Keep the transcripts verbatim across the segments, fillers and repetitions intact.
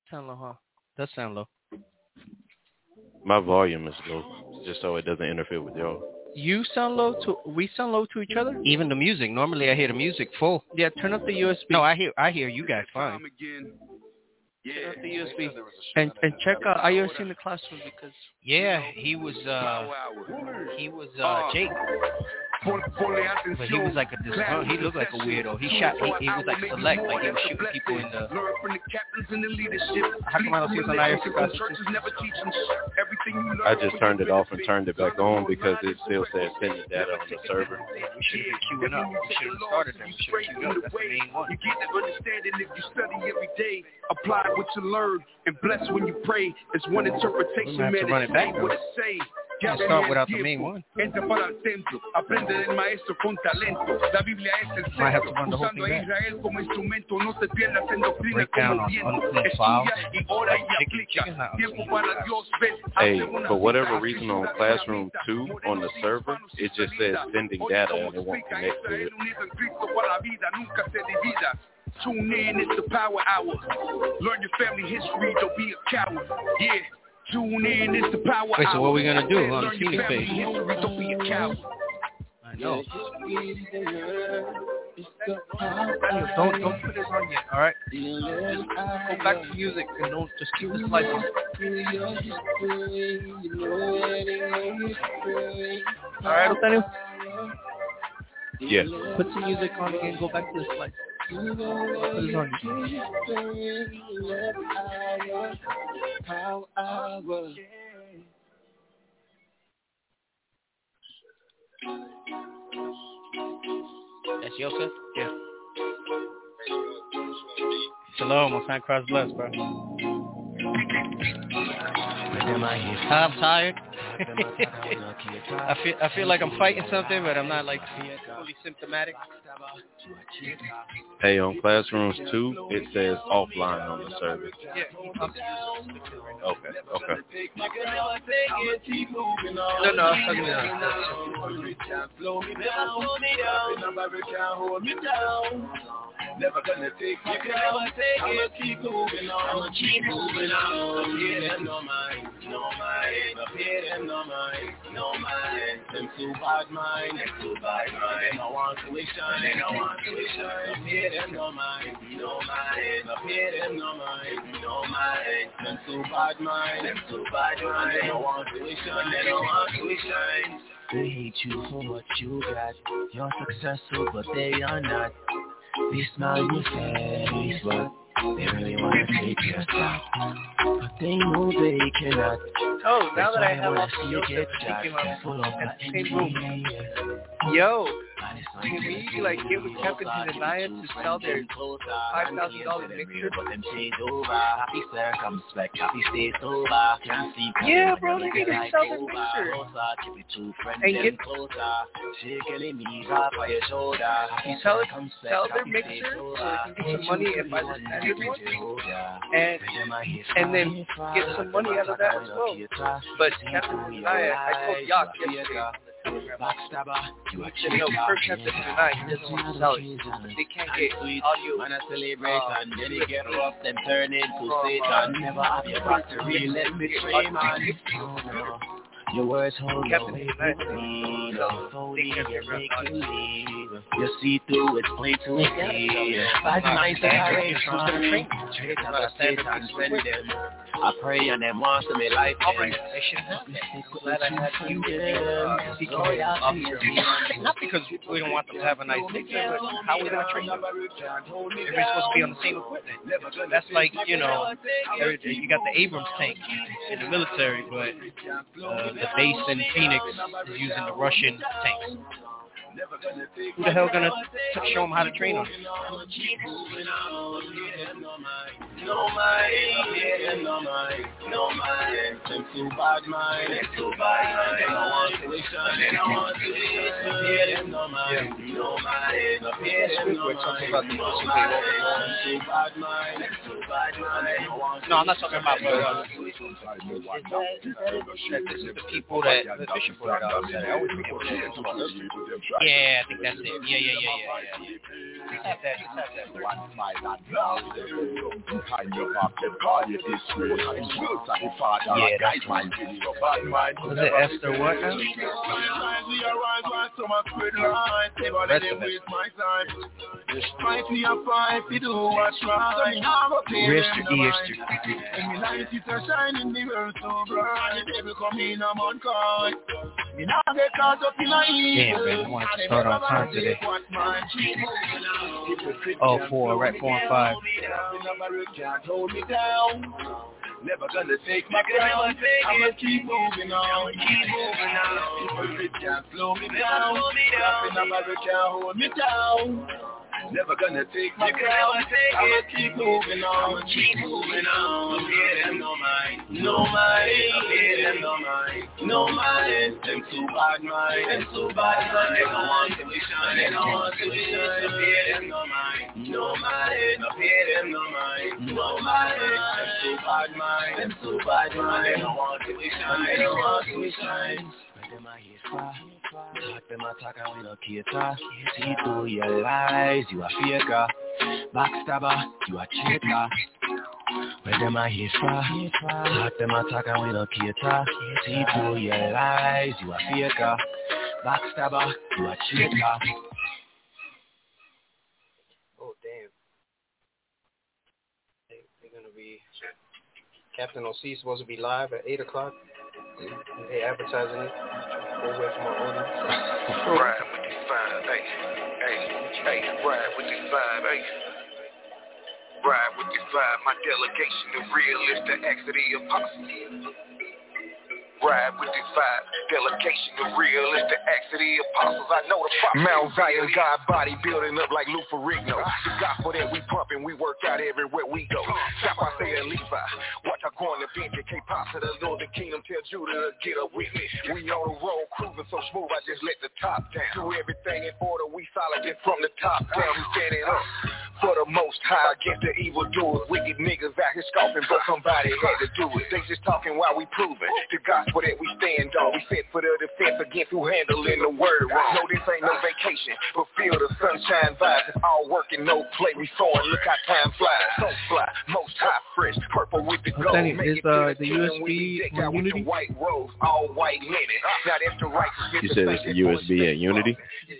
Sound low, huh? Does sound low. My volume is low, just so it doesn't interfere with y'all. You sound low to. We sound low to each other. Even the music. Normally, I hear the music full. Yeah, turn up the U S B. No, I hear. I hear you guys fine. Turn up the U S B and and check out. Are you in the classroom? Because yeah, he was. uh He was uh Jake. But he was like a dis- oh, he looked like a weirdo. He shot. He, he was like select, like he was shooting people in the. How come I don't see it on I R C classes? I just turned it off and turned it back on because it still says sending data on the server. We should have been queuing up. We should have started them. We should have queued up. That's the main one. You get to understanding if you study every day. Apply what you learn and bless when you pray. It's one interpretation, man. To run it back, what it say. Can't start without the main one. Entra para el templo, aprende del maestro con talento. La Biblia es el centro, usando a Israel como instrumento. No te pierdas en doctrina como viento. Estudia y ora y aplica. Tiempo para Dios, ven. Hey, for whatever reason on Classroom two on the server, it just says sending data and it won't connect to it. Tune in, it's the power hour. Learn your family history, don't be a coward. Yeah. Tune in, it's the power Wait, so what are we going to do on the Learn Phoenix page? Don't be a coward. I know. Don't, don't put it on yet, alright? Go back to music and don't just keep the slice on. Alright, Nathaniel? Yeah. Put some music on again, go back to the slice. Put it on That's Yosef? Yeah. Shalom, I'm Saint Cross blessed, bro. I'm tired. I feel I feel like I'm fighting something, but I'm not like fully symptomatic. Hey, on Classrooms two, it says offline on the server. Yeah. Okay, okay. No, no, I'm talking Never gonna take you, can never take it. Keep moving on, I'ma keep moving on. Don't pay them no mind, no mind. Don't pay them no mind, no mind. Them too bad mind, them too bad mind. They don't want to shine, they don't want to shine. Don't pay them no mind, no mind. Don't pay them no mind, no mind. Them too bad mind, them too bad mind. They don't want to shine, they don't want to shine. They hate you for what you got. You're successful, but they are not. They smile in your face, but they really want to take your spot. But they know they cannot. Oh, now that I have all see you get shot, full of at the same room. Yo, can we like get with Captain Hananiah to sell their five thousand dollar mixture? Yeah, bro, they need to sell their mixture and get sell it, sell their mixture so they can get some money and buy the standard one, and and then get some money out of that as well. But Captain Hananiah, I told Yak yesterday. Backstabber, you are cheating. No, first have to tonight. He doesn't want to sell it. They can't get audio. When I celebrate and then they get rough, then turn into Satan. Never have your back to real, let me try, man. Your words hold no weight with me. Phony, you make you leave. You see through, it's plain to see. Bad minds that I raise from straight out of Satan, send them. I pray on them once in my life. Not because we don't want them to have a nice mixer, but how are we going to train them? Everybody's supposed to be on the same equipment. That's like, you know, you got the Abrams tank in the military, but uh, the base in Phoenix is using the Russian tanks. Who the hell gonna t- show them how to train them? No mind, yeah, no mind, no mind. Them too bad mind, them too bad mind. They don't want to listen, they don't want to listen. Yeah, them no mind, no mind. No pay them no mind, no mind. Them too bad mind, them too bad mind. No, I'm not talking about uh, This is the people that the Bishop brought out. I always forget what it is. Yeah, I think that's it. Yeah, yeah, yeah, yeah, yeah. Just have that. Just have that. Yeah, that's right. Was it Esther what now? Rest of it. Easter, Easter. Damn, man, I wanted to start on time today. Oh, four, right, four and five. Never gonna take my crown. I'ma keep moving on. Keep moving on. People can't slow me down. Nothing about it can hold me down. Never gonna take my crown. I'ma keep moving on. Keep moving on. No fear them, no mind. No mind. No fear them, no mind. No mind. Them too bad mind. Them too bad mind. They don't want to be shine. They don't want to be shine. No fear them, no mind. No mind. No fear them, no mind. No mind. Them too bad mind. Them too bad mind. They don't want to be shine. They don't want to be shine. Them a hate far. Talk them attack and we no cater. See through your lies, you a faker. Backstabber, you a cheater. When them a hate far. Talk them attack and we no cater. See through your lies, you a faker. Backstabber, you a cheater. Oh damn. They, they're gonna be Captain O C is supposed to be live at eight o'clock. They advertising it. Go away from my audience. Ride with this vibe, hey, hey, hey, ride with this vibe, hey. Ride with this vibe, my delegation, the real is the acts of the apostles. Ride with this vibe, delegation, the real is the acts of the apostles. I know the prophets. Mount Zion, God body building up like Lou Ferrigno. The gospel that we pumping, we work out everywhere we go. Stop, I say to Levi, watch our going to bench, can't pass to the Lord, the kingdom, tell Judah to get up with me. We on the road, cruising so smooth, I just let the top down. Do everything in order, we solid it from the top down. We standing up for the most high against the evil doers. Wicked niggas out here scoffing, but somebody had to do it. They just talking while we proving the gospel that we stand on. We fit for the defense against who handling the word wrong. No, this ain't no vacation, but feel the sunshine vibes. It's all working, no play. We soaring, look how time flies. So fly, most high, fresh, purple with the gold. Is uh, the U S B on Unity? White rose, all white linen. Now that's the righteousness. You said it's the U S B at Unity?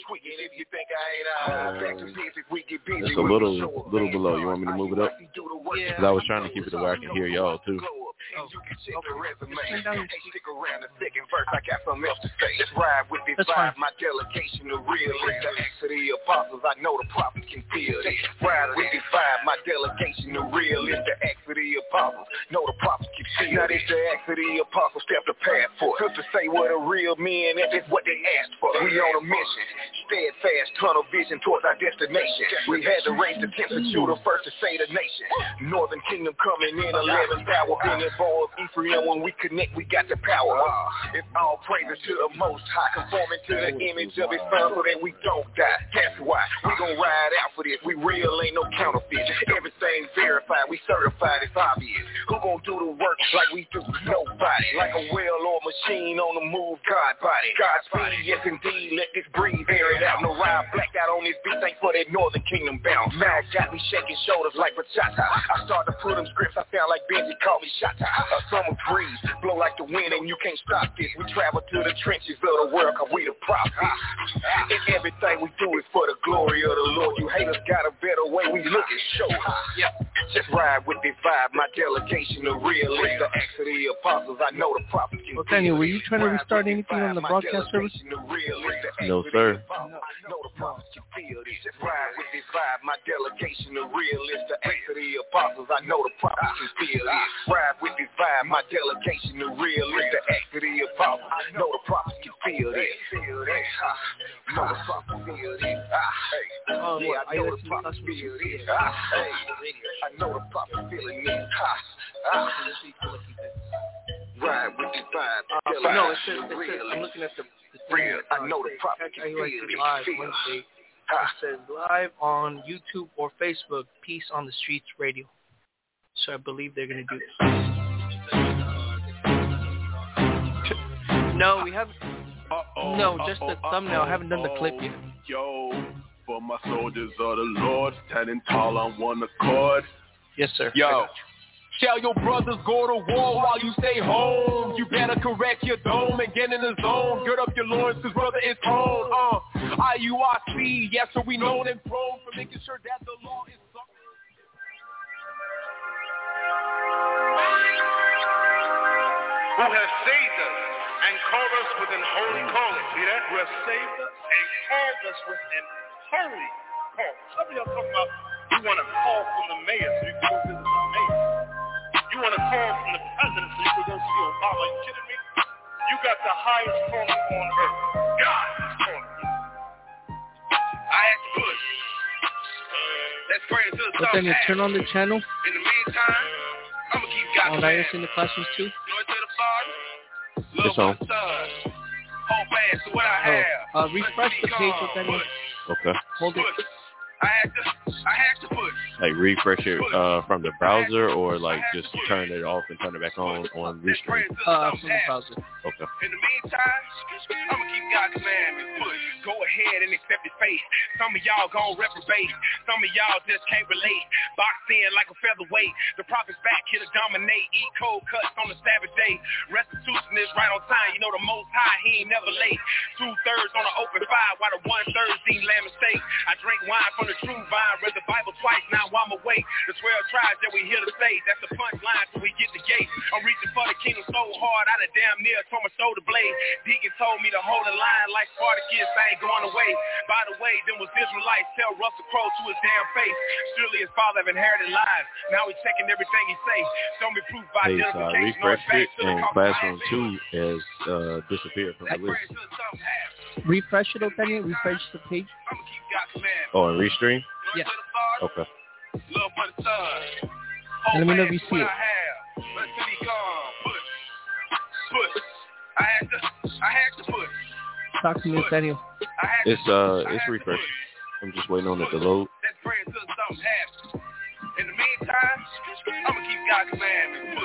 It's a little, little below. You want me to move it up? Because I was trying to keep it where I can hear y'all too. And you can check the resume. Hey, stick around the second verse. I got something else to say. Let's ride with this vibe. My delegation, the real is the acts of the apostles. I know the prophets can feel it. Ride with this vibe. My delegation, the real is the acts of the apostles. Know the prophets can feel it. Now this the acts of the apostles. Step the path for it. To say what a real men, that's what they asked for. We on a mission. Steadfast, tunnel vision towards our destination. We had to raise the temperature the first to say the nation. Northern Kingdom coming in, eleventh hour. Been involved, Ephraim, when we connect, we got the power. It's all praises to the Most High, conforming to the image of His Son so that we don't die. That's why we gon' ride out for this. We real, ain't no counterfeit. Everything's verified, we certified, it's obvious. Who gon' do the work like we do? Nobody. Like a well-oiled machine on the move, God body. God's speed, yes indeed, let this breeze air it out. No ride blacked out on this beat, thanks for that Northern Kingdom bounce. Mag got me shaking shoulders like bachata. I start to put them scripts, I sound like Benji, call me Shata. A summer breeze, blow like the wind and you can't stop this. We travel to the trenches of the world cause we the prophets. And everything we do is for the glory of the Lord. You haters got a better way, we look and show. Just ride with this vibe, my delegation, the real is the acts of the apostles. I know the prophets can. Well, Daniel, were you trying to restart anything on the broadcast service? No, sir. Just ride with this vibe, my delegation, the real is the acts of the apostles. I know the prophets can feel it. Ride with this vibe, my delegation, the real is the acts of the apostles. I know the prophets can feel it. Feel it. Know the prophets feel it. Yeah, I know the prophets feel it. I know the prophets feeling it. Ride with this vibe. Uh, no, it says, it says, I'm looking at the, the real. I know the prophets can feel it. Live Wednesday. It says live on YouTube or Facebook, Peace on the Streets Radio. So I believe they're going to do this. No, we haven't. Uh-oh, No, just the uh-oh, thumbnail. I haven't done the clip yet. Yo, for my soldiers of the Lord, standing tall on one accord. Yes, sir. Yo. Shall your brothers go to war while you stay home? You better correct your dome and get in the zone. Gird up your loins, cause brother, it's home. Uh, I U I C, yes, so we known and prone for making sure that the law is... Who has saved us and called us with an holy calling. See that? Who has saved us and called us with an holy calling. Some of y'all talking about you want to call from the mayor so you can go visit the mayor. You want to call from the president so you can go see Obama. Are you kidding me? You got the highest calling on earth. God is calling you. I had to push. Let's pray until the But sun then you turn on the channel. In the meantime, I'm going to keep God On I S in the classrooms too. It's on. Oh, uh, refresh the page with that. Okay. Hold it. I had to, I had to push. Like refresh it uh, from the browser, or like just turn it off and turn it back on on Restream. Uh, from the browser. Okay. In the meantime, I'ma keep God's commandments. Push. Go ahead and accept His faith. Some of y'all gon' reprobate. Some of y'all just can't relate. Box in like a featherweight. The prophet's back here to dominate. Eat cold cuts on the Sabbath day. Restitution is right on time. You know the Most High, He ain't never late. Two thirds on an open fire, while the one third seem lamb mistake. I drink wine from the true vine. Read the Bible twice, now I'm awake. The twelve tribes that we here to say. That's the punchline till we get the gate. I'm reaching for the kingdom so hard, I done damn near tore my shoulder blade. Deacon told me to hold the line like Spartacus, I ain't going away. By the way, them was Israelites. Tell Russell Crowe to his damn face. Surely his father have inherited lies. Now he's checking everything he say. Show me proof by Hey, so I refreshed it, and Classroom two has uh, disappeared from the list. Refresh it, Othniel. Refresh the page. Oh, and Restream? Yeah. Okay. Let me know if you see it. I had to, I had to put. Talk to me, Othniel. It's uh, it's refreshed. I'm just waiting on it to load. Let's pray until something happens. In the meantime, I'm gonna keep God's commandments.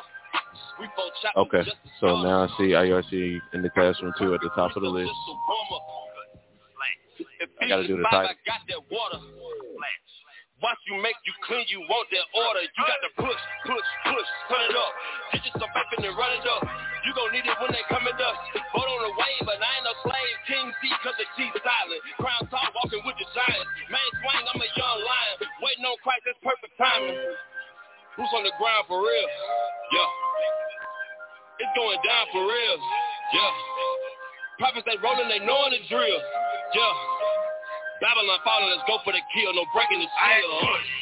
Okay, so now I see I R C in the Classroom two at the top of the list. I gotta do the title. Once you make you clean, you want that order. You got to push, push, push, turn it up. Get you some bacon and run it up. You gon' need it when they coming up. Vote on the wave, but I ain't no slave. King Z, cause the G's silent. Crown tall, walking with the giants. Main swing, I'm a young lion. Waiting on Christ, that's perfect timing. Who's on the ground for real? Yeah. It's going down for real. Yeah. Prophets, they rolling, they knowing the drill. Yeah. Babylon falling, let's go for the kill. No breaking the seal.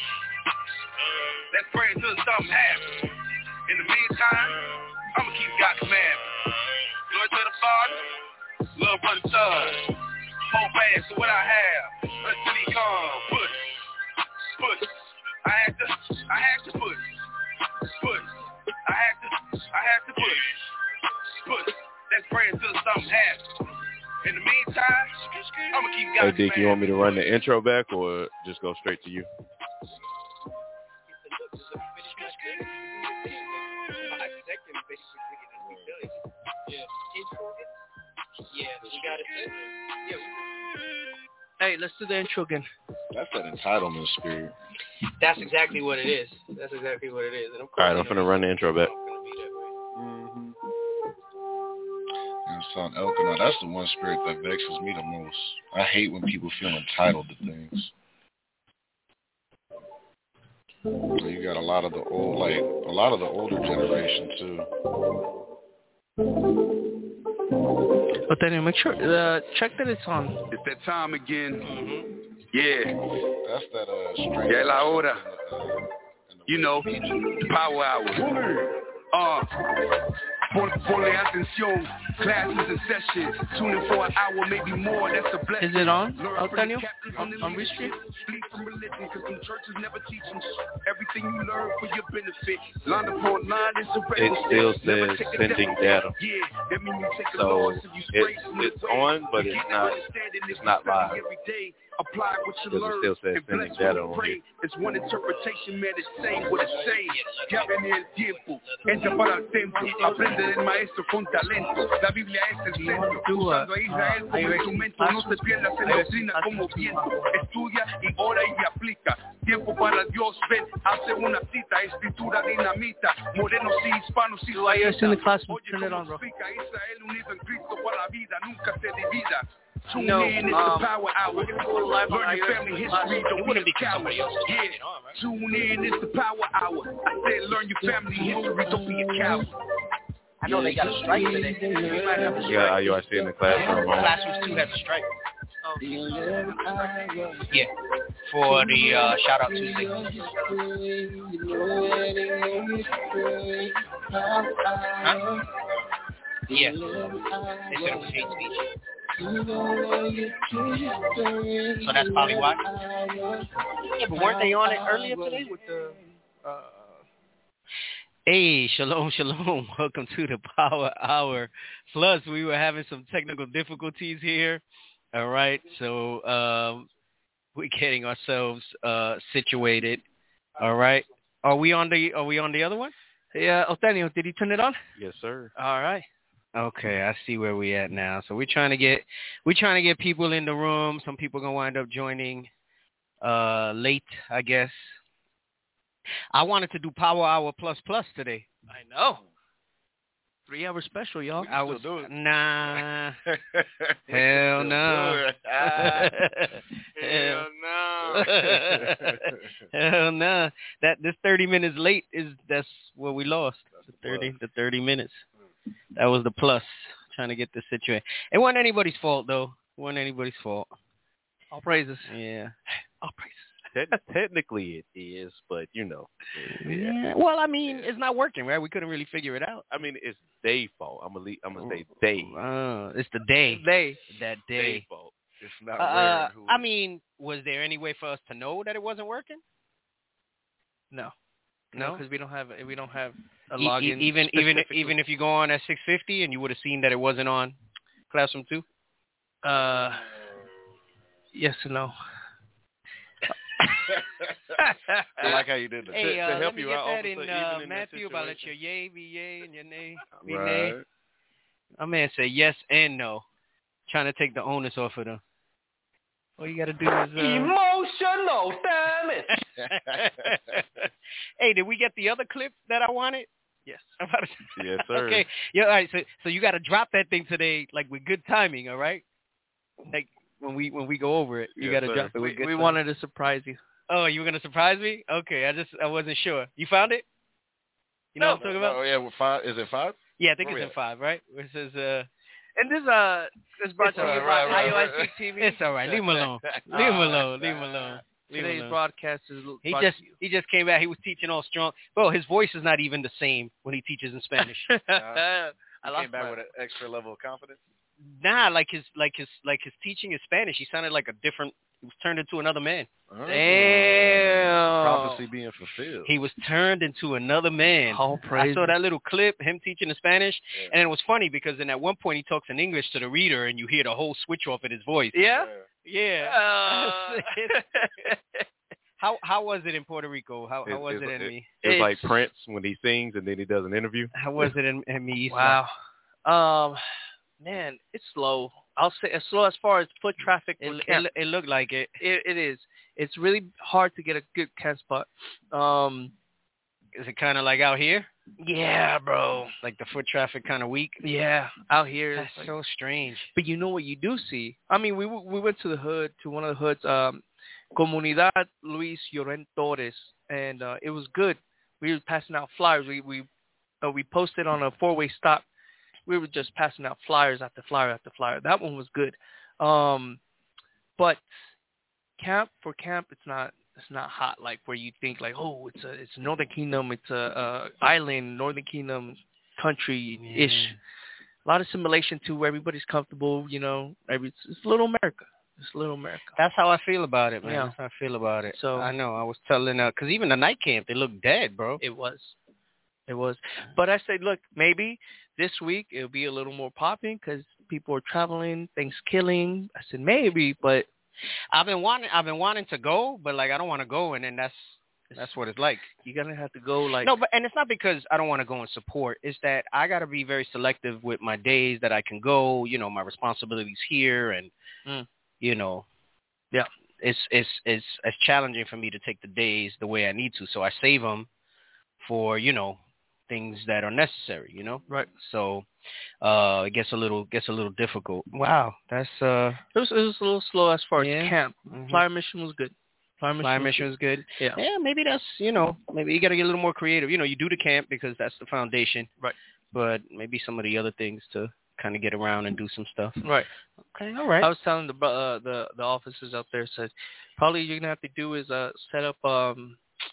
Let's pray until something happens. In the meantime, I'ma keep God's commandments. Glory to the Father, love for the Son. Hold fast to what I have until He come. Push, push. I had to, I had to push, push. I had to, I had to push, push. Let's pray until something happens. In the meantime, I'm gonna keep God's Hey, Dick, you want me to run the intro back or just go straight to you? Hey, let's do the intro again. That's that entitlement spirit. That's exactly what it is. That's exactly what it is. And of All right, I'm gonna run the intro back. Mm-hmm. And son Elkanah, that's the one spirit that vexes me the most. I hate when people feel entitled to things. You got a lot of the old, like a lot of the older generation too. But then make sure, uh, check that it's on. It's that time again. Mm-hmm. Yeah. That's that uh, strange. Yeah, la hora. Uh, you know, power hour. Uh, ponle atención, class is in session. Tune in for an hour, maybe more. That's a blessing. Is it on, Othniel? On, on Restream? Sleep from religion, because some churches never teach them everything you learn for your benefit. Line upon line, it's a It still says sending data. Yeah, that means you take a So loss if you it's it's on, but it's not it's not live. Apply what you Because it learn still says and sending bless data what you on pray. here. It's one interpretation, man, it's saying what it's saying. Ya viene el tiempo, entra para el templo, aprende del maestro con talento. La Biblia es el centro, usando a Israel como instrumento. No se pierdas en doctrina como viento. Estudia y ora y aplica. Tiempo para Dios, ven, hace una cita. Escritura dinamita, morenos y hispanos y in the classroom. Oye, Turn it on, como bro. explica Israel unido en Cristo para la vida, nunca se divida. Tune No, in, it's um, the power hour. Learn your family history, don't be a coward. Yeah, tune in, it's the power hour. I said learn your family history, don't be a coward. I know they got a strike today. We might have a strike. Yeah, I U I C in the classroom. Huh? Classrooms two have a strike. Oh. Yeah, for the uh, shout out Tuesday. Huh? Yeah, they said it was hate speech. So that's probably why. Yeah, but weren't they on it earlier today with the? Uh... Hey, shalom, shalom. Welcome to the Power Hour. Plus, we were having some technical difficulties here. All right, so um, we're getting ourselves uh, situated. All right, are we on the? Are we on the other one? Yeah, Otenio, did he turn it on? Yes, sir. All right. Okay, I see where we at now. So we're trying to get we're trying to get people in the room. Some people gonna wind up joining uh, late, I guess. I wanted to do Power Hour Plus Plus today. I know. Three hour special, y'all. I was do it. Nah. Hell no. Hell no. Hell no. That this thirty minutes late is that's what we lost. The thirty the thirty minutes. That was the plus. Trying to get this situated. It wasn't anybody's fault though. It wasn't anybody's fault. All praises. Yeah. All praises. Technically it is, but you know. Yeah. Yeah. Well, I mean, yeah. It's not working, right? We couldn't really figure it out. I mean, it's their fault. I'm gonna I'm gonna say they. Uh, it's the day. They. That day. They fault. It's not uh, rare. I mean, was there any way for us to know that it wasn't working? No. No, because we don't have we don't have a login. E- even even even if you go on at six fifty and you would have seen that it wasn't on Classroom two. Uh. Yes and no. I like how you did that. Hey, to, uh, to help let me you get out, that officer, in, uh, in Matthew that about let your yay be yay and your nay be right. nay. My man said yes and no, trying to take the onus off of them. All you got to do is... Uh... Emotional damage. Hey, did we get the other clip that I wanted? Yes. Yes, sir. Okay. Yeah, all right, so, so you got to drop that thing today, like, with good timing, all right? Like, when we when we go over it, you yes, got to drop it with we, good we timing. wanted to surprise you. Oh, you were going to surprise me? Okay, I just, I wasn't sure. You found it? You know no, what I'm talking about? Oh, yeah, well, five. Is it five? Yeah, I think Where it's in five, right? Where it says, uh... And this, uh, is brought to you right, by right, right, I U I C right. T V. It's all right. Leave him alone. Leave him alone. Leave him alone. Leave Today's him alone. broadcast is He brought just to you. he just came back. He was teaching all strong. Bro, his voice is not even the same when he teaches in Spanish. I lost came back my... with an extra level of confidence. Nah, like his like his like his teaching in Spanish, he sounded like a different. He was turned into another man. Oh. Damn. Prophecy being fulfilled. He was turned into another man. All praise. I saw that little clip, him teaching in Spanish, Yeah. and it was funny because then at one point he talks in English to the reader, and you hear the whole switch off in his voice. Yeah? Yeah. Uh, How how was it in Puerto Rico? How how It- was it- it in it- me? It's, It's- like Prince when he sings and then he does an interview. How was it in, in me? wow. Um, man, it's slow. I'll say it's slow as far as foot traffic. It, with it, camp. it looked like it. It, it is. It's really hard to get a good camp spot. Um, Is it kind of like out here? yeah, bro. Like the foot traffic kind of weak? Yeah, out here. That's it's like- so strange. But you know what you do see? I mean, we we went to the hood, to one of the hoods, um, Comunidad Luis Llorén Torres, and uh, it was good. We were passing out flyers. We we uh, we posted on a four-way stop. We were just passing out flyers after flyer after flyer. That one was good. Um, but camp for camp, it's not it's not hot like where you think like, oh, it's a it's Northern Kingdom, it's a, a island, Northern Kingdom country ish. Yeah. A lot of simulation to where everybody's comfortable, you know. Every, it's, it's little America. It's little America. That's how I feel about it, man. Yeah. That's how I feel about it. So- I know. I was telling, uh, because even the night camp, they look dead, bro. It was. It was. But I said, look, maybe this week it'll be a little more popping because people are traveling, things killing. I said, maybe, but I've been wanting, I've been wanting to go, but like I don't want to go, and then that's that's what it's like. You're gonna have to go like no, but and it's not because I don't want to go and support. It's that I got to be very selective with my days that I can go. You know, my responsibilities here, and mm. you know, yeah, it's it's it's it's challenging for me to take the days the way I need to. So I save them for you know things that are necessary. You know, right? So. Uh, it gets a little gets a little difficult. Wow, that's uh, it was it was a little slow as far yeah. as camp. Mm-hmm. Flyer mission was good. Flyer mission, Flyer was, mission good. was good. Yeah, yeah. Maybe that's you know maybe you got to get a little more creative. You know, you do the camp because that's the foundation. Right. But maybe some of the other things to kind of get around and do some stuff. Right. Okay. All right. I was telling the uh, the the officers out there said probably you're gonna have to do is uh set up um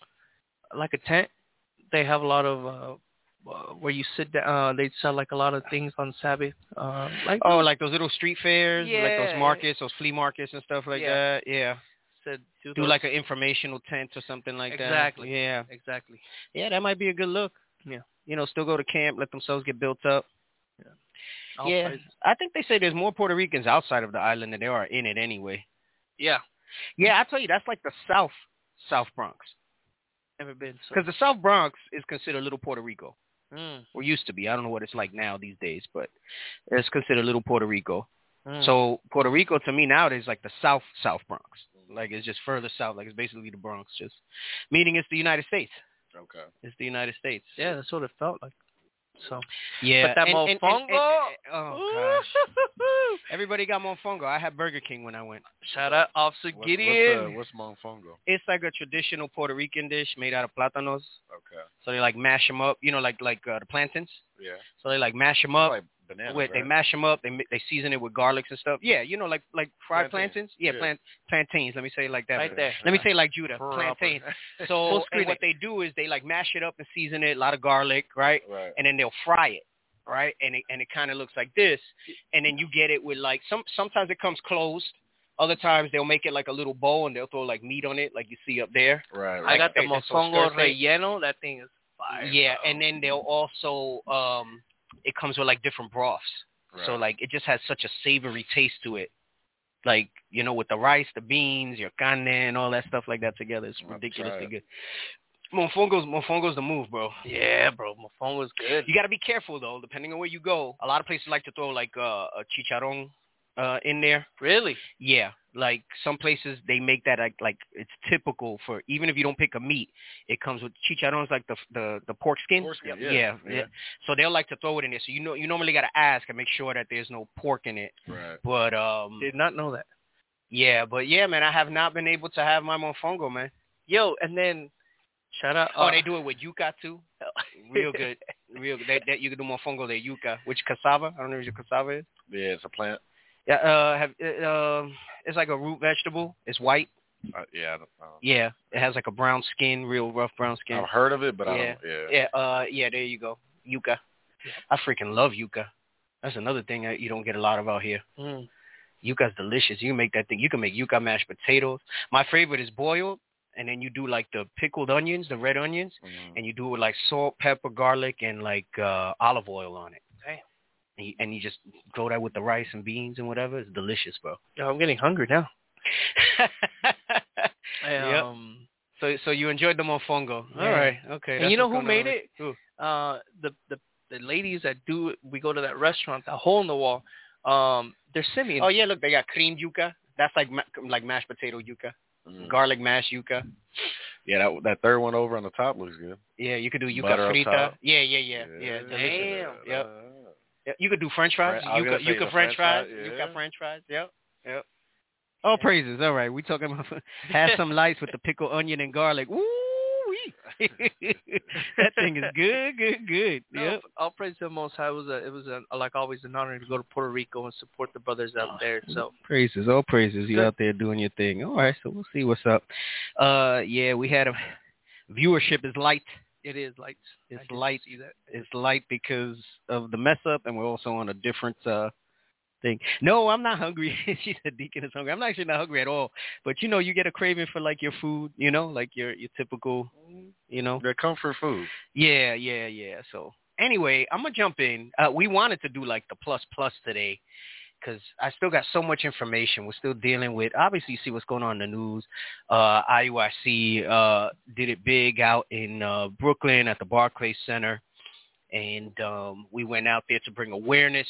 like a tent. They have a lot of. Uh, Uh, where you sit down, uh, they sell like a lot of things on Sabbath. Uh, like oh, like those little street fairs, yeah. like those markets, those flea markets and stuff like yeah. that. Yeah. Said do, do like an informational tent or something like exactly. that. Yeah. Exactly. Yeah, that might be a good look. Yeah. You know, still go to camp, let themselves get built up. Yeah. I'll yeah. I think they say there's more Puerto Ricans outside of the island than there are in it anyway. Yeah. Yeah, I tell you, that's like the South, South Bronx. Never been. Because so. the South Bronx is considered Little Puerto Rico. Mm. Or used to be. I don't know what it's like now these days, but it's considered Little Puerto Rico. Mm. So Puerto Rico to me now is like the South South Bronx. Like it's just further south. Like it's basically the Bronx, just meaning it's the United States. Okay. It's the United States. Yeah, that's what it felt like. So yeah, but that and, and, mofongo. And, and, and, oh gosh, everybody got mofongo. I had Burger King when I went. Shout out Officer What's, Gideon. What's, uh, what's mofongo? It's like a traditional Puerto Rican dish made out of plátanos. Okay. So they like mash them up, you know, like like uh, the plantains. Yeah. So they like mash them up. Like bananas, with, right? They mash them up. They they season it with garlics and stuff. Yeah, you know, like like fried plantains. plantains. Yeah, yeah. Plant, plantains. Let me say it like that. Right there. Let me say it like Judah. Plantains. So and what they do is they like mash it up and season it. A lot of garlic, right? Right. And then they'll fry it. Right, and it and it kind of looks like this, and then you get it with like some. Sometimes it comes closed. Other times they'll make it like a little bowl and they'll throw like meat on it, like you see up there. Right. right. I got the Like, mofongo relleno. That thing is fire. Yeah, bro. and then they'll also um, it comes with like different broths. Right. So like it just has such a savory taste to it. Like you know, with the rice, the beans, your carne, and all that stuff like that together, it's ridiculously it. good. Mofongo's Mofongo's the move, bro. Yeah, bro. Mofongo's good. You got to be careful though, depending on where you go. A lot of places like to throw like uh, a chicharron uh, in there. Really? Yeah. Like some places they make that like like it's typical for even if you don't pick a meat, it comes with chicharrons like the the the pork skin. Pork skin, yeah. yeah. Yeah, yeah. So they'll like to throw it in there. So you know you normally got to ask and make sure that there's no pork in it. Right. But um. Did not know that. Yeah, but yeah, man, I have not been able to have my mofongo, man. Yo, and then. Shout out. Oh, uh, they do it with yuca too. Real good, real good. That, that you can do mofongo de yuca, which cassava. I don't know what your cassava is. Yeah, it's a plant. Yeah, uh, have uh, um, it's like a root vegetable. It's white. Uh, yeah. I don't, I don't. Yeah, it has like a brown skin, real rough brown skin. I've heard of it, but yeah. I don't. Yeah. Yeah. Uh, yeah. There you go. Yuca. I freaking love yuca. That's another thing that you don't get a lot of out here. Mm. Yuca's delicious. You can make that thing. You can make yuca mashed potatoes. My favorite is boiled. And then you do like the pickled onions, the red onions, mm-hmm. and you do it with like salt, pepper, garlic, and like uh, olive oil on it. Damn. And you, and you just throw that with the rice and beans and whatever. It's delicious, bro. Yo, I'm getting hungry now. Yep. Um, so so you enjoyed the mofongo. Yeah. All right. Okay. And you know who what's made going it? on. Who? Uh, the the the ladies that do it, we go to that restaurant, that hole in the wall. Um, they're Simeon. Oh yeah, look, they got creamed yuca. That's like ma- like mashed potato yuca. Mm. Garlic mashed yuca. Yeah, that that third one over on the top looks good. Yeah, you could do yuca Butter frita. Yeah, yeah, yeah, yeah. yeah. Damn. Uh, Yep. Yeah, you could do French fries. Right, Yuca, yuca French, French fries. fries, yeah. Yuca French fries. Yep. Yep. All praises. All right, we talking about have some lights with the pickled onion and garlic. Woo wee. That thing is good, good, good. No, Yep. I'll praise the Most High. It was a, it was a, like always an honor to go to Puerto Rico and support the brothers out there. So praises, all praises. You out there doing your thing. All right, so we'll see what's up. Uh, yeah, we had a viewership is light. it is light. It's I light. See that. It's light because of the mess up, and we're also on a different uh thing. No, I'm not hungry. She said Deacon is hungry. I'm actually not hungry at all. But you know, you get a craving for like your food, you know, like your your typical, you know, their comfort food. Yeah, yeah, yeah. So anyway, I'm gonna jump in. Uh, we wanted to do like the plus plus today, because I still got so much information. We're still dealing with, obviously, you see what's going on in the news. Uh, I U I C uh, did it big out in uh, Brooklyn at the Barclays Center. And um, we went out there to bring awareness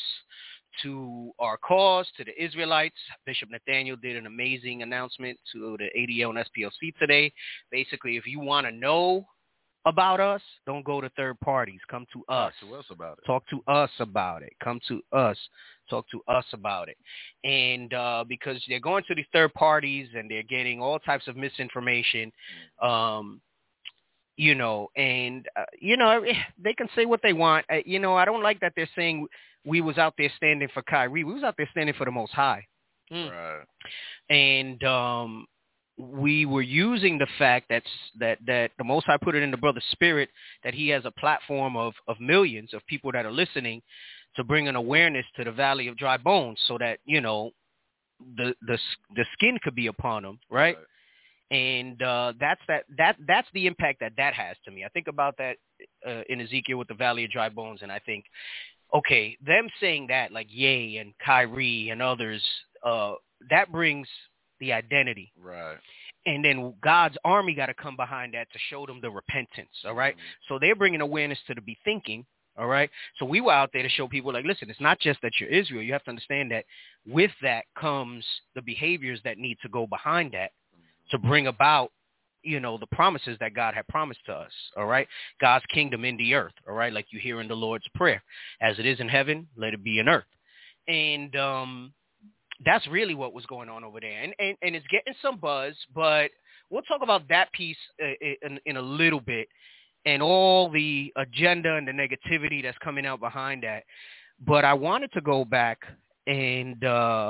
to our cause, to the Israelites. Bishop Nathaniel did an amazing announcement to the A D L and S P L C today. Basically, if you want to know about us, don't go to third parties. Come to us. Talk to us about it. Talk to us about it. Come to us. Talk to us about it. And uh, because they're going to these third parties and they're getting all types of misinformation, um, you know, and, uh, you know, they can say what they want. Uh, you know, I don't like that they're saying we was out there standing for Kyrie. We was out there standing for the Most High. Mm. Right. And, um, we were using the fact that that that the Most High put it in the brother's spirit that he has a platform of, of millions of people that are listening to bring an awareness to the Valley of Dry Bones so that, you know, the the the skin could be upon them, right? right. And uh, that's that that that's the impact that that has to me. I think about that uh, in Ezekiel with the Valley of Dry Bones, and I think, okay, them saying that, like Ye and Kyrie and others, uh, that brings the identity. Right. And then God's army got to come behind that to show them the repentance, all right? Mm-hmm. So they're bringing awareness to the be thinking, all right? So we were out there to show people, like, listen, it's not just that you're Israel. You have to understand that with that comes the behaviors that need to go behind that to bring about, you know, the promises that God had promised to us, all right? God's kingdom in the earth, all right? Like you hear in the Lord's Prayer. As it is in heaven, let it be in earth. And, um, that's really what was going on over there. And, and and it's getting some buzz, but we'll talk about that piece uh, in, in a little bit and all the agenda and the negativity that's coming out behind that. But I wanted to go back and uh,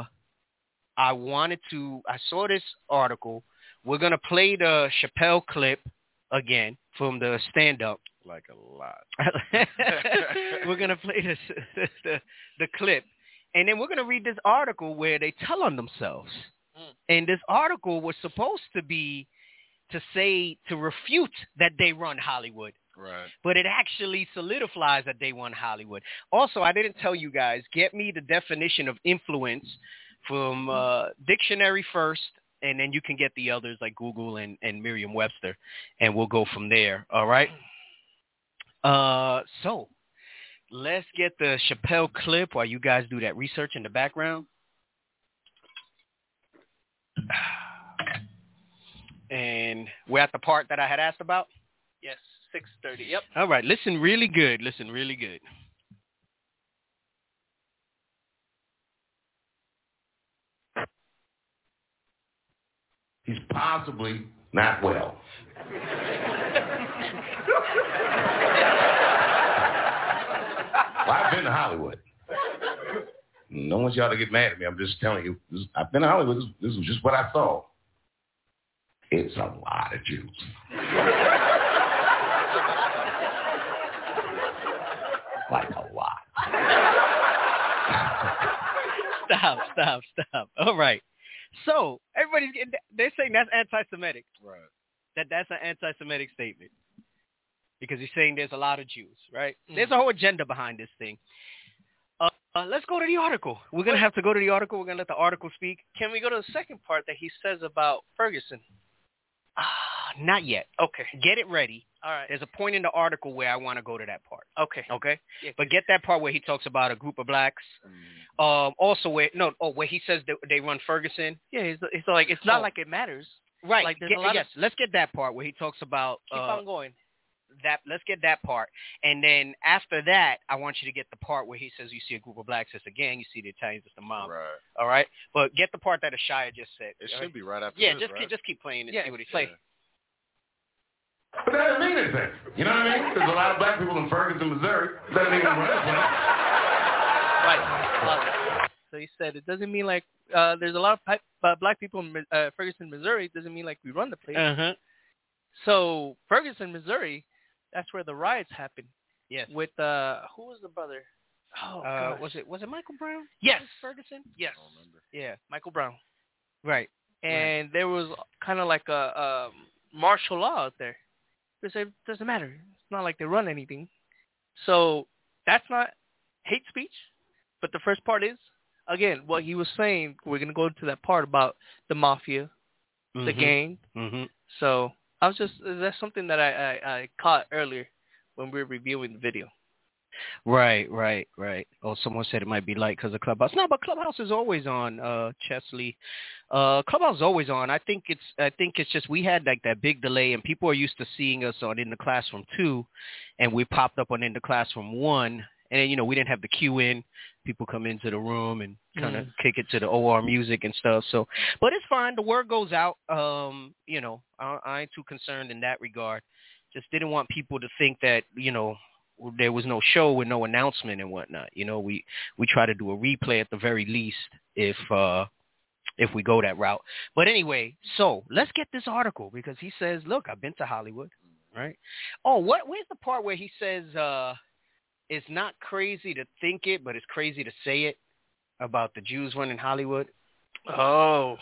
I wanted to – I saw this article. We're going to play the Chappelle clip again from the stand-up. Like a lot. We're going to play this, the, the clip. And then we're going to read this article where they tell on themselves. Mm. And this article was supposed to be to say, to refute that they run Hollywood. Right. But it actually solidifies that they run Hollywood. Also, I didn't tell you guys, get me the definition of influence from uh, Dictionary first, and then you can get the others like Google and, and Merriam-Webster, and we'll go from there. All right? Uh, so. Let's get the Chappelle clip while you guys do that research in the background. And we're at the part that I had asked about? Yes, six thirty. Yep. All right. Listen really good. Listen really good. He's possibly not well. Well, I've been to Hollywood. No one's y'all to get mad at me. I'm just telling you. This, I've been to Hollywood. This, this was just what I saw. It's a lot of Jews. Like a lot. Stop, stop, stop. All right. So everybody's getting, they're saying that's anti-Semitic. Right. That that's an anti-Semitic statement. Because he's saying there's a lot of Jews, right? Mm. There's a whole agenda behind this thing. Uh, uh, let's go to the article. We're going to have to go to the article. We're going to let the article speak. Can we go to the second part that he says about Ferguson? Ah, not yet. Okay. Get it ready. All right. There's a point in the article where I want to go to that part. Okay. Okay? Yeah, but get that part where he talks about a group of blacks. Mm. Um, also, where, no, oh, where he says that they run Ferguson. Yeah, he's, he's like, it's not oh. like it matters. Right. Like, there's get, a lot yes, of... let's get that part where he talks about... Keep uh, on going. That let's get that part, and then after that, I want you to get the part where he says you see a group of blacks as a gang, you see the Italians as the mob. Right. All right, but get the part that Ashaya just said. It should right? be right after yeah, this, just right? keep, just keep playing and yeah, see what he play. says. But that doesn't mean anything. You know what I mean? There's a lot of black people in Ferguson, Missouri. Doesn't mean I'm running from it. Right. So he said it doesn't mean like uh, there's a lot of pi- uh, black people in uh, Ferguson, Missouri. It doesn't mean like we run the place. Uh-huh. So Ferguson, Missouri, that's where the riots happened. Yes. With uh, who was the brother? Oh, uh, was it was it Michael Brown? Yes. Ferguson. Yes. I don't remember. Yeah, Michael Brown. Right. And right. there was kind of like a um, martial law out there. They said it doesn't matter. It's not like they run anything. So that's not hate speech. But the first part is again, what he was saying, we're going to go into that part about the mafia, mm-hmm. the gang. Mm-hmm. So I was just, that's something that I, I, I caught earlier when we were reviewing the video. Right, right, right. Oh, someone said it might be light because of Clubhouse. No, but Clubhouse is always on, uh, Chesley. Uh, Clubhouse is always on. I think it's, I think it's just we had like that big delay, and people are used to seeing us on In the Classroom two, and we popped up on In the Classroom one, and you know we didn't have the queue in. People come into the room and kind of mm. kick it to the O R music and stuff. So, but it's fine. The word goes out. Um, you know, I, I ain't too concerned in that regard. Just didn't want people to think that you know. there was no show with no announcement and whatnot. You know, we, we try to do a replay at the very least if uh, if we go that route. But anyway, so let's get this article because he says, look, I've been to Hollywood, right? Oh, what? Where's the part where he says uh, it's not crazy to think it, but it's crazy to say it about the Jews running Hollywood? Oh.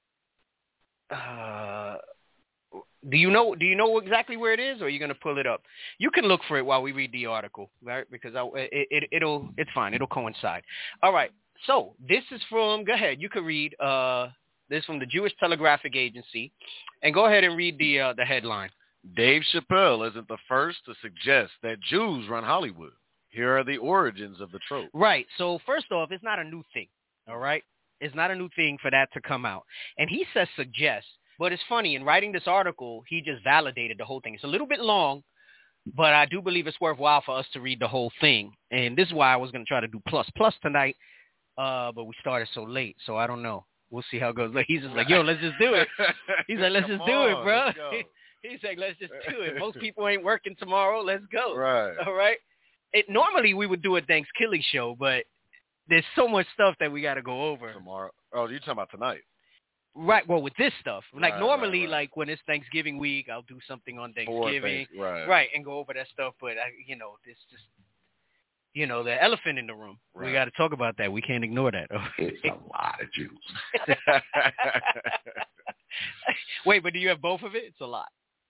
Uh Do you know? Do you know exactly where it is, or are you going to pull it up? You can look for it while we read the article, right? Because I, it, it, it'll, it's fine. It'll coincide. All right. So this is from. Go ahead. You can read. Uh, this is from the Jewish Telegraphic Agency, and go ahead and read the uh, the headline. Dave Chappelle isn't the first to suggest that Jews run Hollywood. Here are the origins of the trope. Right. So first off, it's not a new thing. All right. It's not a new thing for that to come out. And he says suggest. But it's funny, in writing this article, he just validated the whole thing. It's a little bit long, but I do believe it's worthwhile for us to read the whole thing. And this is why I was going to try to do plus plus tonight, uh, but we started so late, so I don't know. We'll see how it goes. He's just like, yo, let's just do it. He's like, let's just do on, it, bro. He's like, let's just do it. Most people ain't working tomorrow. Let's go. Right. All right? It, normally we would do a Thanksgiving show, but there's so much stuff that we got to go over. Tomorrow. Oh, you're talking about tonight. Right, well, with this stuff, like right, normally, right, right. like when it's Thanksgiving week, I'll do something on Thanksgiving, Thanks, right. right, and go over that stuff. But I, you know, this just, you know, the elephant in the room. Right. We got to talk about that. We can't ignore that. It's a lot of Jews. Wait, but do you have both of it? It's a lot.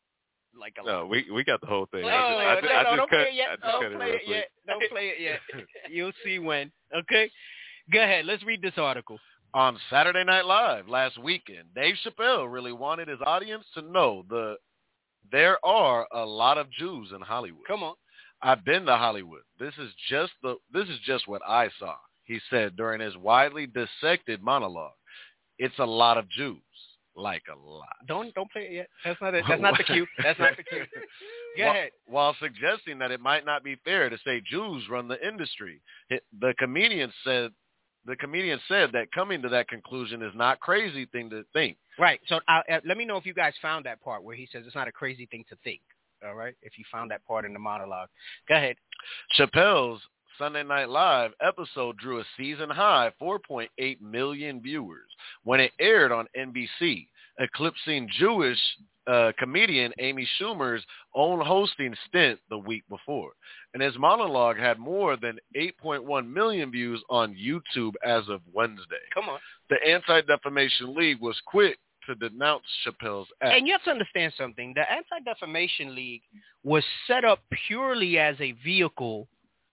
Like a no, lot. we we got the whole thing. No, I just, no, I just, no, I just don't cut, play it yet. Don't play it, it yet. Don't play it yet. You'll see when. Okay, go ahead. Let's read this article. On Saturday Night Live last weekend, Dave Chappelle really wanted his audience to know the there are a lot of Jews in Hollywood. Come on. I've been to Hollywood. This is just the this is just what I saw, he said during his widely dissected monologue. It's a lot of Jews. Like a lot. Don't don't play it yet. That's not it. That's not the cue. That's not the cue. Go while, ahead. While suggesting that it might not be fair to say Jews run the industry, it, the comedian said The comedian said that coming to that conclusion is not a crazy thing to think. Right. So uh, uh, let me know if you guys found that part where he says it's not a crazy thing to think. All right. If you found that part in the monologue. Go ahead. Chappelle's Sunday Night Live episode drew a season-high four point eight million viewers when it aired on N B C, eclipsing Jewish uh, comedian Amy Schumer's own hosting stint the week before. And his monologue had more than eight point one million views on YouTube as of Wednesday. Come on. The Anti-Defamation League was quick to denounce Chappelle's act. And you have to understand something. The Anti-Defamation League was set up purely as a vehicle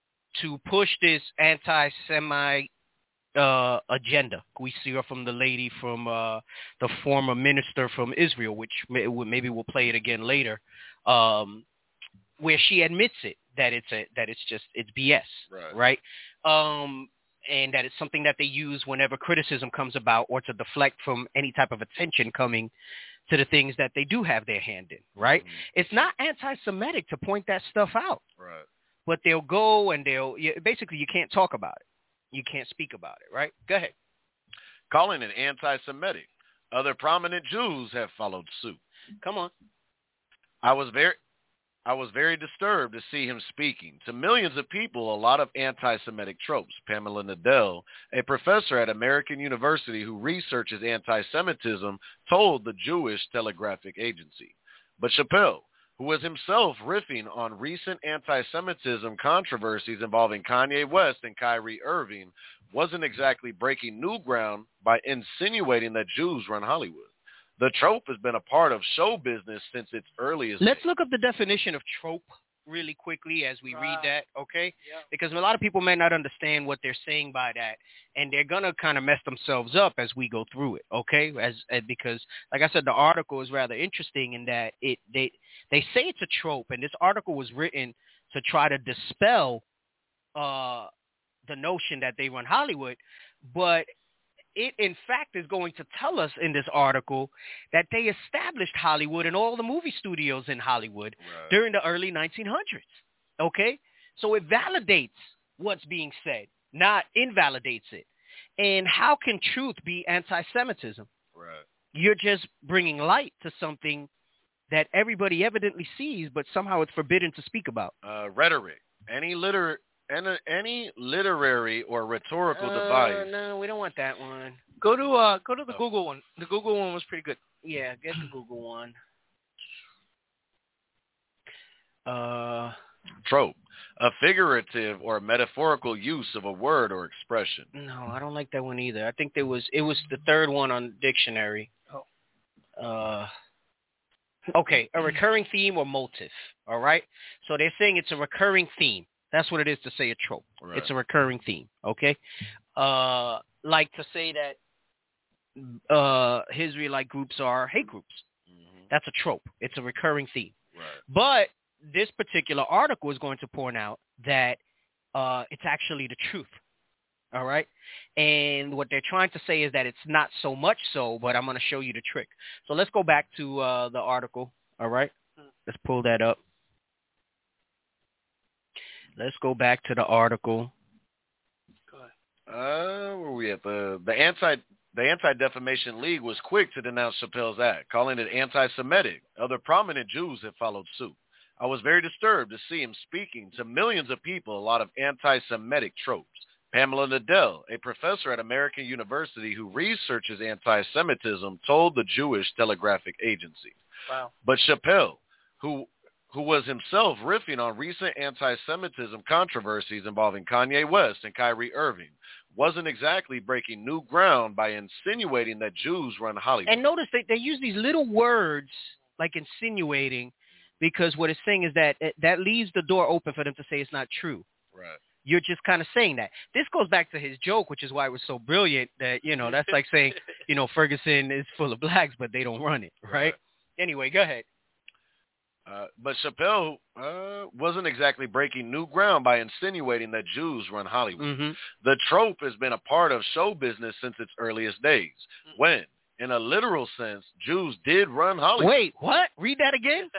to push this anti-Semite uh, agenda. We see her from the lady from uh, the former minister from Israel, which may, maybe we'll play it again later, um, where she admits it that it's a that it's just it's B S, right? right? Um, and that it's something that they use whenever criticism comes about or to deflect from any type of attention coming to the things that they do have their hand in, right? Mm-hmm. It's not anti-Semitic to point that stuff out. Right. But they'll go and they'll basically you can't talk about it. You can't speak about it, right? Go ahead. Calling it anti-Semitic. Other prominent Jews have followed suit. Come on. I was very I was very disturbed to see him speaking to millions of people a lot of anti-Semitic tropes. Pamela Nadell, a professor at American University who researches anti-Semitism, told the Jewish Telegraphic Agency. But Chappelle, who was himself riffing on recent anti-Semitism controversies involving Kanye West and Kyrie Irving, wasn't exactly breaking new ground by insinuating that Jews run Hollywood. The trope has been a part of show business since its earliest Let's days. look up the definition of trope really quickly as we Wow. read that, okay? Yeah. Because a lot of people may not understand what they're saying by that, and they're gonna kind of mess themselves up as we go through it, okay? As, as because, like I said, the article is rather interesting in that it they they say it's a trope, and this article was written to try to dispel uh, the notion that they run Hollywood, but it, in fact, is going to tell us in this article that they established Hollywood and all the movie studios in Hollywood Right. during the early nineteen hundreds, okay? So it validates what's being said, not invalidates it. And how can truth be anti-Semitism? Right. You're just bringing light to something that everybody evidently sees, but somehow it's forbidden to speak about. Uh, rhetoric. Any liter any, any literary or rhetorical Uh, device. no, we don't want that one. Go to uh, go to the Oh. Google one. The Google one was pretty good. Yeah, get the Google one. Uh, Trope. A figurative or metaphorical use of a word or expression. no, I don't like that one either. I think there was it was the third one on dictionary. Oh. Uh, okay, a recurring theme or motive. All right. So they're saying it's a recurring theme. That's what it is to say a trope. Right. It's a recurring theme. Okay. Uh, like to say that uh, Israelite groups are hate groups. Mm-hmm. That's a trope. It's a recurring theme. Right. But this particular article is going to point out that uh, it's actually the truth. All right? And what they're trying to say is that it's not so much so, but I'm going to show you the trick. So let's go back to uh, the article. All right? Let's pull that up. Let's go back to the article. Uh, where were we at? The the anti the Anti-Defamation League was quick to denounce Chappelle's act, calling it anti-Semitic. Other prominent Jews have followed suit. I was very disturbed to see him speaking to millions of people a lot of anti-Semitic tropes. Pamela Nadell, a professor at American University who researches anti-Semitism, told the Jewish Telegraphic Agency. Wow. But Chappelle, who who was himself riffing on recent anti-Semitism controversies involving Kanye West and Kyrie Irving, wasn't exactly breaking new ground by insinuating that Jews run Hollywood. And notice they, they use these little words like insinuating, because what it's saying is that that leaves the door open for them to say it's not true. Right. You're just kind of saying that. This goes back to his joke, which is why it was so brilliant that, you know, that's like saying, you know, Ferguson is full of blacks, but they don't run it, right? Right. Anyway, go ahead. Uh, but Chappelle uh, wasn't exactly breaking new ground by insinuating that Jews run Hollywood. Mm-hmm. The trope has been a part of show business since its earliest days, when, in a literal sense, Jews did run Hollywood. Wait, what? Read that again?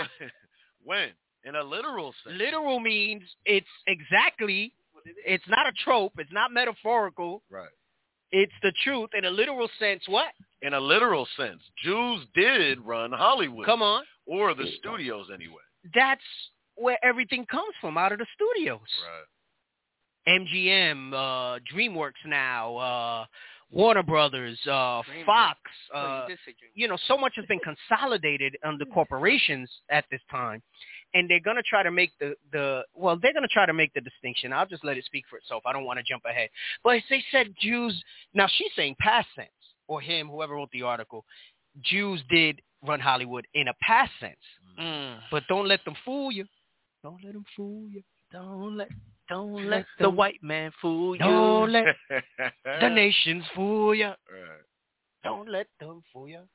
When, in a literal sense. Literal means it's exactly, it's not a trope, it's not metaphorical, Right. it's the truth. In a literal sense, what? In a literal sense, Jews did run Hollywood. Come on. Or the studios, anyway. That's where everything comes from, out of the studios. Right. M G M, uh, DreamWorks now, uh, Warner Brothers, uh, Fox. Oh, Uh, you did say Dream. you know, so much has been consolidated under corporations at this time. And they're going to try to make the, the, well, they're going to try to make the distinction. I'll just let it speak for itself. I don't want to jump ahead. But they said Jews, now she's saying past tense, or him, whoever wrote the article, Jews did run Hollywood in a past sense. Mm. But don't let them fool you. Don't let them fool you. Don't let, don't let, Let the them, white man fool you. don't let the nations fool you. Right. Don't let them fool you.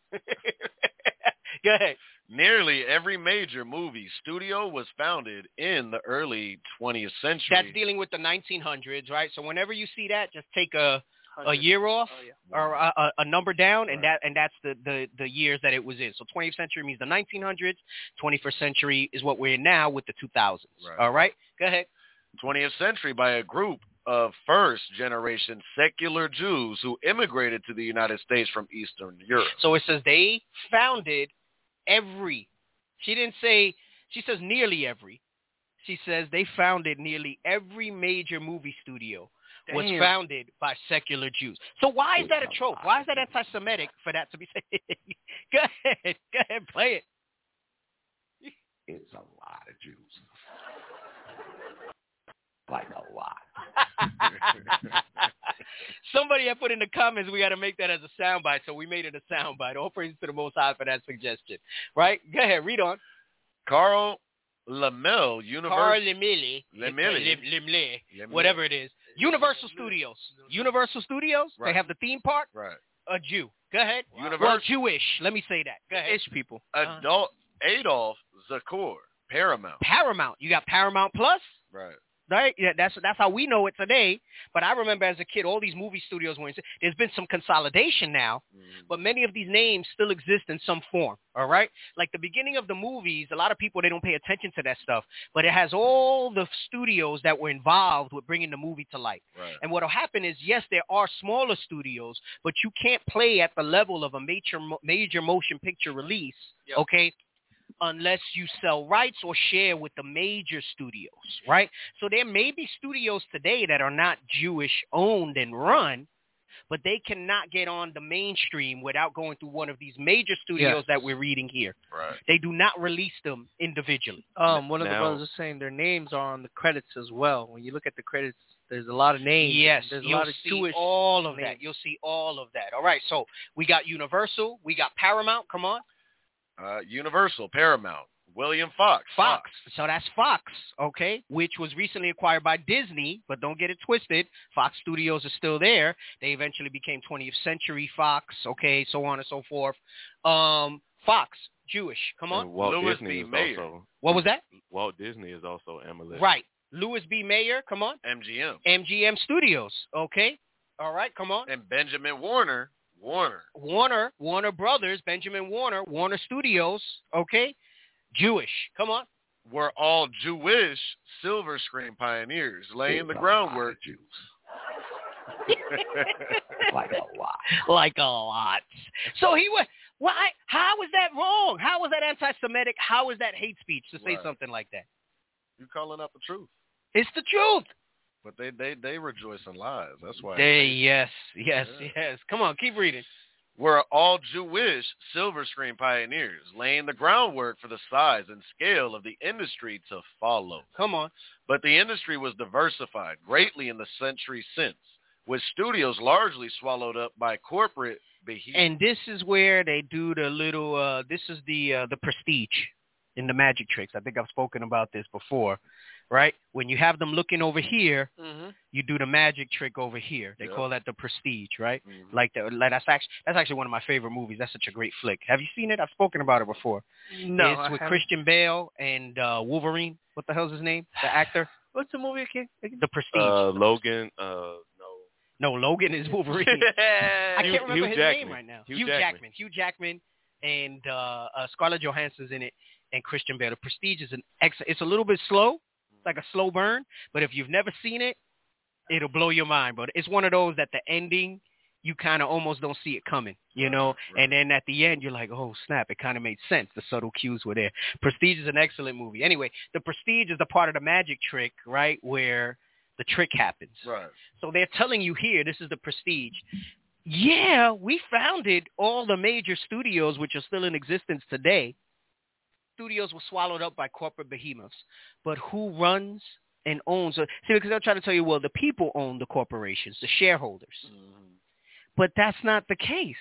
Go ahead. Nearly every major movie studio was founded in the early twentieth century. That's dealing with the nineteen hundreds, right? So whenever you see that, just take a a year off Oh, yeah. or a, a, a number down, and Right. that and that's the, the, the years that it was in. So twentieth century means the nineteen hundreds. twenty-first century is what we're in now with the two thousands. Right. All right? Go ahead. twentieth century by a group of first-generation secular Jews who immigrated to the United States from Eastern Europe. So it says they founded every. She didn't say, she says nearly every. She says they founded nearly every major movie studio was Damn. founded by secular Jews. So why is that a trope? Why is that anti-Semitic for that to be said? Go ahead. Go ahead. Play it. It's a lot of Jews. Like a lot. Somebody had put in the comments we got to make that as a soundbite, so we made it a soundbite. All praise to the Most High for that suggestion. Right? Go ahead. Read on. Carl Lamel Universal. Carl Lemille. Lemille. Lemille. Whatever it is. Universal Studios. Universal Studios. Right. They have the theme park. Right. A Jew. Go ahead. Universal. Well, Jewish. Let me say that. Go ahead. Ish people. Adult Adolf Zakor. Paramount. Paramount. You got Paramount Plus. Right. Right? Yeah, that's that's how we know it today. But I remember as a kid, all these movie studios were in. There's been some consolidation now, mm-hmm. but many of these names still exist in some form. All right? Like the beginning of the movies, a lot of people, they don't pay attention to that stuff. But it has all the studios that were involved with bringing the movie to life. Right. And what will happen is, yes, there are smaller studios, but you can't play at the level of a major, major motion picture release, yep. okay? Unless you sell rights or share with the major studios, right? So there may be studios today that are not Jewish owned and run, but they cannot get on the mainstream without going through one of these major studios yes. that we're reading here. Right. They do not release them individually. Um, one of now, the brothers is saying their names are on the credits as well. When you look at the credits, there's a lot of names. Yes, there's a you'll lot of see Jewish all of names. that. You'll see all of that. All right, so we got Universal, we got Paramount. Come on. Uh, Universal, Paramount, William Fox. Fox. Fox. So that's Fox, okay, which was recently acquired by Disney, but don't get it twisted. Fox Studios are still there. They eventually became twentieth Century Fox, okay, so on and so forth. Um, Fox, Jewish. Come on. And Walt Louis Disney B. is Mayer. also. What was that? Walt Disney is also Amalek. Right. Louis B. Mayer, come on. M G M. M G M Studios, okay. All right, come on. And Benjamin Warner. Warner. Warner, Warner Brothers, Benjamin Warner, Warner Studios, okay? Jewish, come on. We're all Jewish silver screen pioneers, laying the groundwork. Jews. Like a lot. Like a lot. So he was, why, how is that wrong? How is that anti-Semitic? How is that hate speech to say right. something like that? You're calling out the truth. It's the truth. But they, they, they rejoice in lies. That's why. They, yes, yes, yeah. yes. Come on, keep reading. We're all Jewish silver screen pioneers, laying the groundwork for the size and scale of the industry to follow. Come on. But the industry was diversified greatly in the century since, with studios largely swallowed up by corporate behemoths. And this is where they do the little, uh, this is the uh, the prestige in the magic tricks. I think I've spoken about this before. Right? When you have them looking over here, mm-hmm. you do the magic trick over here. They yep. call that the prestige, right? Mm-hmm. Like, the, like that's actually that's actually one of my favorite movies. That's such a great flick. Have you seen it? I've spoken about it before. No, it's I with haven't. Christian Bale and uh, Wolverine. What the hell's his name? The actor. What's the movie again? The Prestige. Uh, Logan. Uh, no. No, Logan is Wolverine. I Hugh, can't remember Hugh his Jackman. name right now. Hugh, Hugh Jackman. Jackman. Hugh Jackman and uh, uh, Scarlett Johansson's in it, and Christian Bale. The Prestige is an ex- It's a little bit slow. Like a slow burn, but if you've never seen it, it'll blow your mind. But it's one of those that the ending, you kind of almost don't see it coming, you know? Right. And then at the end, you're like, oh, snap, it kind of made sense. The subtle cues were there. Prestige is an excellent movie. Anyway, the Prestige is the part of the magic trick, right, where the trick happens. Right. So they're telling you here, this is the Prestige. Yeah, we founded all the major studios, which are still in existence today. Studios were swallowed up by corporate behemoths. But who runs and owns? See, because they'll try to tell you, well, the people own the corporations, the shareholders. Mm-hmm. But that's not the case.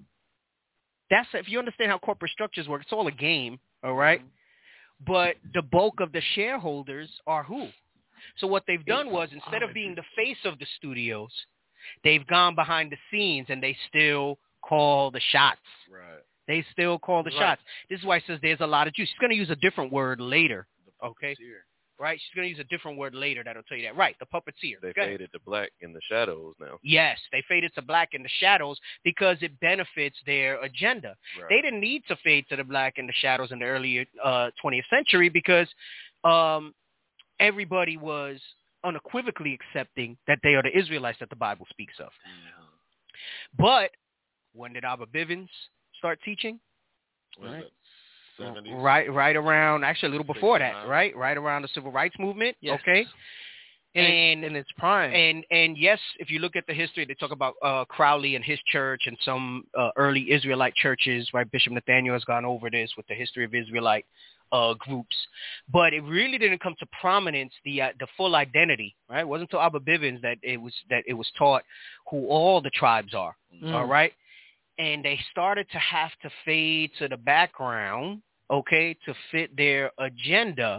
That's if you understand how corporate structures work, it's all a game, all right? Mm-hmm. But the bulk of the shareholders are who? So what they've done was, instead of being the face of the studios, they've gone behind the scenes and they still call the shots. Right. They still call the right. shots. This is why it says there's a lot of Jews. She's going to use a different word later. Okay? Puppeteer. Right? She's going to use a different word later that'll tell you that. Right, the puppeteer. They Go faded ahead. to black in the shadows now. Yes, they faded to black in the shadows because it benefits their agenda. Right. They didn't need to fade to the black in the shadows in the early uh, twentieth century because um, everybody was unequivocally accepting that they are the Israelites that the Bible speaks of. Yeah. But when did Abba Bivens start teaching? What is Right. it? seventies? Right, right around, actually a little before that, sixty-nine. right? Right around the civil rights movement, Yes. okay? And, And in its prime. and and yes, if you look at the history, they talk about uh, Crowley and his church and some uh, early Israelite churches, right? Bishop Nathaniel has gone over this with the history of Israelite uh, groups, but it really didn't come to prominence the uh, the full identity, right? It wasn't until Abba Bivens that it was that it was taught who all the tribes are, Mm. all right? And they started to have to fade to the background, okay, to fit their agenda,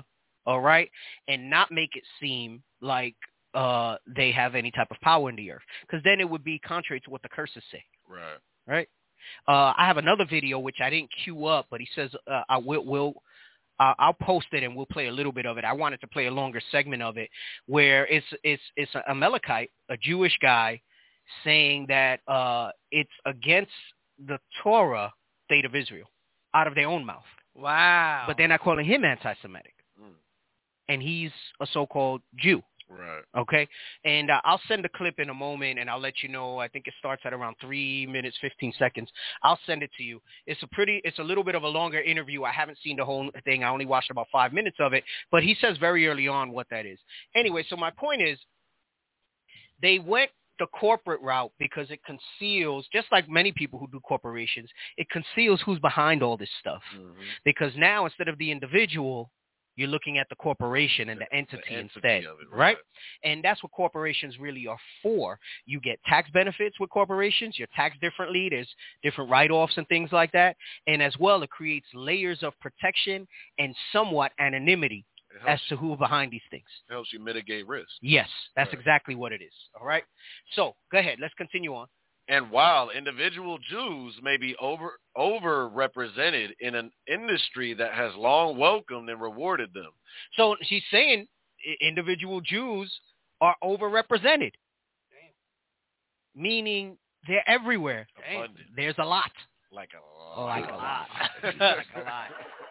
all right, and not make it seem like uh, they have any type of power in the earth, because then it would be contrary to what the curses say. Right. Right. Uh, I have another video which I didn't queue up, but he says uh, I will. will uh, I'll post it and we'll play a little bit of it. I wanted to play a longer segment of it where it's it's it's a Amalekite, a Jewish guy, saying that uh, it's against the Torah state of Israel out of their own mouth. Wow. But they're not calling him anti-Semitic. Mm. And he's a so-called Jew. Right. Okay. And uh, I'll send a clip in a moment, and I'll let you know. I think it starts at around three minutes, fifteen seconds. I'll send it to you. It's a pretty, it's a little bit of a longer interview. I haven't seen the whole thing. I only watched about five minutes of it. But he says very early on what that is. Anyway, so my point is they went the corporate route because it conceals, just like many people who do corporations, it conceals who's behind all this stuff. Mm-hmm. Because now instead of the individual, you're looking at the corporation and the, the entity, the entity instead, of it, right? right? And that's what corporations really are for. You get tax benefits with corporations. You're taxed differently. There's different write-offs and things like that. And as well, it creates layers of protection and somewhat anonymity as to who's behind these things. It helps you mitigate risk. Yes, that's right. exactly what it is. All right? So go ahead. Let's continue on. And while individual Jews may be over overrepresented in an industry that has long welcomed and rewarded them. So she's saying individual Jews are overrepresented. Damn. Meaning they're everywhere. Abundant. There's a lot. Like a lot. Like a lot. like a lot.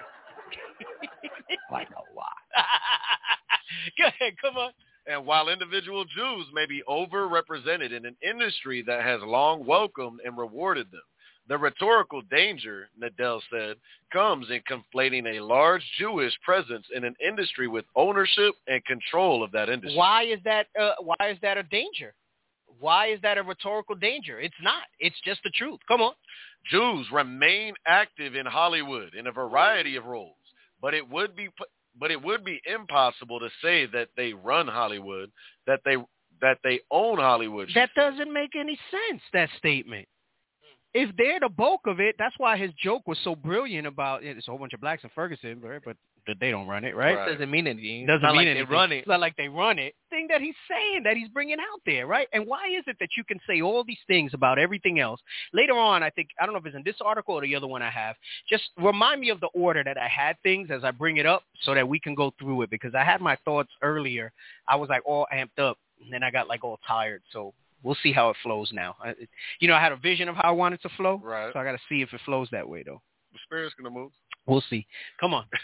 like a lot. Go ahead, come on. And while individual Jews may be overrepresented in an industry that has long welcomed and rewarded them, the rhetorical danger, Nadel said, comes in conflating a large Jewish presence in an industry with ownership and control of that industry. Why is that? Uh, why is that a danger? Why is that a rhetorical danger? It's not. It's just the truth. Come on. Jews remain active in Hollywood in a variety of roles, but it would be but it would be impossible to say that they run Hollywood, that they that they own Hollywood. That doesn't make any sense, that statement. If they're the bulk of it, that's why his joke was so brilliant about it. It's a whole bunch of blacks in Ferguson, right? But they don't run it, right? Right. Doesn't mean anything. Doesn't not mean like anything. They run it. It's not like they run it. Thing that he's saying, that he's bringing out there, right? And why is it that you can say all these things about everything else? Later on, I think, I don't know if it's in this article or the other one I have, just remind me of the order that I had things as I bring it up so that we can go through it, because I had my thoughts earlier. I was like all amped up, and then I got like all tired, so we'll see how it flows now. I, you know, I had a vision of how I wanted to flow, right? So I got to see if it flows that way, though. The spirit's going to move. We'll see. Come on.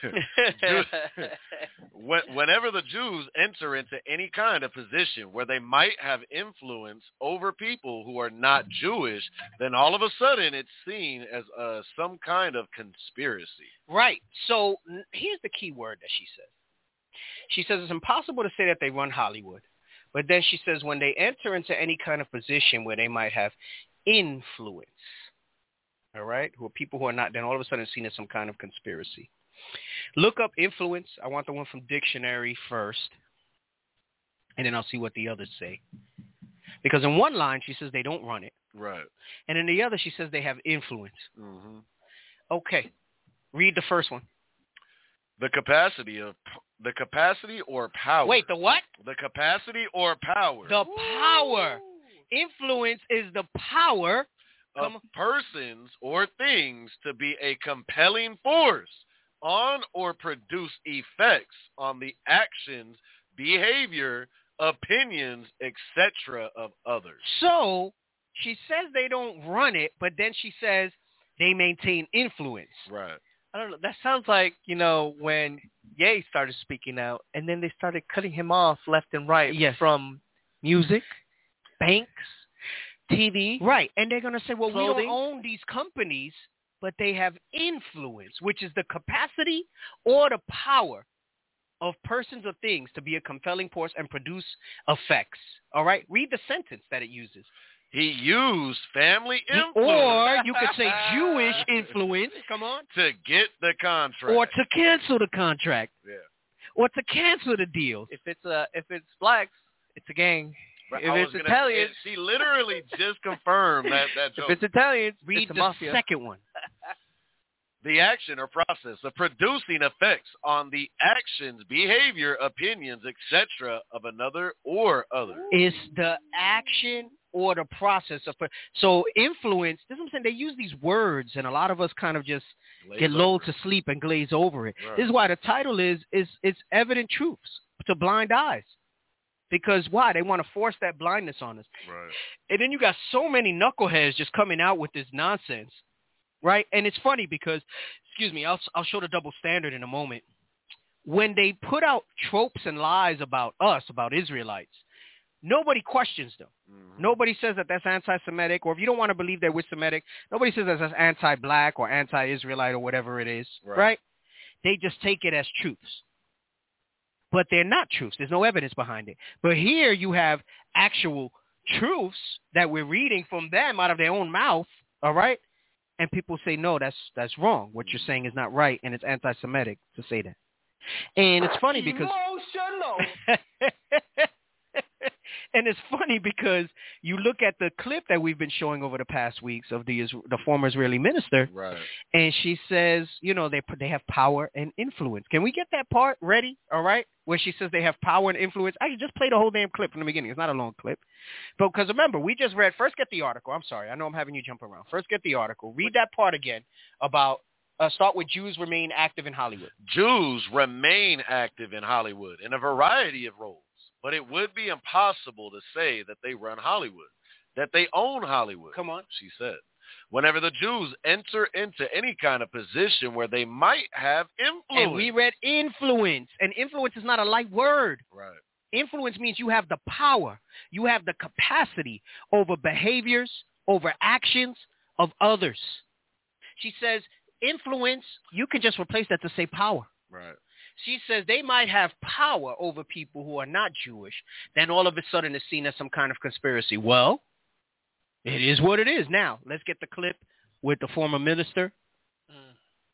Whenever the Jews enter into any kind of position where they might have influence over people who are not Jewish, then all of a sudden it's seen as uh, some kind of conspiracy. Right. So here's the key word that she says. She says it's impossible to say that they run Hollywood. But then she says when they enter into any kind of position where they might have influence, all right, who are people who are not, then all of a sudden seen as some kind of conspiracy. Look up influence. I want the one from dictionary first, and then I'll see what the others say. Because in one line, she says they don't run it. Right. And in the other, she says they have influence. Mm-hmm. Okay. Read the first one. The capacity of the capacity or power. Wait, the what? The capacity or power. The power. Ooh. Influence is the power of persons or things to be a compelling force on or produce effects on the actions, behavior, opinions, et cetera of others. So she says they don't run it, but then she says they maintain influence. Right. I don't know. That sounds like, you know, when Ye started speaking out, and then they started cutting him off left and right yes. from music, banks, T V. Right. And they're going to say, well, clothing. We don't own these companies, but they have influence, which is the capacity or the power of persons or things to be a compelling force and produce effects. All right? Read the sentence that it uses. He used family influence. Or you could say Jewish influence. Come on. To get the contract. Or to cancel the contract. Yeah. Or to cancel the deal. If it's uh, if it's blacks, it's a gang. Right. If it's gonna, Italians. It, she literally just confirmed that, that joke. If it's Italians, read it's a the mafia. second one. the action or process of producing effects on the actions, behavior, opinions, et cetera of another or other. It's the action or the process of so influence. This is what I'm saying. They use these words, and a lot of us kind of just glaze get lulled to sleep and glaze over it. Right. This is why the title is is it's evident truths to blind eyes. Because why? They want to force that blindness on us. Right. And then you got so many knuckleheads just coming out with this nonsense, right? And it's funny because, excuse me, I'll I'll show the double standard in a moment. When they put out tropes and lies about us, about Israelites, nobody questions them. Mm-hmm. Nobody says that that's anti-Semitic, or if you don't want to believe that we're Semitic, nobody says that that's anti-black or anti-Israelite or whatever it is, right? right? They just take it as truths. But they're not truths. There's no evidence behind it. But here you have actual truths that we're reading from them out of their own mouth, all right? And people say, no, that's that's wrong. What you're saying is not right, and it's anti-Semitic to say that. And it's funny because... Emotional. And it's funny because you look at the clip that we've been showing over the past weeks of the the former Israeli minister, right? And she says, you know, they they have power and influence. Can we get that part ready? All right, where she says they have power and influence. I just play the whole damn clip from the beginning. It's not a long clip, but because remember, we just read. First, get the article. I'm sorry, I know I'm having you jump around. First, get the article. Read that part again about. Uh, start with Jews remain active in Hollywood. Jews remain active in Hollywood in a variety of roles. But it would be impossible to say that they run Hollywood, that they own Hollywood. Come on. She said. Whenever the Jews enter into any kind of position where they might have influence. And we read influence. And influence is not a light word. Right. Influence means you have the power. You have the capacity over behaviors, over actions of others. She says influence, you can just replace that to say power. Right. She says they might have power over people who are not Jewish. Then all of a sudden it's seen as some kind of conspiracy. Well, it is what it is. Now, let's get the clip with the former minister. Mm.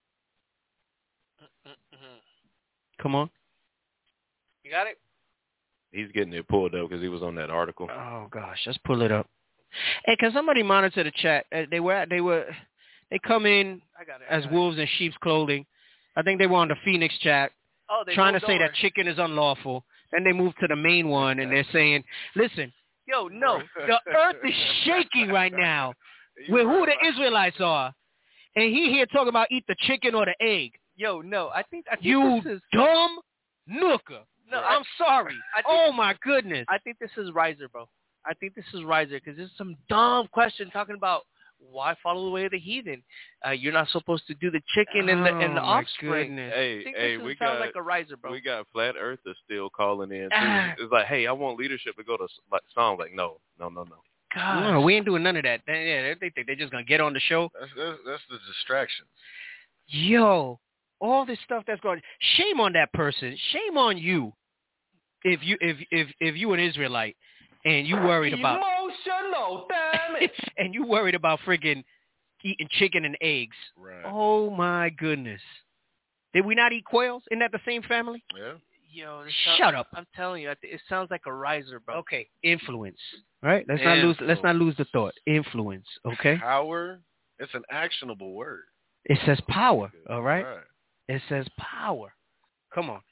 Come on. You got it? He's getting it pulled up because he was on that article. Oh, gosh. Let's pull it up. Hey, can somebody monitor the chat? Uh, they were, they were, they come in I got it, I as got wolves it. in sheep's clothing. I think they were on the Phoenix chat. Oh, trying to say over. that chicken is unlawful. Then they move to the main one, and they're saying, listen, yo, no, the earth is shaking right now with who the Israelites are. And he here talking about eat the chicken or the egg. Yo, no, I think, I think you this is... dumb nooker. No, I'm sorry. I think, oh, my goodness. I think this is Riser, bro. I think this is Riser because this is some dumb question talking about why follow the way of the heathen? Uh, you're not supposed to do the chicken and the oh, and the offspring. Goodness. Hey, I think hey, this we sounds got like a Riser, bro. We got flat earthers still calling in. Too. Ah. It's like, hey, I want leadership to go to like songs. Like, no, no, no, no. God. No, we ain't doing none of that. They, yeah, they think they're just gonna get on the show. That's, that's, that's the distraction. Yo, all this stuff that's going. Shame on that person. Shame on you. If you if if if you an Israelite and you worried about emotional damage and you worried about friggin' eating chicken and eggs. Right. Oh my goodness. Did we not eat quails? Isn't that the same family? Yeah. Yo, shut sounds, up. I'm telling you, it sounds like a Riser, bro. Okay, influence. Right? Let's influence. not lose. Let's not lose the thought. Influence. Okay. Power. It's an actionable word. It says power. All right. right. It says power. Come on.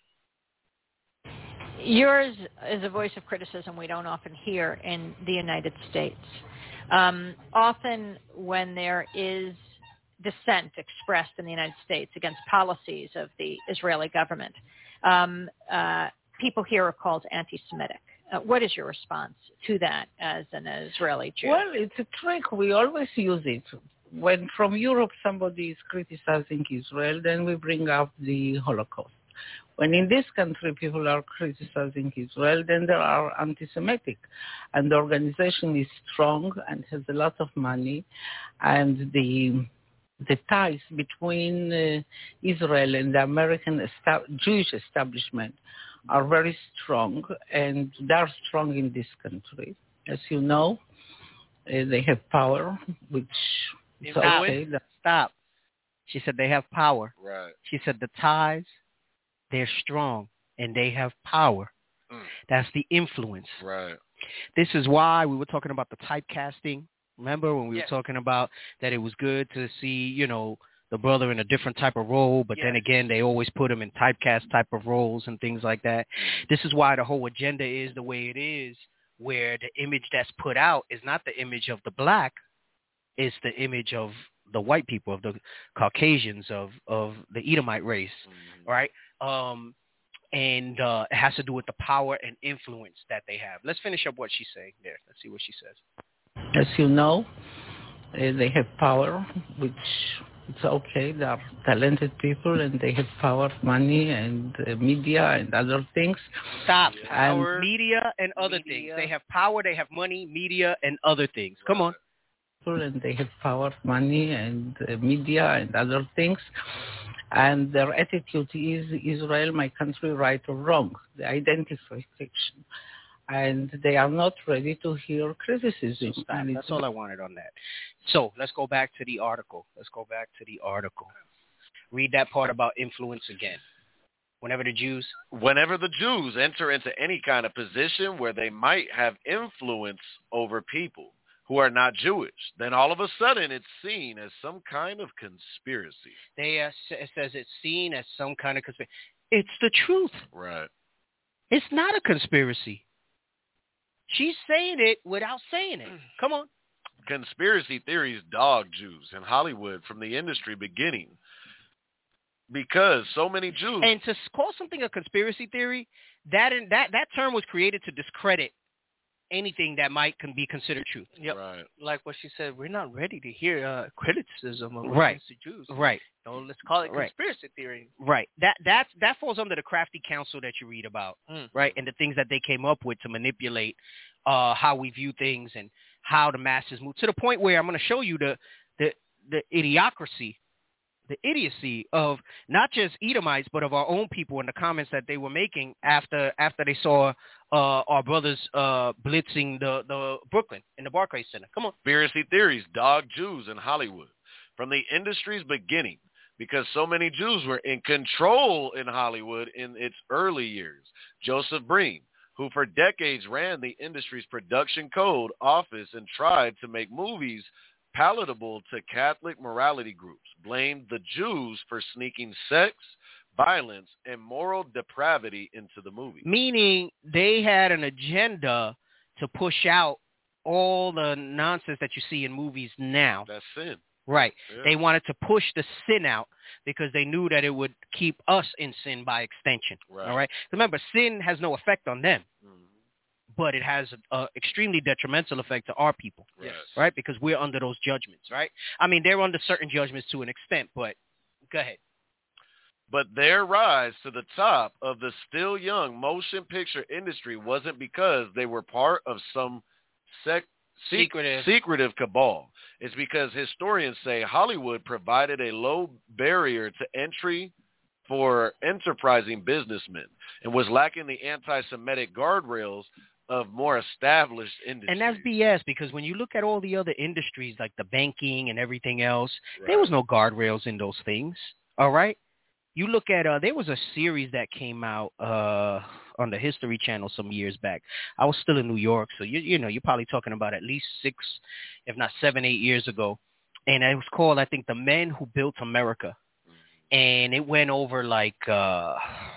Yours is a voice of criticism we don't often hear in the United States. Um, often when there is dissent expressed in the United States against policies of the Israeli government, um, uh, people here are called anti-Semitic. Uh, what is your response to that as an Israeli Jew? Well, it's a trick. We always use it. When from Europe somebody is criticizing Israel, then we bring up the Holocaust. When in this country people are criticizing Israel, then they are anti-Semitic. And the organization is strong and has a lot of money. And the the ties between uh, Israel and the American esta- Jewish establishment are very strong. And they are strong in this country. As you know, uh, they have power, which is Stop. okay. Stop. She said they have power. Right. She said the ties, they're strong, and they have power. Mm. That's the influence. Right. This is why we were talking about the typecasting. Remember when we yes. were talking about that it was good to see, you know, the brother in a different type of role, but yes. then again, they always put him in typecast type of roles and things like that. This is why the whole agenda is the way it is, where the image that's put out is not the image of the black, it's the image of the white people, of the Caucasians, of, of the Edomite race, mm-hmm. right? Um, and uh, it has to do with the power and influence that they have. Let's finish up what she's saying there. Let's see what she says. As you know, uh, they have power, which it's okay. They are talented people, and they have power, money, and uh, media, and other things. Stop. Power, and media, and other media. things. They have power, they have money, media, and other things. Come on. And they have power, money, and uh, media, and other things. And their attitude is Israel, my country, right or wrong, the identification. And they are not ready to hear criticism. So That's all I wanted on that. So let's go back to the article. Let's go back to the article. Read that part about influence again. Whenever the Jews... Whenever the Jews enter into any kind of position where they might have influence over people who are not Jewish, then all of a sudden it's seen as some kind of conspiracy. They uh, it says it's seen as some kind of conspiracy. It's the truth. Right. It's not a conspiracy. She's saying it without saying it. Come on. Conspiracy theories dog Jews in Hollywood from the industry beginning because so many Jews... And to call something a conspiracy theory, that that that term was created to discredit anything that might can be considered truth. Yep. Right. Like what she said, we're not ready to hear uh, criticism of right. the Jews. Right. So let's call it right. conspiracy theory. Right. That that that falls under the crafty counsel that you read about, mm. right? And the things that they came up with to manipulate uh, how we view things and how the masses move, to the point where I'm going to show you the the the idiocracy, the idiocy of not just Edomites, but of our own people in the comments that they were making after after they saw uh, our brothers uh, blitzing the, the Brooklyn in the Barclays Center. Come on. Conspiracy theories dog Jews in Hollywood from the industry's beginning because so many Jews were in control in Hollywood in its early years. Joseph Breen, who for decades ran the industry's production code office and tried to make movies palatable to Catholic morality groups, blamed the Jews for sneaking sex, violence, and moral depravity into the movie. Meaning they had an agenda to push out all the nonsense that you see in movies now. That's sin. Right. Yeah. They wanted to push the sin out because they knew that it would keep us in sin by extension. Right. All right. Remember, sin has no effect on them. Mm-hmm. But it has an extremely detrimental effect to our people, yes. right? Because we're under those judgments, right? I mean, they're under certain judgments to an extent, but go ahead. But their rise to the top of the still young motion picture industry wasn't because they were part of some sec- secretive. secretive cabal. It's because historians say Hollywood provided a low barrier to entry for enterprising businessmen and was lacking the anti-Semitic guardrails of more established industries. And that's B S because when you look at all the other industries like the banking and everything else, right. there was no guardrails in those things, all right? You look at, uh, there was a series that came out uh, on the History Channel some years back. I was still in New York, so you, you know, you're probably talking about at least six, if not seven, eight years ago. And it was called, I think, The Men Who Built America. And it went over like uh,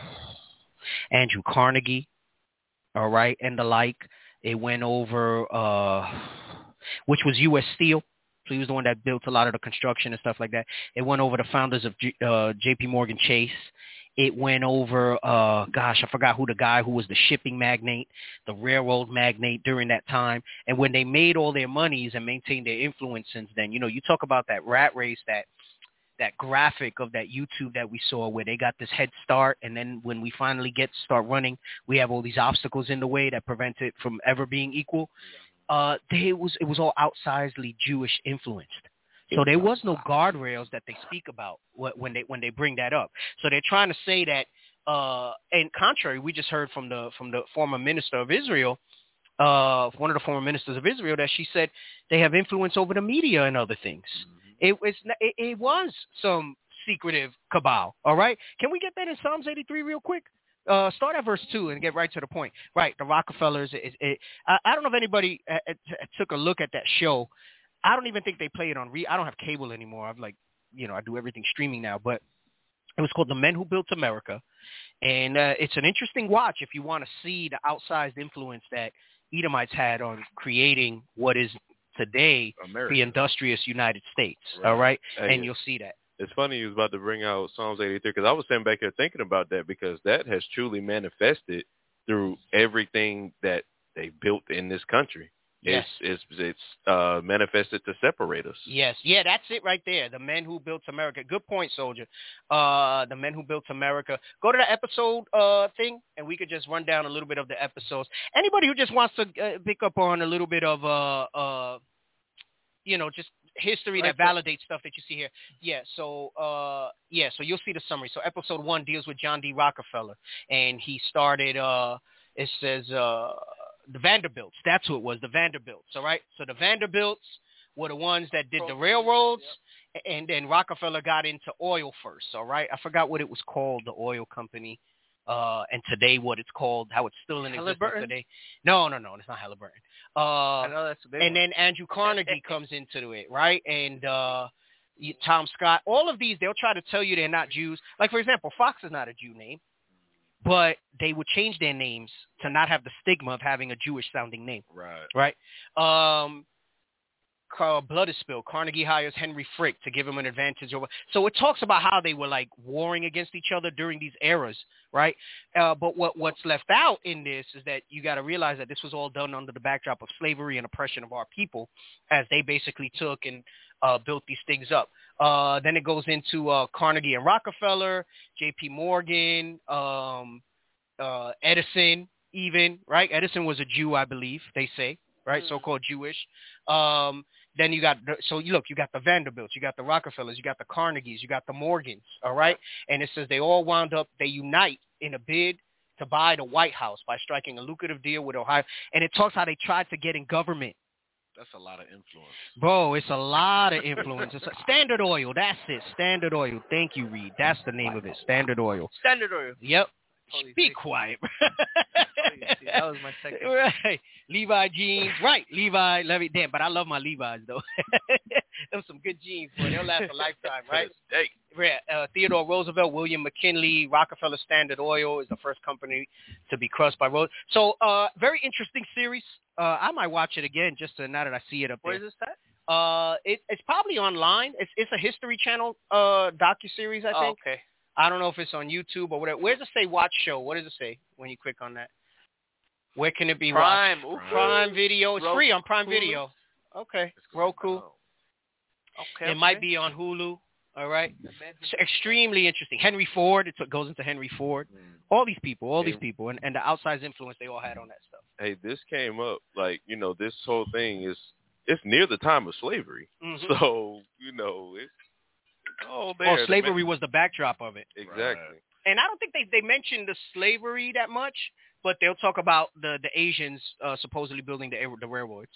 Andrew Carnegie, all right, and the like. It went over, uh, which was U S Steel. So he was the one that built a lot of the construction and stuff like that. It went over the founders of G- uh, J P Morgan Chase. It went over, uh, gosh, I forgot who the guy who was the shipping magnate, the railroad magnate during that time. And when they made all their monies and maintained their influence since then, you know, you talk about that rat race, that that graphic of that YouTube that we saw where they got this head start. And then when we finally get to start running, we have all these obstacles in the way that prevent it from ever being equal. Uh, they was, it was all outsizedly Jewish influenced. So there was no guardrails that they speak about when they, when they bring that up. So they're trying to say that, uh, and contrary, we just heard from the, from the former minister of Israel, uh, one of the former ministers of Israel, that she said they have influence over the media and other things. It was it, it was some secretive cabal. All right, can we get that in Psalms eighty-three real quick? Uh, start at verse two and get right to the point. Right, the Rockefellers. It, it, I, I don't know if anybody uh, took a look at that show. I don't even think they play it on. Re- I don't have cable anymore. I've like you know, I do everything streaming now, but it was called The Men Who Built America. And uh, it's an interesting watch if you want to see the outsized influence that Edomites had on creating what is today America. The industrious United States. Right. All right. Hey, and you'll see that. It's funny you was about to bring out Psalms eighty-three because I was sitting back here thinking about that because that has truly manifested through everything that they built in this country. Yes. It's, it's, it's uh, manifested to separate us. Yes. Yeah, that's it right there. The Men Who Built America. Good point, Soldier. Uh, the Men Who Built America. Go to the episode uh, thing, and we could just run down a little bit of the episodes. Anybody who just wants to uh, pick up on a little bit of, uh, uh, you know, just history that validates stuff that you see here. Yeah, so uh, yeah, so you'll see the summary. So episode one deals with John D. Rockefeller, and he started, uh, it says... Uh, the Vanderbilts. That's who it was, the Vanderbilts, all right? So the Vanderbilts were the ones that did the railroads, yep. and then Rockefeller got into oil first, all right? I forgot what it was called, the oil company, uh, and today what it's called, how it's still in existence today. No, no, no, it's not Halliburton. Uh, I know that's a big and one. then Andrew Carnegie comes into it, right? And uh, Tom Scott, all of these, they'll try to tell you they're not Jews. Like, for example, Fox is not a Jew name. But they would change their names to not have the stigma of having a Jewish-sounding name. Right. Right. Um, Carl Blood is spilled. Carnegie hires Henry Frick to give him an advantage over. So it talks about how they were like warring against each other during these eras, right? Uh, but what what's left out in this is that you got to realize that this was all done under the backdrop of slavery and oppression of our people, as they basically took and uh, built these things up. Uh, then it goes into uh, Carnegie and Rockefeller, J P Morgan, um, uh, Edison, even, right? Edison was a Jew, I believe, they say, right? Mm. So-called Jewish. Um, then you got, the, so you look, you got the Vanderbilts, you got the Rockefellers, you got the Carnegies, you got the Morgans, all right? And it says they all wound up, they unite in a bid to buy the White House by striking a lucrative deal with Ohio. And it talks how they tried to get in government. That's a lot of influence. Bro, it's a lot of influence. It's a, Standard Oil, that's it. Standard Oil. Thank you, Reed. That's the name of it. Standard Oil. Standard Oil. Yep. Holy Be shit. quiet. That was my second. Right. Levi jeans. Right. Levi, Levi. Damn, but I love my Levi's, though. Them some good jeans, boy. They'll last a lifetime, right? Hey. Uh, Theodore Roosevelt, William McKinley, Rockefeller Standard Oil is the first company to be crushed by Rose. So, uh, very interesting series. Uh, I might watch it again just to, now that I see it up Where there. is this at? Uh, it, it's probably online. It's it's a History Channel uh docuseries, I think. Oh, okay. I don't know if it's on YouTube or whatever. Where does it say watch show? What does it say when you click on that? Where can it be Prime. watched? Ooh, Prime Video. It's Roku. free on Prime Video. Okay. Roku. Okay. It might be on Hulu. All right. It's extremely interesting. Henry Ford. It goes into Henry Ford. Mm. All these people. All these people. And, and the outsized influence they all had on that stuff. Hey, this came up, like, you know, this whole thing is, it's near the time of slavery. Mm-hmm. So, you know, it's, it's all there. Oh, slavery was the backdrop of it. Exactly. Right. And I don't think they, they mentioned the slavery that much, but they'll talk about the, the Asians uh, supposedly building the, the railroads.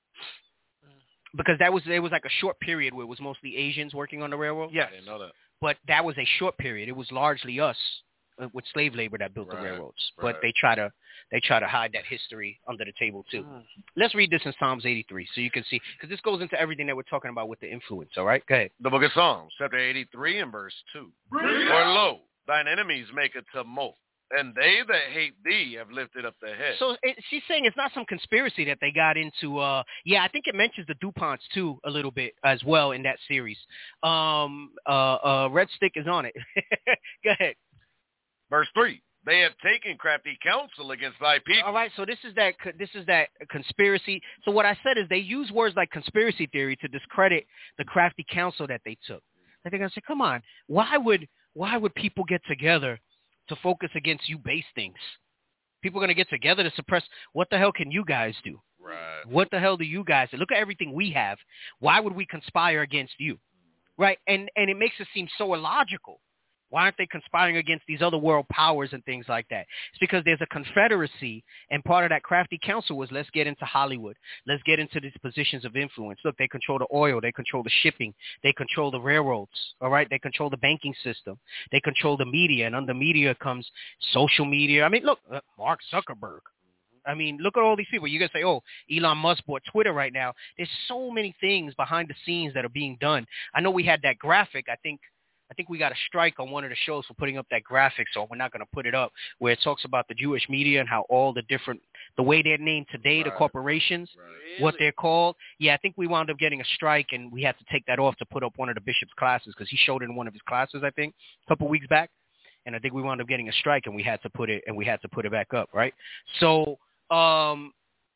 Because that was, it was like a short period where it was mostly Asians working on the railroad. Yes. I didn't know that. But that was a short period. It was largely us uh, with slave labor that built right. the railroads. Right. But they try to they try to hide that history under the table too. Mm. Let's read this in Psalms eighty-three so you can see, because this goes into everything that we're talking about with the influence. All right, go ahead. The book of Psalms, chapter eighty-three and verse two. For lo, thine enemies make a tumult, and they that hate thee have lifted up their head. So it, she's saying it's not some conspiracy that they got into. Uh, yeah, I think it mentions the DuPonts too a little bit as well in that series. Um, uh, uh, Red Stick is on it. Go ahead. Verse three. They have taken crafty counsel against thy people. All right, so this is that this is that conspiracy. So what I said is they use words like conspiracy theory to discredit the crafty counsel that they took. And they're gonna say, "Come on, why would why would people get together to focus against you base things? People are going to get together to suppress. What the hell can you guys do? Right. What the hell do you guys do? Look at everything we have. Why would we conspire against you?" Right? And and it makes it seem so illogical. Why aren't they conspiring against these other world powers and things like that? It's because there's a confederacy, and part of that crafty counsel was, let's get into Hollywood. Let's get into these positions of influence. Look, they control the oil. They control the shipping. They control the railroads, all right? They control the banking system. They control the media, and under media comes social media. I mean, look, uh, Mark Zuckerberg. I mean, look at all these people. You're going to say, oh, Elon Musk bought Twitter right now. There's so many things behind the scenes that are being done. I know we had that graphic. I think I think we got a strike on one of the shows for putting up that graphic, so we're not going to put it up, where it talks about the Jewish media and how all the different, the way they're named today, right. the corporations, right. what they're called. Yeah, I think we wound up getting a strike, and we had to take that off to put up one of the bishop's classes because he showed it in one of his classes, I think, a couple weeks back. And I think we wound up getting a strike, and we had to put it, and we had to put it back up, right? So um,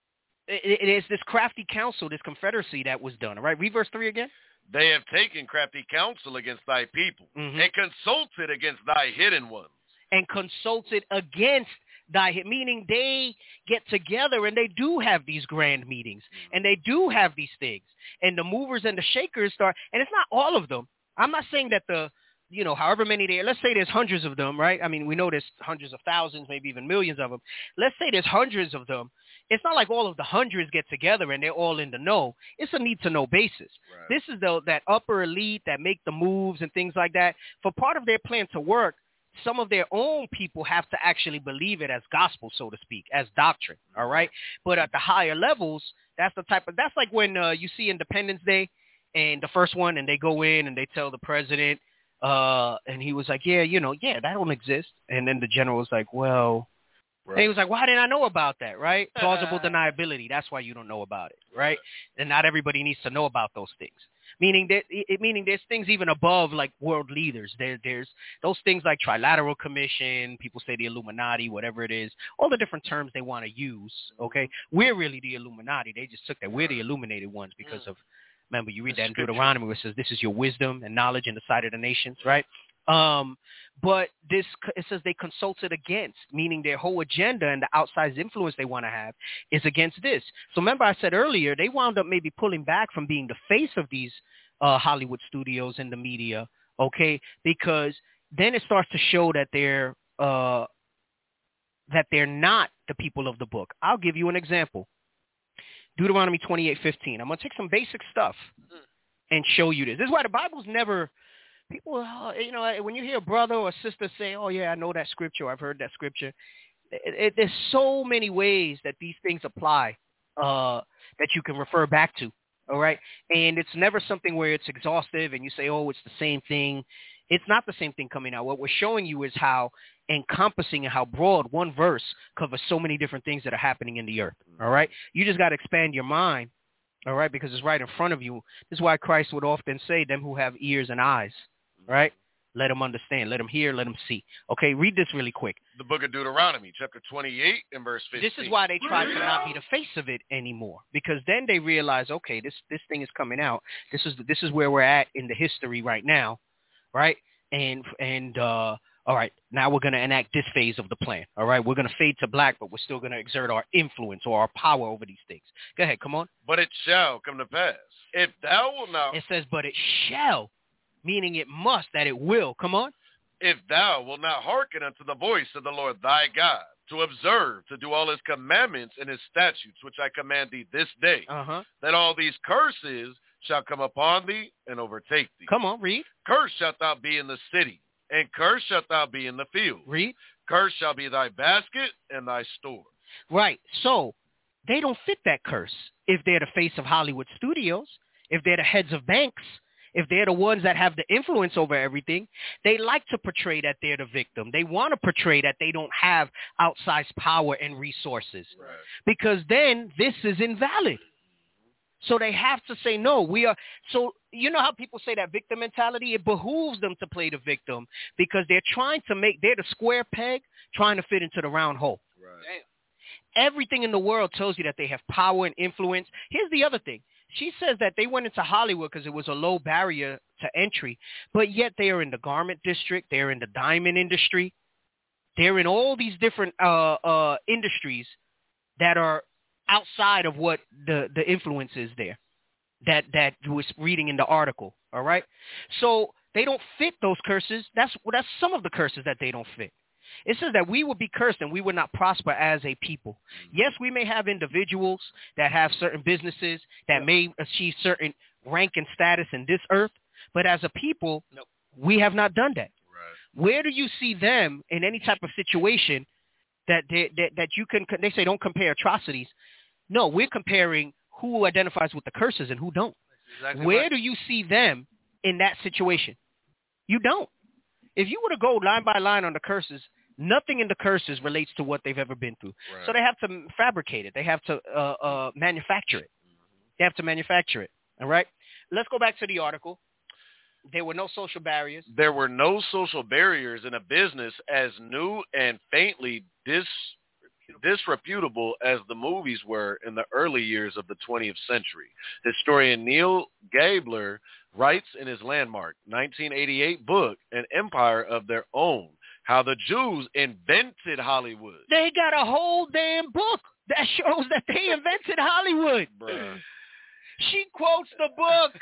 it, it is this crafty counsel, this confederacy that was done, all right? Read verse three again. They have taken crafty counsel against thy people, mm-hmm. and consulted against thy hidden ones. And consulted against thy, meaning they get together and they do have these grand meetings, and they do have these things. And the movers and the shakers start, and it's not all of them. I'm not saying that the, you know, however many there, let's say there's hundreds of them, right? I mean, we know there's hundreds of thousands, maybe even millions of them. Let's say there's hundreds of them. It's not like all of the hundreds get together and they're all in the know. It's a need-to-know basis. Right. This is the, that upper elite that make the moves and things like that. For part of their plan to work, some of their own people have to actually believe it as gospel, so to speak, as doctrine, all right? But at the higher levels, that's the type of, that's like when uh, you see Independence Day and the first one, and they go in and they tell the president, uh, and he was like, yeah, you know, yeah, that don't exist. And then the general was like, well, right. And he was like, why didn't I know about that, right? Plausible deniability. That's why you don't know about it, right? And not everybody needs to know about those things. Meaning that, it, meaning there's things even above like world leaders. There, there's those things like Trilateral Commission. People say the Illuminati, whatever it is. All the different terms they want to use. Okay, we're really the Illuminati. They just took that. We're the illuminated ones because of. Remember, you read that in Deuteronomy where it says, "This is your wisdom and knowledge in the sight of the nations." Right. Um, but this, it says they consulted against, meaning their whole agenda and the outside influence they want to have is against this. So remember I said earlier, they wound up maybe pulling back from being the face of these uh, Hollywood studios and the media, okay, because then it starts to show that they're, uh, that they're not the people of the book. I'll give you an example. Deuteronomy twenty-eight fifteen. I'm going to take some basic stuff and show you this. This is why the Bible's never... People, you know, when you hear a brother or a sister say, oh, yeah, I know that scripture, I've heard that scripture, it, it, there's so many ways that these things apply uh, that you can refer back to, all right? And it's never something where it's exhaustive and you say, oh, it's the same thing. It's not the same thing coming out. What we're showing you is how encompassing and how broad one verse covers so many different things that are happening in the earth, all right? You just got to expand your mind, all right, because it's right in front of you. This is why Christ would often say, them who have ears and eyes. Right? Let them understand. Let them hear. Let them see. Okay, read this really quick. The book of Deuteronomy, chapter twenty-eight and verse fifteen. This is why they try to not be the face of it anymore, because then they realize, okay, this this thing is coming out. This is this is where we're at in the history right now, right? And and uh, all right, now we're going to enact this phase of the plan. All right, we're going to fade to black, but we're still going to exert our influence or our power over these things. Go ahead, come on. But it shall come to pass if thou wilt not. It says, but it shall. Meaning it must, that it will. Come on. If thou wilt not hearken unto the voice of the Lord thy God, to observe, to do all his commandments and his statutes, which I command thee this day, uh-huh. that all these curses shall come upon thee and overtake thee. Come on, read. Cursed shalt thou be in the city, and cursed shalt thou be in the field. Read. Cursed shall be thy basket and thy store. Right. So they don't fit that curse if they're the face of Hollywood studios, if they're the heads of banks. If they're the ones that have the influence over everything, they like to portray that they're the victim. They want to portray that they don't have outsized power and resources, right. Because then this is invalid. So they have to say, no, we are. So you know how people say that victim mentality? It behooves them to play the victim because they're trying to make, they're the square peg trying to fit into the round hole. Right. Everything in the world tells you that they have power and influence. Here's the other thing. She says that they went into Hollywood because it was a low barrier to entry, but yet they are in the garment district. They're in the diamond industry. They're in all these different uh, uh, industries that are outside of what the, the influence is there that, that was reading in the article, all right? So they don't fit those curses. That's, well, that's some of the curses that they don't fit. It says that we would be cursed and we would not prosper as a people. Yes, we may have individuals that have certain businesses that may achieve certain rank and status in this earth, but as a people, nope. We have not done that. Right. Where do you see them in any type of situation that they, that that you can. They say don't compare atrocities. No, we're comparing who identifies with the curses and who don't. Exactly Where right. do you see them in that situation? You don't. If you were to go line by line on the curses, nothing in the curses relates to what they've ever been through. Right. So they have to fabricate it. They have to uh, uh, manufacture it. They have to manufacture it. All right? Let's go back to the article. There were no social barriers. There were no social barriers in a business as new and faintly dis, disreputable as the movies were in the early years of the twentieth century. Historian Neil Gabler writes in his landmark nineteen eighty-eight book, An Empire of Their Own, how the Jews invented Hollywood. They got a whole damn book that shows that they invented Hollywood. Bruh. She quotes the book.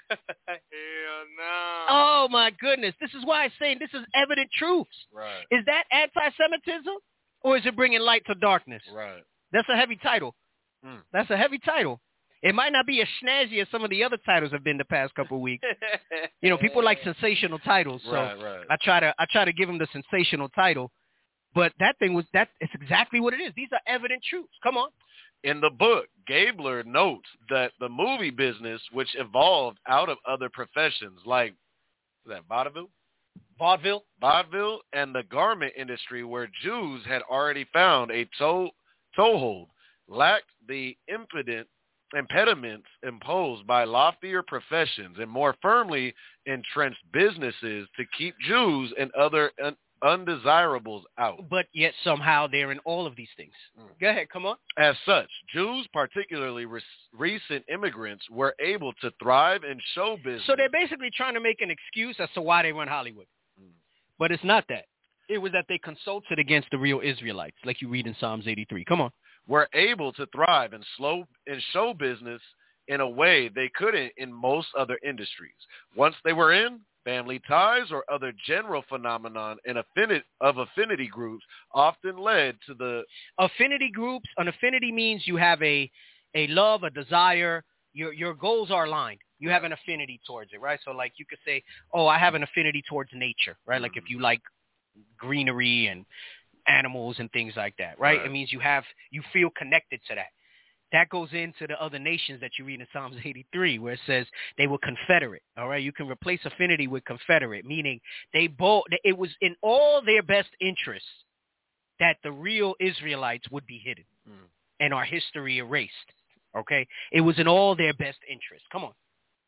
Hell no. Oh, my goodness. This is why I'm saying this is evident truths. Right. Is that anti-Semitism or is it bringing light to darkness? Right. That's a heavy title. Mm. That's a heavy title. It might not be as snazzy as some of the other titles have been the past couple of weeks. You know, people like sensational titles, so Right, right. I try to I try to give them the sensational title. But that thing was that it's exactly what it is. These are evident truths. Come on. In the book, Gabler notes that the movie business, which evolved out of other professions like is that vaudeville, Vaudeville, vaudeville, and the garment industry, where Jews had already found a toe toehold, lacked the impediment impediments imposed by loftier professions and more firmly entrenched businesses to keep Jews and other un- undesirables out. But yet somehow they're in all of these things. Mm. Go ahead, come on. As such, Jews, particularly re- recent immigrants, were able to thrive in show business. So they're basically trying to make an excuse as to why they run Hollywood. Mm. But it's not that. It was that they consulted against the real Israelites, like you read in Psalms eighty-three. Come on. Were able to thrive in slow in show business in a way they couldn't in most other industries. Once they were in, family ties or other general phenomenon and affinity of affinity groups often led to the affinity groups. An affinity means you have a a love, a desire. Your your goals are aligned. You have an affinity towards it, right? So like you could say, oh, I have an affinity towards nature, right? Mm-hmm. Like if you like greenery and animals and things like that, right? right? It means you have you feel connected to that. That goes into the other nations that you read in Psalms eighty-three, where it says they were confederate. All right, you can replace affinity with confederate, meaning they both. It was in all their best interests that the real Israelites would be hidden mm. and our history erased. Okay, it was in all their best interests. Come on.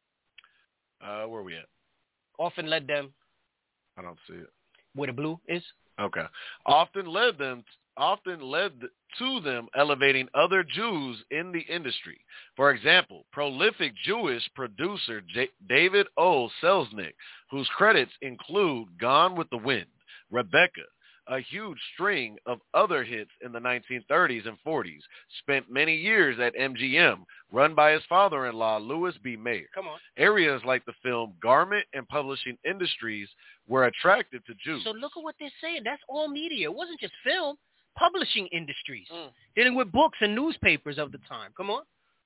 Uh, where are we at? Often led them. I don't see it. Where the blue is. Okay. Often led them. often led to them elevating other Jews in the industry. For example, prolific Jewish producer J- David O. Selznick, whose credits include Gone with the Wind, Rebecca, a huge string of other hits in the nineteen thirties and forties, spent many years at M G M, run by his father-in-law, Louis B. Mayer. Come on. Areas like the film, garment, and publishing industries were attractive to Jews. So look at what they're saying. That's all media. It wasn't just film. Publishing industries, mm. dealing with books and newspapers of the time. Come on.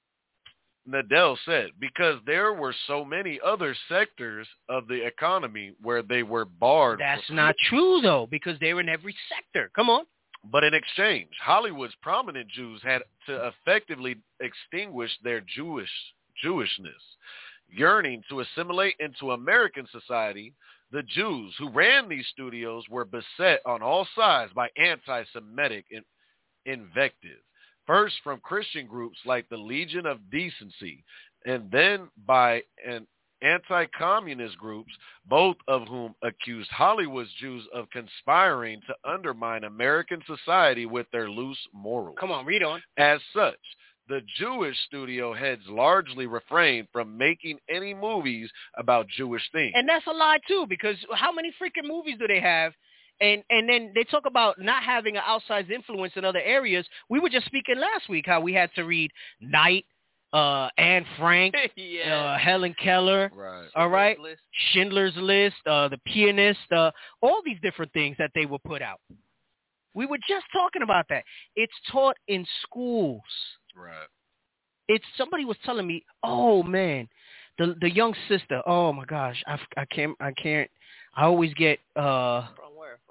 Nadell said, because there were so many other sectors of the economy where they were barred. That's not true, though, because they're in every sector. Come on. But in exchange, Hollywood's prominent Jews had to effectively extinguish their Jewish Jewishness. Yearning to assimilate into American society, the Jews who ran these studios were beset on all sides by anti-Semitic in- invective, first from Christian groups like the Legion of Decency, and then by an anti-communist groups, both of whom accused Hollywood's Jews of conspiring to undermine American society with their loose morals. Come on, read on. As such, the Jewish studio heads largely refrained from making any movies about Jewish themes. And that's a lie, too, because how many freaking movies do they have? And and then they talk about not having an outsized influence in other areas. We were just speaking last week how we had to read Night, uh, Anne Frank, yeah. uh, Helen Keller, right. all right, List. Schindler's List, uh, The Pianist, uh, all these different things that they would put out. We were just talking about that. It's taught in schools. Right. It's somebody was telling me, oh man, the the young sister. Oh my gosh, I, I can't I can't. I always get uh. From where? What?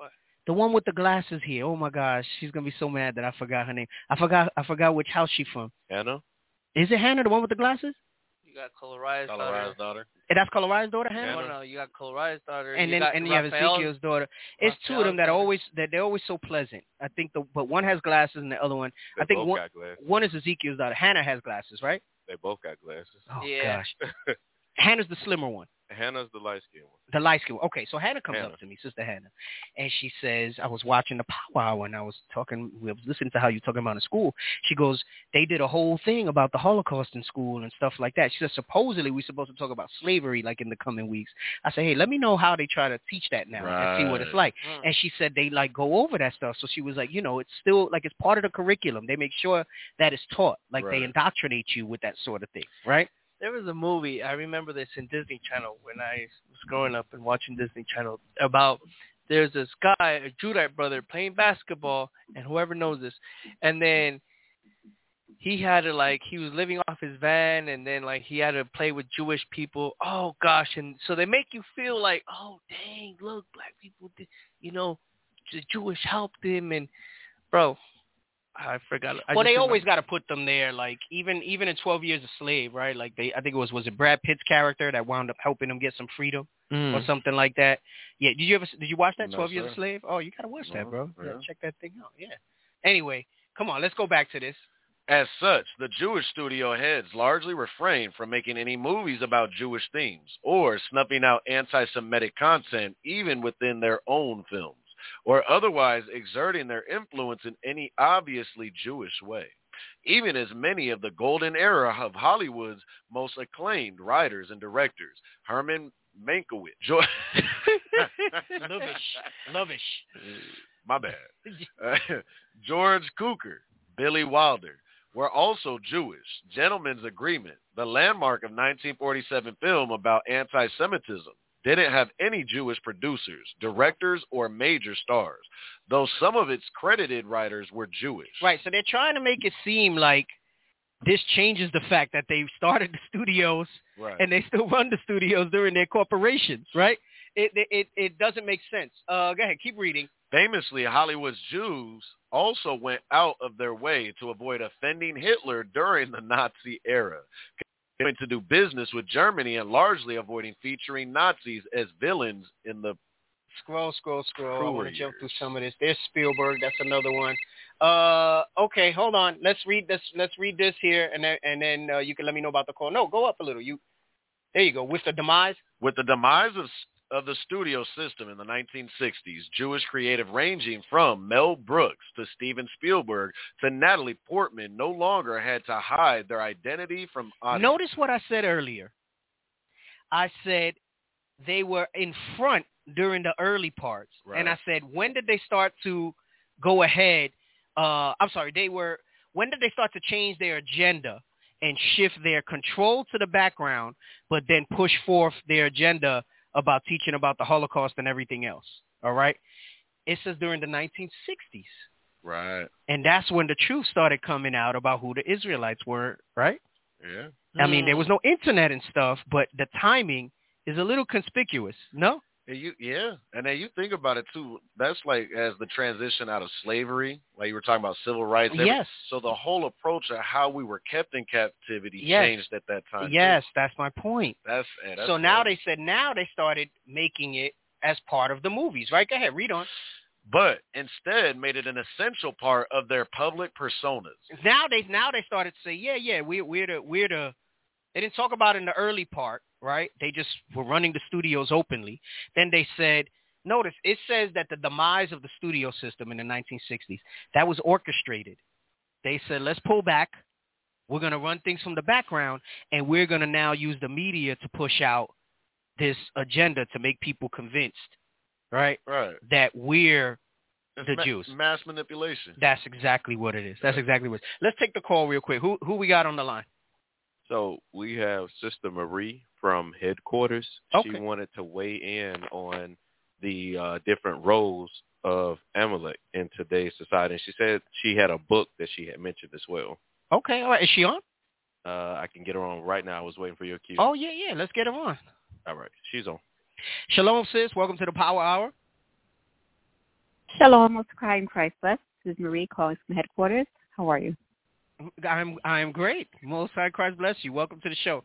The one with the glasses here. Oh my gosh, she's gonna be so mad that I forgot her name. I forgot. I forgot which house she's from. Hannah. Is it Hannah, the one with the glasses? You got Cole Raya's daughter. daughter. And that's Cole Raya's daughter, Hannah. No, no, you got Cole Raya's daughter. And you then got and you have Raphael's, Ezekiel's daughter. It's two of them that are daughter. always that they're always so pleasant. I think the but one has glasses and the other one. They I think both one got glasses. one is Ezekiel's daughter. Hannah has glasses, right? They both got glasses. Oh Yeah. gosh. Hannah's the slimmer one. Hannah's the light skinned one. The light skin. Okay, so Hannah comes Hannah. up to me, Sister Hannah, and she says, I was watching the Power Hour and I was talking, we was listening to how you talking about in school. She goes, they did a whole thing about the Holocaust in school and stuff like that. She says, supposedly we're supposed to talk about slavery like in the coming weeks. I said, hey, let me know how they try to teach that now Right. and see what it's like. Mm. And she said they like go over that stuff. So she was like, you know, it's still like it's part of the curriculum. They make sure that it's taught, like Right. they indoctrinate you with that sort of thing, right? There was a movie, I remember this in Disney Channel when I was growing up and watching Disney Channel, about there's this guy, a Judite brother, playing basketball, and whoever knows this, and then he had to, like, he was living off his van, and then, like, he had to play with Jewish people. Oh, gosh, and so they make you feel like, oh, dang, look, black people, did, you know, the Jewish helped him, and, bro, I forgot. I well, just they always remember. got to put them there, like even even in twelve Years a Slave, right? Like they, I think it was was it Brad Pitt's character that wound up helping him get some freedom Mm. or something like that. Yeah, did you ever did you watch that No, twelve Years sir. a Slave? Oh, you gotta watch that, No, bro. Yeah, yeah. check that thing out. Yeah. Anyway, come on, let's go back to this. As such, the Jewish studio heads largely refrained from making any movies about Jewish themes or snuffing out anti-Semitic content even within their own films, or otherwise exerting their influence in any obviously Jewish way. Even as many of the golden era of Hollywood's most acclaimed writers and directors, Herman Mankiewicz, jo- Lovish, Lovish. my bad, uh, George Cukor, Billy Wilder, were also Jewish. Gentleman's Agreement, the landmark of nineteen forty-seven film about anti-Semitism, didn't have any Jewish producers, directors, or major stars, though some of its credited writers were Jewish. Right, so they're trying to make it seem like this changes the fact that they started the studios Right. and they still run the studios during their corporations, right? It it it, it doesn't make sense. Uh, go ahead, keep reading. Famously, Hollywood's Jews also went out of their way to avoid offending Hitler during the Nazi era, continuing to do business with Germany and largely avoiding featuring Nazis as villains in the Scroll, scroll, scroll. I Cruel want to jump years. through some of this. There's Spielberg. That's another one. Uh, okay, hold on. Let's read this. Let's read this here, and then and then uh, you can let me know about the call. No, go up a little. You, there you go. With the demise. With the demise of, of the studio system in the nineteen sixties, Jewish creative ranging from Mel Brooks to Steven Spielberg to Natalie Portman no longer had to hide their identity from audience. Notice what I said earlier. I said they were in front during the early parts, Right. and I said, when did they start to go ahead? Uh, I'm sorry, they were. When did they start to change their agenda and shift their control to the background, but then push forth their agenda about teaching about the Holocaust and everything else? All right. It says during the nineteen sixties. Right. And that's when the truth started coming out about who the Israelites were, right? Yeah. I mean, there was no internet and stuff, but the timing is a little conspicuous, no? And you, yeah, and then you think about it too. That's like as the transition out of slavery, like you were talking about civil rights. every- Yes. So the whole approach of how we were kept in captivity Yes. changed at that time. Yes, too. that's my point. That's, yeah, that's so now crazy. they said now they started making it as part of the movies, right? Go ahead, read on. but instead made it an essential part of their public personas. Now they now they started to say, yeah, yeah, we're we're the we're the. They didn't talk about it in the early part, right? They just were running the studios openly. Then they said, notice it says that the demise of the studio system in the nineteen sixties, that was orchestrated. They said, let's pull back. We're going to run things from the background, and we're going to now use the media to push out this agenda to make people convinced, right, Right. that we're It's the ma- Jews. Mass manipulation. That's exactly what it is. That's exactly what it is. Let's take the call real quick. Who who we got on the line? So we have Sister Marie from headquarters. Okay. She wanted to weigh in on the uh, different roles of Amalek in today's society. And she said she had a book that she had mentioned as well. Okay, all right. Is she on? Uh, I can get her on right now. I was waiting for your cue. Oh, yeah, yeah. Let's get her on. All right. She's on. Shalom, sis. Welcome to the Power Hour. Shalom, most high in Christ bless. This is Marie calling from headquarters. How are you? I'm I'm great. Most high Christ bless you. Welcome to the show.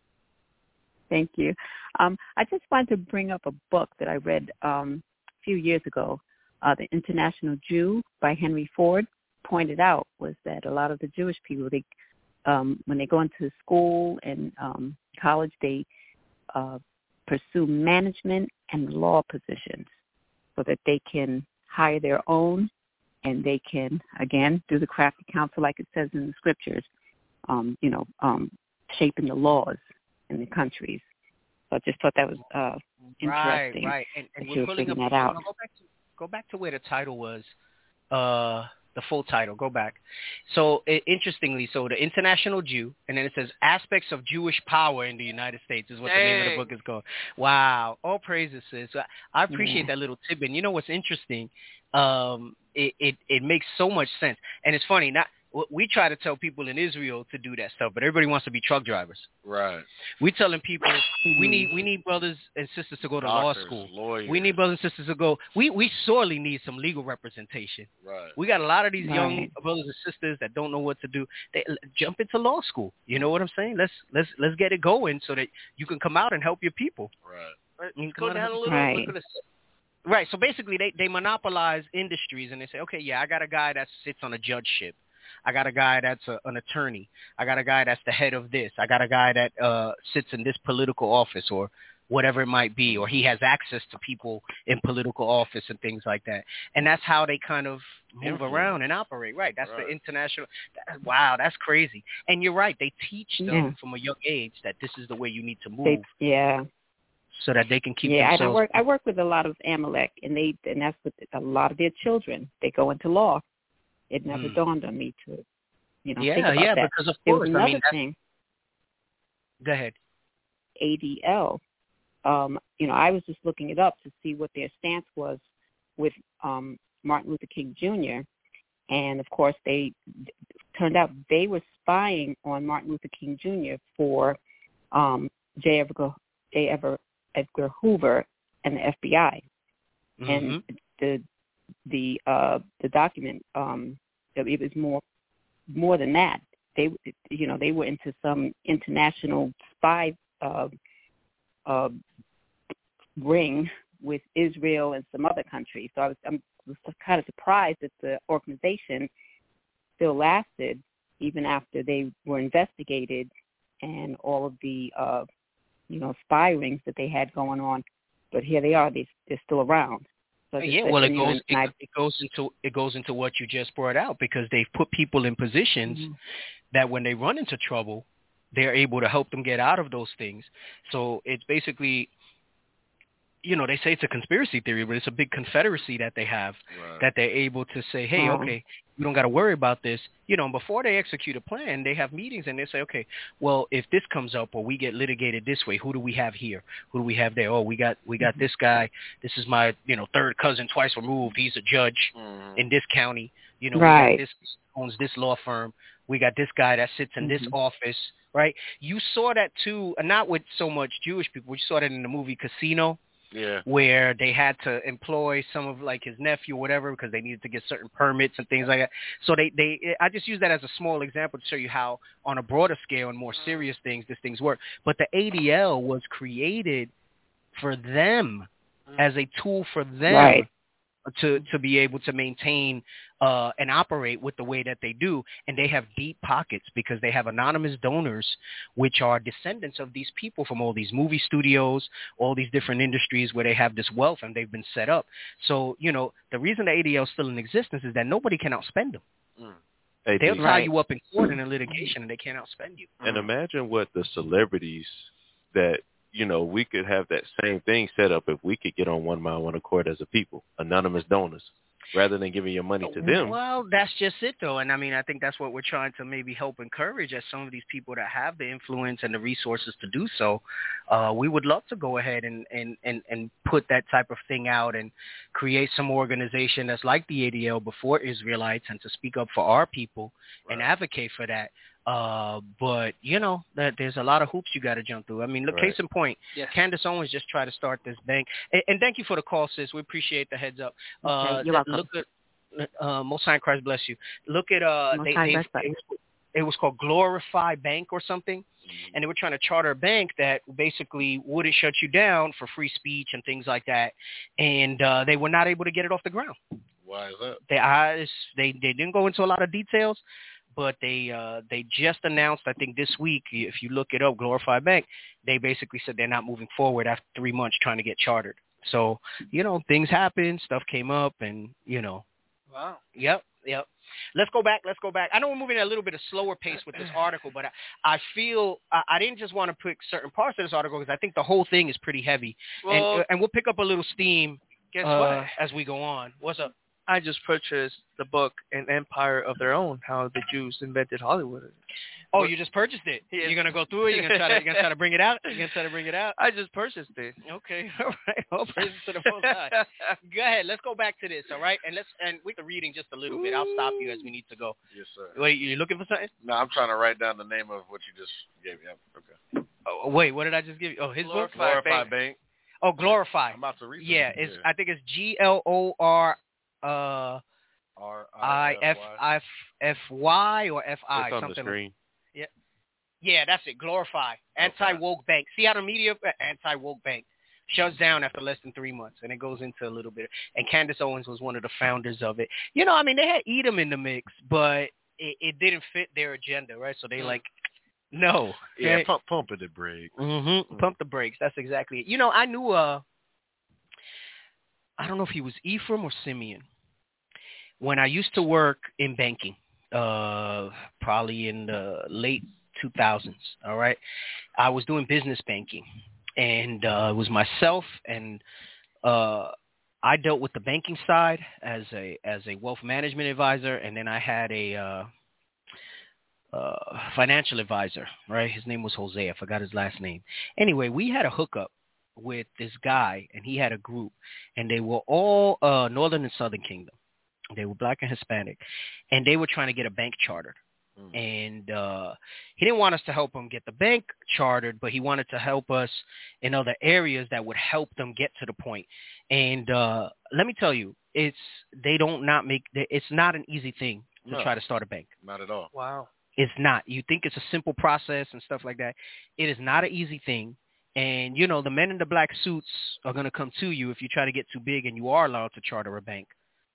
Thank you. Um, I just wanted to bring up a book that I read um, a few years ago. Uh, The International Jew by Henry Ford pointed out was that a lot of the Jewish people, they um, when they go into school and um, college, they uh, pursue management and law positions so that they can hire their own, and they can, again, do the crafty counsel like it says in the scriptures, um, you know, um, shaping the laws in the countries. So I just thought that was uh, interesting. Right, right. And, and that we're you were pulling up, figuring that out. go back to, go back to where the title was, uh, the full title. Go back. So it, interestingly, so the International Jew, and then it says Aspects of Jewish Power in the United States is what Dang. the name of the book is called. Wow. All praises, sis. I, I appreciate yeah. that little tidbit. And you know what's interesting? Um, it, it, it makes so much sense. And it's funny, not we try to tell people in Israel to do that stuff, but everybody wants to be truck drivers. Right. We're telling people we need we need brothers and sisters to go to Doctors, law school. Lawyers. We need brothers and sisters to go. We we sorely need some legal representation. Right. We got a lot of these right. young brothers and sisters that don't know what to do. They jump into law school. You know what I'm saying? Let's let's let's get it going so that you can come out and help your people. Right. You go down a little. Right. Look at this. Right. So basically, they they monopolize industries and they say, okay, yeah, I got a guy that sits on a judgeship. I got a guy that's a, an attorney. I got a guy that's the head of this. I got a guy that uh, sits in this political office or whatever it might be, or he has access to people in political office and things like that. And that's how they kind of move Influence. around and operate. Right. That's right. the international. That, wow, that's crazy. And you're right. They teach them yeah. from a young age that this is the way you need to move. They, yeah. So that they can keep yeah, themselves. and I work. I work with a lot of Amalek, and they and that's what a lot of their children. They go into law. It never mm. dawned on me to, you know, yeah, think about yeah, that. because of there course. was another I mean, thing. Go ahead. A D L. Um, you know, I was just looking it up to see what their stance was with um, Martin Luther King Junior And of course, they turned out they were spying on Martin Luther King Junior for um, J. Edgar, J. Edgar, Edgar Hoover and the F B I. Mm-hmm. And the the uh, the document um, it was more more than that. They you know they were into some international spy uh, uh, ring with Israel and some other countries. So I was I'm was kind of surprised that the organization still lasted even after they were investigated and all of the uh, you know spy rings that they had going on. But here they are; they, they're still around. So yeah, well, it goes it, it goes into it goes into what you just brought out because they've put people in positions mm-hmm. that when they run into trouble, they're able to help them get out of those things. So it's basically, you know, they say it's a conspiracy theory, but it's a big confederacy that they have right. that they're able to say, hey, mm-hmm. okay, you don't got to worry about this. You know, before they execute a plan, they have meetings and they say, okay, well, if this comes up or we get litigated this way, who do we have here? Who do we have there? Oh, we got we got mm-hmm. this guy. This is my, you know, third cousin twice removed. He's a judge mm-hmm. in this county. You know, right. we got this owns this law firm. We got this guy that sits in mm-hmm. this office, right? You saw that too, not with so much Jewish people. You saw that in the movie Casino. Yeah. Where they had to employ some of like his nephew or whatever because they needed to get certain permits and things like that. So they, they I just use that as a small example to show you how on a broader scale and more serious things, these things work. But the A D L was created for them as a tool for them right. to, to be able to maintain uh, and operate with the way that they do. And they have deep pockets because they have anonymous donors, which are descendants of these people from all these movie studios, all these different industries where they have this wealth and they've been set up. So, you know, the reason the A D L is still in existence is that nobody can outspend them. Mm. Hey, They'll tie right. you up in court and in litigation and they can't outspend you. And imagine what the celebrities that, you know, we could have that same thing set up if we could get on one mind, one accord as a people, anonymous donors, rather than giving your money to them. Well, that's just it, though. And, I mean, I think that's what we're trying to maybe help encourage as some of these people that have the influence and the resources to do so. Uh, we would love to go ahead and, and, and, and put that type of thing out and create some organization that's like the A D L before Israelites and to speak up for our people right. and advocate for that. Uh, but you know that there's a lot of hoops you got to jump through. I mean, look, Right. case in point, Yes. Candace Owens just tried to start this bank, and, and thank you for the call, sis. We appreciate the heads up. Uh, Okay, you're welcome. Look at uh, Most High in Christ bless you. Look at uh, Most they, High they bless us. it, was, it was called Glorify Bank or something, and they were trying to charter a bank that basically wouldn't shut you down for free speech and things like that, and uh, they were not able to get it off the ground. Why is that? They I, they they didn't go into a lot of details, but they uh, they just announced, I think this week, if you look it up, Glorify Bank, they basically said they're not moving forward after three months trying to get chartered. So, you know, things happen, stuff came up, and, you know. Wow. Yep, yep. Let's go back, let's go back. I know we're moving at a little bit of slower pace with this article, but I, I feel I, I didn't just want to pick certain parts of this article because I think the whole thing is pretty heavy. Well, and, and we'll pick up a little steam guess uh, what? as we go on. What's up? I just purchased the book An Empire of Their Own, How the Jews Invented Hollywood. Oh, you just purchased it. Yes. You're gonna go through it. You're gonna try to. You're gonna try to bring it out. You're gonna try to bring it out. I just purchased it. Okay, all right. All praises to the Most High. Go ahead. Let's go back to this. All right, and let's and with the reading just a little bit. I'll stop you as we need to go. Yes, sir. Wait, you looking for something? No, I'm trying to write down the name of what you just gave me. Okay. Oh, wait, what did I just give you? Oh, his book. Glorify Bank. Bank. Oh, Glorify. I'm about to read it. Yeah, it's. I think it's G L O R. Uh. R I F F F Y or F I It's on something. the screen. Yeah, yeah, that's it. Glorify. Anti-woke bank. Seattle Media Anti-woke bank shuts down after less than three months, and it goes into a little bit. And Candace Owens was one of the founders of it. You know, I mean, they had Edom in the mix, but it, it didn't fit their agenda, right? So they like, no. Yeah, right? pump, pump it, the brake. Mm-hmm. Mm. Pump the brakes. That's exactly it. You know, I knew. Uh, I don't know if he was Ephraim or Simeon. When I used to work in banking, uh, probably in the late two thousands, all right, I was doing business banking, and uh, it was myself, and uh, I dealt with the banking side as a as a wealth management advisor, and then I had a uh, uh, financial advisor, right? His name was Jose. I forgot his last name. Anyway, we had a hookup with this guy, and he had a group, and they were all uh, Northern and Southern Kingdom. They were black and Hispanic, and they were trying to get a bank chartered. Mm. And uh, he didn't want us to help him get the bank chartered, but he wanted to help us in other areas that would help them get to the point. And uh, let me tell you, it's they don't not make it's not an easy thing to No. try to start a bank. Not at all. Wow. It's not. You think it's a simple process and stuff like that. It is not an easy thing. And, you know, the men in the black suits are going to come to you if you try to get too big and you are allowed to charter a bank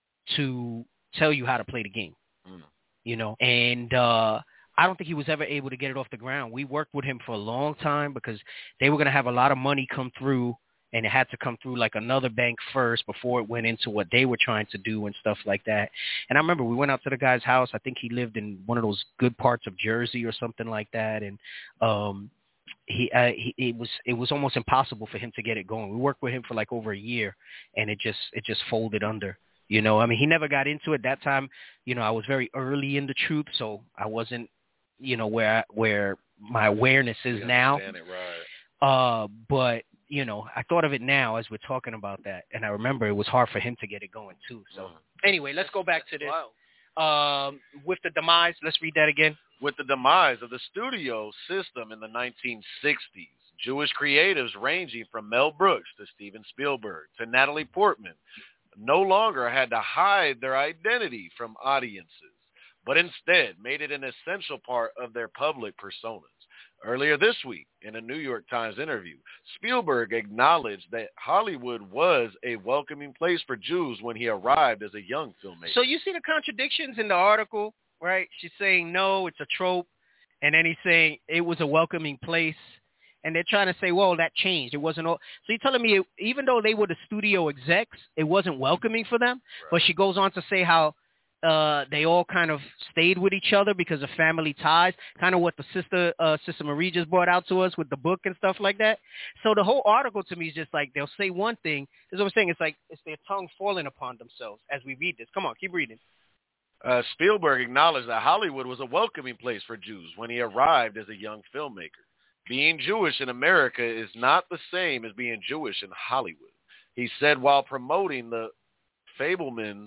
to tell you how to play the game, Mm. you know. And uh, I don't think he was ever able to get it off the ground. We worked with him for a long time because they were going to have a lot of money come through, and it had to come through like another bank first before it went into what they were trying to do and stuff like that. And I remember we went out to the guy's house. I think he lived in one of those good parts of Jersey or something like that. And um, he, uh, he it was it was almost impossible for him to get it going. We worked with him for like over a year, and it just it just folded under. You know, I mean, he never got into it. That time, you know, I was very early in the truth, so I wasn't, you know, where I, where my awareness is You now. understand it, right. Uh, but you know, I thought of it now as we're talking about that, and I remember it was hard for him to get it going too. So Mm. anyway, let's go back to this. Um, with the demise, let's read that again. With the demise of the studio system in the nineteen sixties, Jewish creatives ranging from Mel Brooks to Steven Spielberg to Natalie Portman no longer had to hide their identity from audiences, but instead made it an essential part of their public personas. Earlier this week, in a New York Times interview, Spielberg acknowledged that Hollywood was a welcoming place for Jews when he arrived as a young filmmaker. So you see the contradictions in the article, right? She's saying, no, it's a trope. And then he's saying it was a welcoming place. And they're trying to say, well, that changed. It wasn't all. So you're telling me, even though they were the studio execs, it wasn't welcoming for them? Right. But she goes on to say how uh, they all kind of stayed with each other because of family ties, kind of what the sister, uh, Sister Marie just brought out to us with the book and stuff like that. So the whole article to me is just like they'll say one thing. That's what I'm saying. It's like it's their tongue falling upon themselves as we read this. Come on, keep reading. Uh, Spielberg acknowledged that Hollywood was a welcoming place for Jews when he arrived as a young filmmaker. Being Jewish in America is not the same as being Jewish in Hollywood. He said while promoting the Fabelmans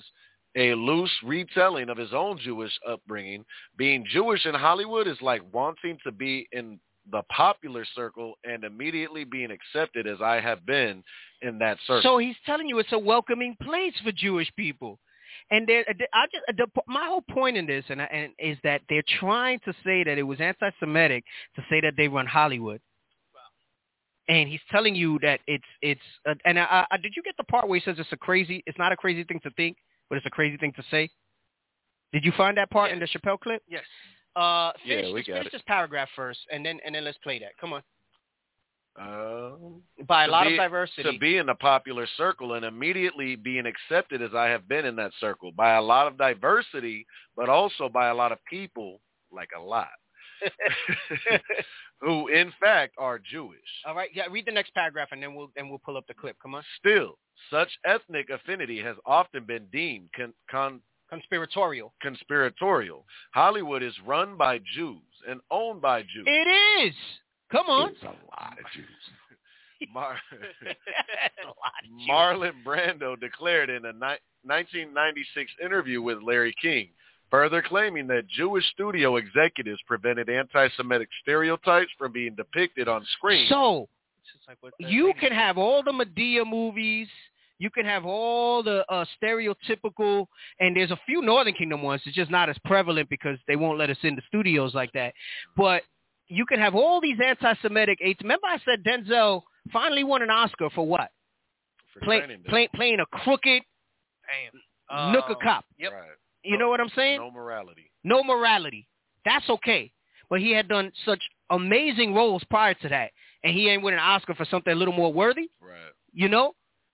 a loose retelling of his own Jewish upbringing. Being Jewish in Hollywood is like wanting to be in the popular circle and immediately being accepted as I have been in that circle. So he's telling you it's a welcoming place for Jewish people. And there, I just, the, my whole point in this and, and is that they're trying to say that it was anti-Semitic to say that they run Hollywood. And he's telling you that it's it's uh, and I, I, did you get the part where he says it's a crazy, it's not a crazy thing to think, but it's a crazy thing to say? Did you find that part yes. in the Chappelle clip? Yes. Uh, finish, yeah, we got finish it. this paragraph first, and then and then let's play that. Come on. Um, By a lot be, of diversity. To be in the popular circle and immediately being accepted as I have been in that circle. By a lot of diversity, but also by a lot of people, like a lot, who in fact are Jewish. All right, yeah. Read the next paragraph, and then we'll and we'll pull up the clip. Come on. Still, such ethnic affinity has often been deemed con, con, conspiratorial. Conspiratorial. Hollywood is run by Jews and owned by Jews. It is. Come on. It's a lot of Jews. Mar- a lot of Jews. Marlon Brando declared in a ni- nineteen ninety-six interview with Larry King, further claiming that Jewish studio executives prevented anti-Semitic stereotypes from being depicted on screen. So, you can have all the Medea movies, you can have all the uh, stereotypical, and there's a few Northern Kingdom ones. It's just not as prevalent because they won't let us in the studios like that. But you can have all these anti-Semitic aids. Remember I said Denzel finally won an Oscar for what? For Play, play, playing a crooked uh, nooker cop. Yep. Right. You know what I'm saying? No morality. No morality. That's okay. But he had done such amazing roles prior to that, and he ain't win an Oscar for something a little more worthy. Right. You know?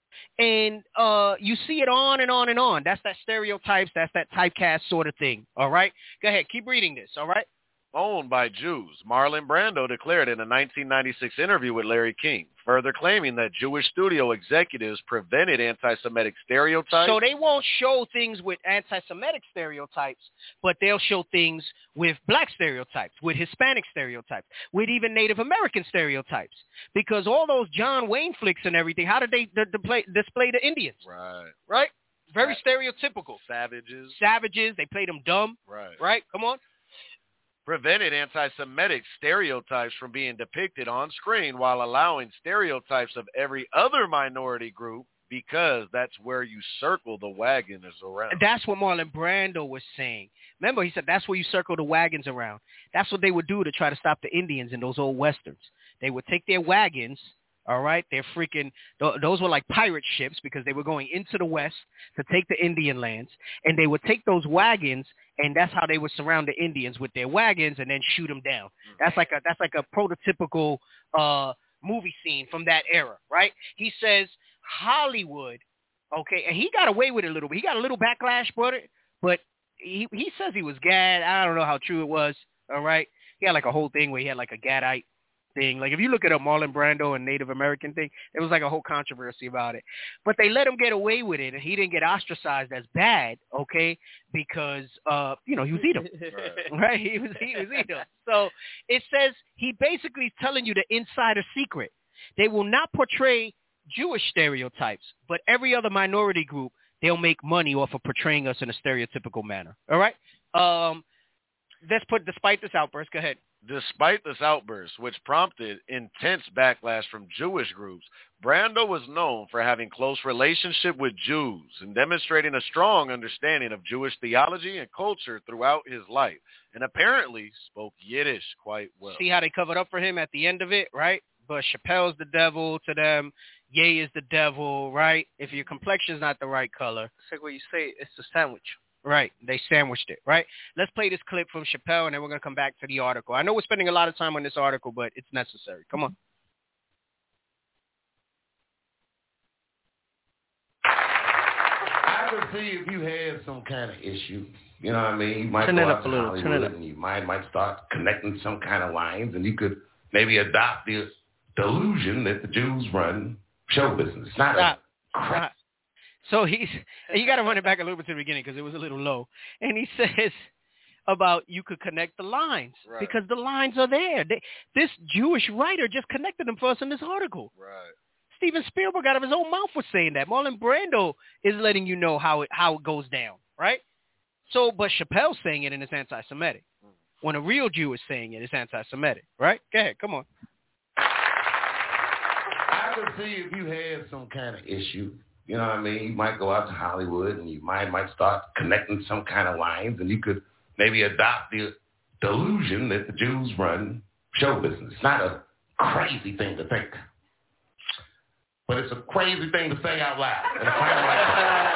And uh, you see it on and on and on. That's that stereotypes. That's that typecast sort of thing. All right? Go ahead. Keep reading this. All right? Owned by Jews, Marlon Brando declared in a nineteen ninety-six interview with Larry King, further claiming that Jewish studio executives prevented anti-Semitic stereotypes. So they won't show things with anti-Semitic stereotypes, but they'll show things with black stereotypes, with Hispanic stereotypes, with even Native American stereotypes. Because all those John Wayne flicks and everything, how did they d- display, display the Indians? Right. Right? Very Sa- stereotypical. Savages. Savages. They played them dumb. Right. Right? Come on. Prevented anti-Semitic stereotypes from being depicted on screen while allowing stereotypes of every other minority group because that's where you circle the wagons around. That's what Marlon Brando was saying. Remember, he said that's where you circle the wagons around. That's what they would do to try to stop the Indians in those old westerns. They would take their wagons, all right? They're freaking, th- those were like pirate ships because they were going into the West to take the Indian lands, and they would take those wagons, and that's how they would surround the Indians with their wagons and then shoot them down. That's like a that's like a prototypical uh, movie scene from that era, right? He says Hollywood, okay, and he got away with it a little bit. He got a little backlash for it, but he he says he was Gad. I don't know how true it was, all right? He had like a whole thing where he had like a Gadite thing. Like if you look at a Marlon Brando and Native American thing, there was like a whole controversy about it. But they let him get away with it, and he didn't get ostracized as bad, okay? Because uh, you know, he was Edom, right. right? He was he was Edom. So it says he basically is telling you the insider secret. They will not portray Jewish stereotypes, but every other minority group, they'll make money off of portraying us in a stereotypical manner. All right. Um, let's put despite this outburst. Go ahead. Despite this outburst, which prompted intense backlash from Jewish groups, Brando was known for having close relationship with Jews and demonstrating a strong understanding of Jewish theology and culture throughout his life, and apparently spoke Yiddish quite well. See how they covered up for him at the end of it, right? But Chappelle's the devil to them. Ye is the devil, right? If your complexion's not the right color. It's like what you say, it's a sandwich. Right. They sandwiched it, right? Let's play this clip from Chappelle, and then we're going to come back to the article. I know we're spending a lot of time on this article, but it's necessary. Come on. I could see if you had some kind of issue, you know what I mean? You might Turn go it out up to a little. Hollywood Turn it up. and you might, might start connecting some kind of lines, and you could maybe adopt this delusion that the Jews run show business. It's not Stop. a crap. Stop. So he's, and you got to run it back a little bit to the beginning because it was a little low. And he says about you could connect the lines Right. because the lines are there. They, this Jewish writer just connected them for us in this article. Right. Steven Spielberg out of his own mouth was saying that. Marlon Brando is letting you know how it how it goes down. right? So, but Chappelle's saying it and it's anti-Semitic. When a real Jew is saying it, it's anti-Semitic, right? Go ahead, come on. I could see if you had some kind of issue, you know what I mean? You might go out to Hollywood and you might might start connecting some kind of lines, and you could maybe adopt the delusion that the Jews run show business. It's not a crazy thing to think, but it's a crazy thing to say out loud. And it's kind of like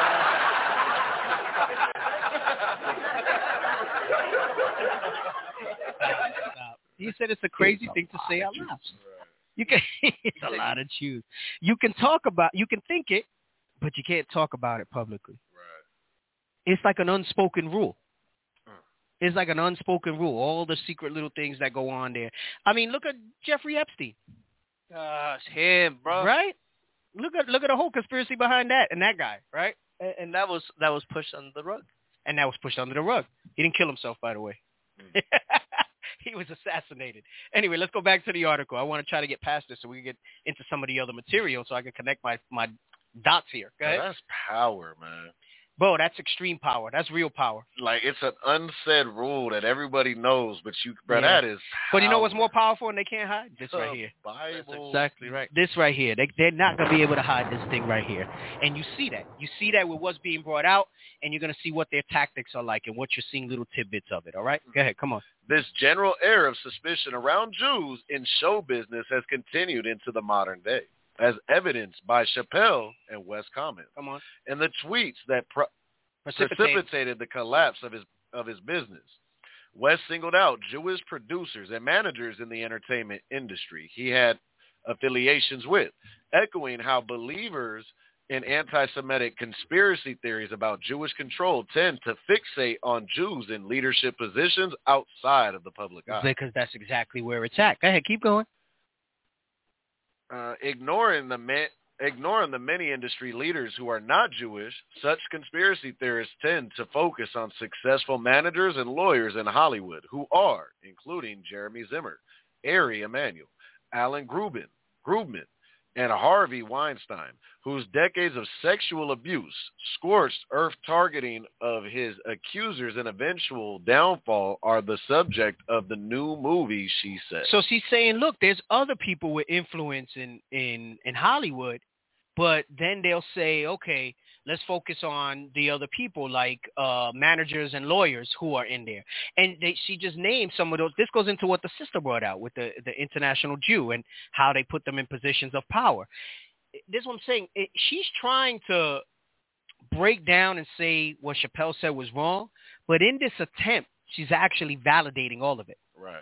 He said it's a crazy it's a thing to say out loud. You can it's a lot of Jews. You can talk about, you can think it, but you can't talk about it publicly. Right. It's like an unspoken rule. It's like an unspoken rule. All the secret little things that go on there. I mean, look at Jeffrey Epstein. Gosh, him, bro. Right? Look at look at the whole conspiracy behind that and that guy, right? And, and that was that was pushed under the rug. And that was pushed under the rug. He didn't kill himself, by the way. Mm. He was assassinated. Anyway, let's go back to the article. I want to try to get past this so we can get into some of the other material so I can connect my, my dots here. Go ahead. Oh, that's power, man. Bro, that's extreme power. That's real power. Like, it's an unsaid rule that everybody knows, but you, bro, yeah. that is power. But you know what's more powerful and they can't hide? This the right here. Bible. That's exactly right. This right here. They, they're not going to be able to hide this thing right here. And you see that. You see that with what's being brought out, and you're going to see what their tactics are like and what you're seeing little tidbits of it, all right? Go ahead. Come on. This general air of suspicion around Jews in show business has continued into the modern day, as evidenced by Chappelle and Wes' comments. Come on. And the tweets that pro- precipitated the collapse of his of his business. Wes singled out Jewish producers and managers in the entertainment industry he had affiliations with, echoing how believers in anti-Semitic conspiracy theories about Jewish control tend to fixate on Jews in leadership positions outside of the public eye. Because that's exactly where it's at. Go ahead, keep going. Uh, ignoring the ma- ignoring the many industry leaders who are not Jewish, such conspiracy theorists tend to focus on successful managers and lawyers in Hollywood who are, including Jeremy Zimmer, Ari Emanuel, Alan Grubin, Grubman, and Harvey Weinstein, whose decades of sexual abuse, scorched earth targeting of his accusers, and eventual downfall are the subject of the new movie, she said. So she's saying, look, there's other people with influence in, in, in Hollywood, but then they'll say, okay, let's focus on the other people like uh, managers and lawyers who are in there. And they, she just named some of those. This goes into what the sister brought out with the, the international Jew and how they put them in positions of power. This is what I'm saying. It, she's trying to break down and say what Chappelle said was wrong, but in this attempt, she's actually validating all of it. Right.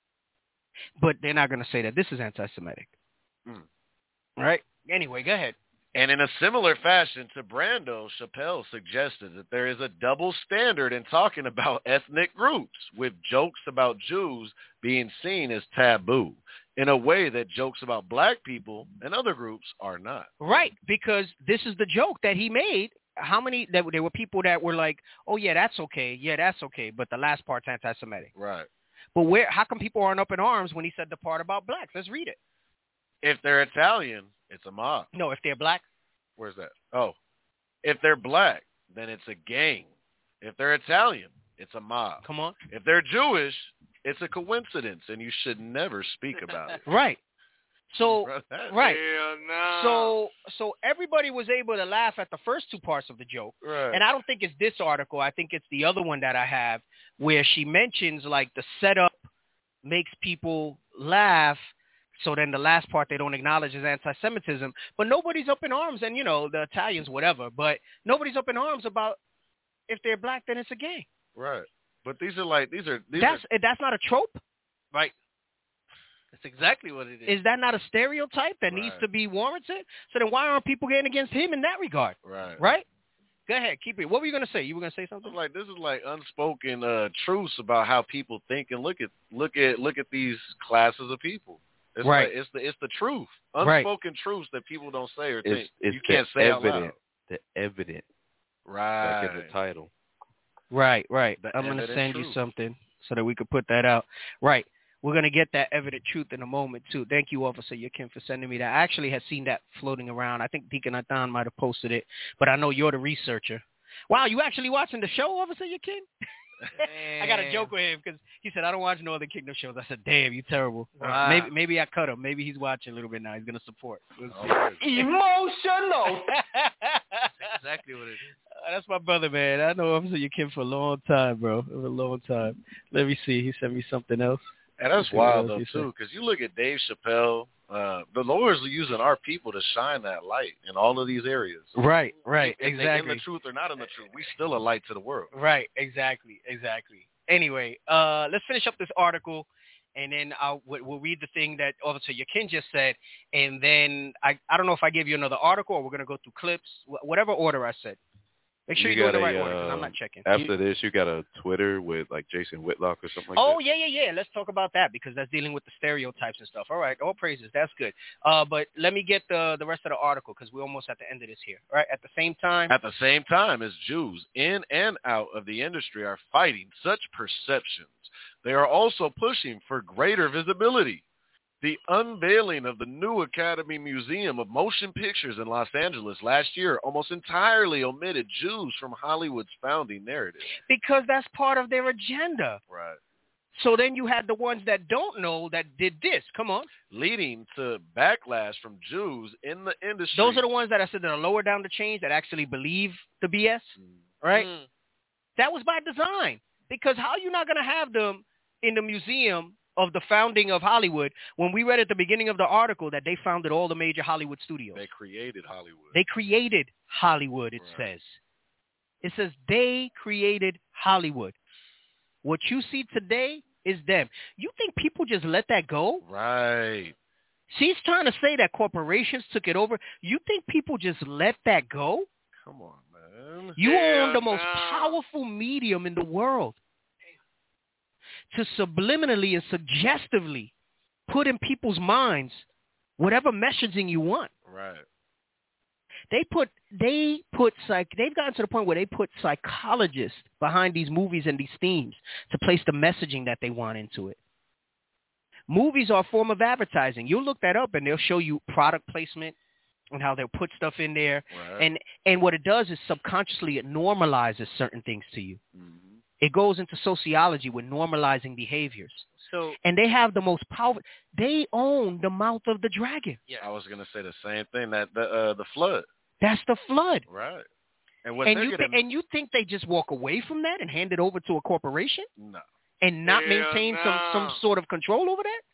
But they're not going to say that this is anti-Semitic. Mm. Right? Anyway, go ahead. And in a similar fashion to Brando, Chappelle suggested that there is a double standard in talking about ethnic groups, with jokes about Jews being seen as taboo in a way that jokes about black people and other groups are not. Right, because this is the joke that he made. How many, that there were people that were like, oh, yeah, that's okay. Yeah, that's okay. But the last part's anti-Semitic. Right. But where? How come people aren't up in arms when he said the part about blacks? Let's read it. If they're Italian, it's a mob. No, if they're black. Where's that? Oh, if they're black, then it's a gang. If they're Italian, it's a mob. Come on. If they're Jewish, it's a coincidence, and you should never speak about it. Right. So, right. No. So, so everybody was able to laugh at the first two parts of the joke. Right. And I don't think it's this article. I think it's the other one that I have where she mentions like the setup makes people laugh. So then the last part they don't acknowledge is anti-Semitism. But nobody's up in arms, and, you know, the Italians, whatever. But nobody's up in arms about if they're black, then it's a gang. Right. But these are like, these are... These that's are... That's not a trope? Right. That's exactly what it is. Is that not a stereotype that Right. needs to be warranted? So then why aren't people getting against him in that regard? Right. Right? Go ahead. Keep it. What were you going to say? You were going to say something? Like, this is like unspoken uh, truths about how people think and look at look at look at these classes of people. It's right. Like, it's the it's the truth, right. unspoken truths that people don't say or it's, think. It's you can't the say evident, out loud. The evident. Right. Like in the title. Right, right. The I'm going to send truth. you something so that we could put that out. Right. We're going to get that evident truth in a moment, too. Thank you, Officer Yakin, for sending me that. I actually had seen that floating around. I think Deacon Athan might have posted it, but I know you're the researcher. Wow, you actually watching the show, Officer Yakin? I got a joke with him because he said, I don't watch no other Kingdom shows. I said, damn, you terrible. Wow. Maybe maybe I cut him. Maybe he's watching a little bit now. He's going to support. We'll see. Emotional. That's exactly what it is. Uh, that's my brother, man. I know Officer Yakin for a long time, bro. For a long time. Let me see. He sent me something else. And that's Let's see what wild, else though, he too, said. because you look at Dave Chappelle. Uh, the Lord's using our people to shine that light in all of these areas. Right, right, If they exactly. in the truth or not in the truth, we still a light to the world. Right, exactly, exactly. Anyway, uh, let's finish up this article, and then I'll, we'll, we'll read the thing that Officer Yakin just said, and then I, I don't know if I give you another article or we're going to go through clips, wh- whatever order I said. Make sure you you do it in the got right a, order because I'm uh, not checking. After You- this, you got a Twitter with like Jason Whitlock or something like oh, that. yeah, yeah, yeah. Let's talk about that because that's dealing with the stereotypes and stuff. All right, all praises. That's good. Uh, but let me get the, the rest of the article because we're almost at the end of this here. All right, at the same time. At the same time as Jews in and out of the industry are fighting such perceptions, they are also pushing for greater visibility. The unveiling of the new Academy Museum of Motion Pictures in Los Angeles last year almost entirely omitted Jews from Hollywood's founding narrative. Because that's part of their agenda. Right. So then you had the ones that don't know that did this. Come on. Leading to backlash from Jews in the industry. Those are the ones that I said that are lower down the chains that actually believe the B S, right? Mm. That was by design. Because how are you not going to have them in the museum of the founding of Hollywood when we read at the beginning of the article that they founded all the major Hollywood studios? They created Hollywood. They created Hollywood, it Right. says. It says they created Hollywood. What you see today is them. You think people just let that go? Right. She's trying to say that corporations took it over. You think people just let that go? Come on, man. You Hell own the most no. powerful medium in the world to subliminally and suggestively put in people's minds whatever messaging you want. Right. They put they put psych they've gotten to the point where they put psychologists behind these movies and these themes to place the messaging that they want into it. Movies are a form of advertising. You'll look that up and they'll show you product placement and how they'll put stuff in there. Right. And and what it does is subconsciously it normalizes certain things to you. Mm-hmm. It goes into sociology with normalizing behaviors. So, And they have the most powerful. They own the mouth of the dragon. Yeah. I was gonna say the same thing. That the uh, the flood. That's the flood. Right. And what And they're you getting, th- and you think they just walk away from that and hand it over to a corporation no. and not Hell maintain some some no. sort of control over that?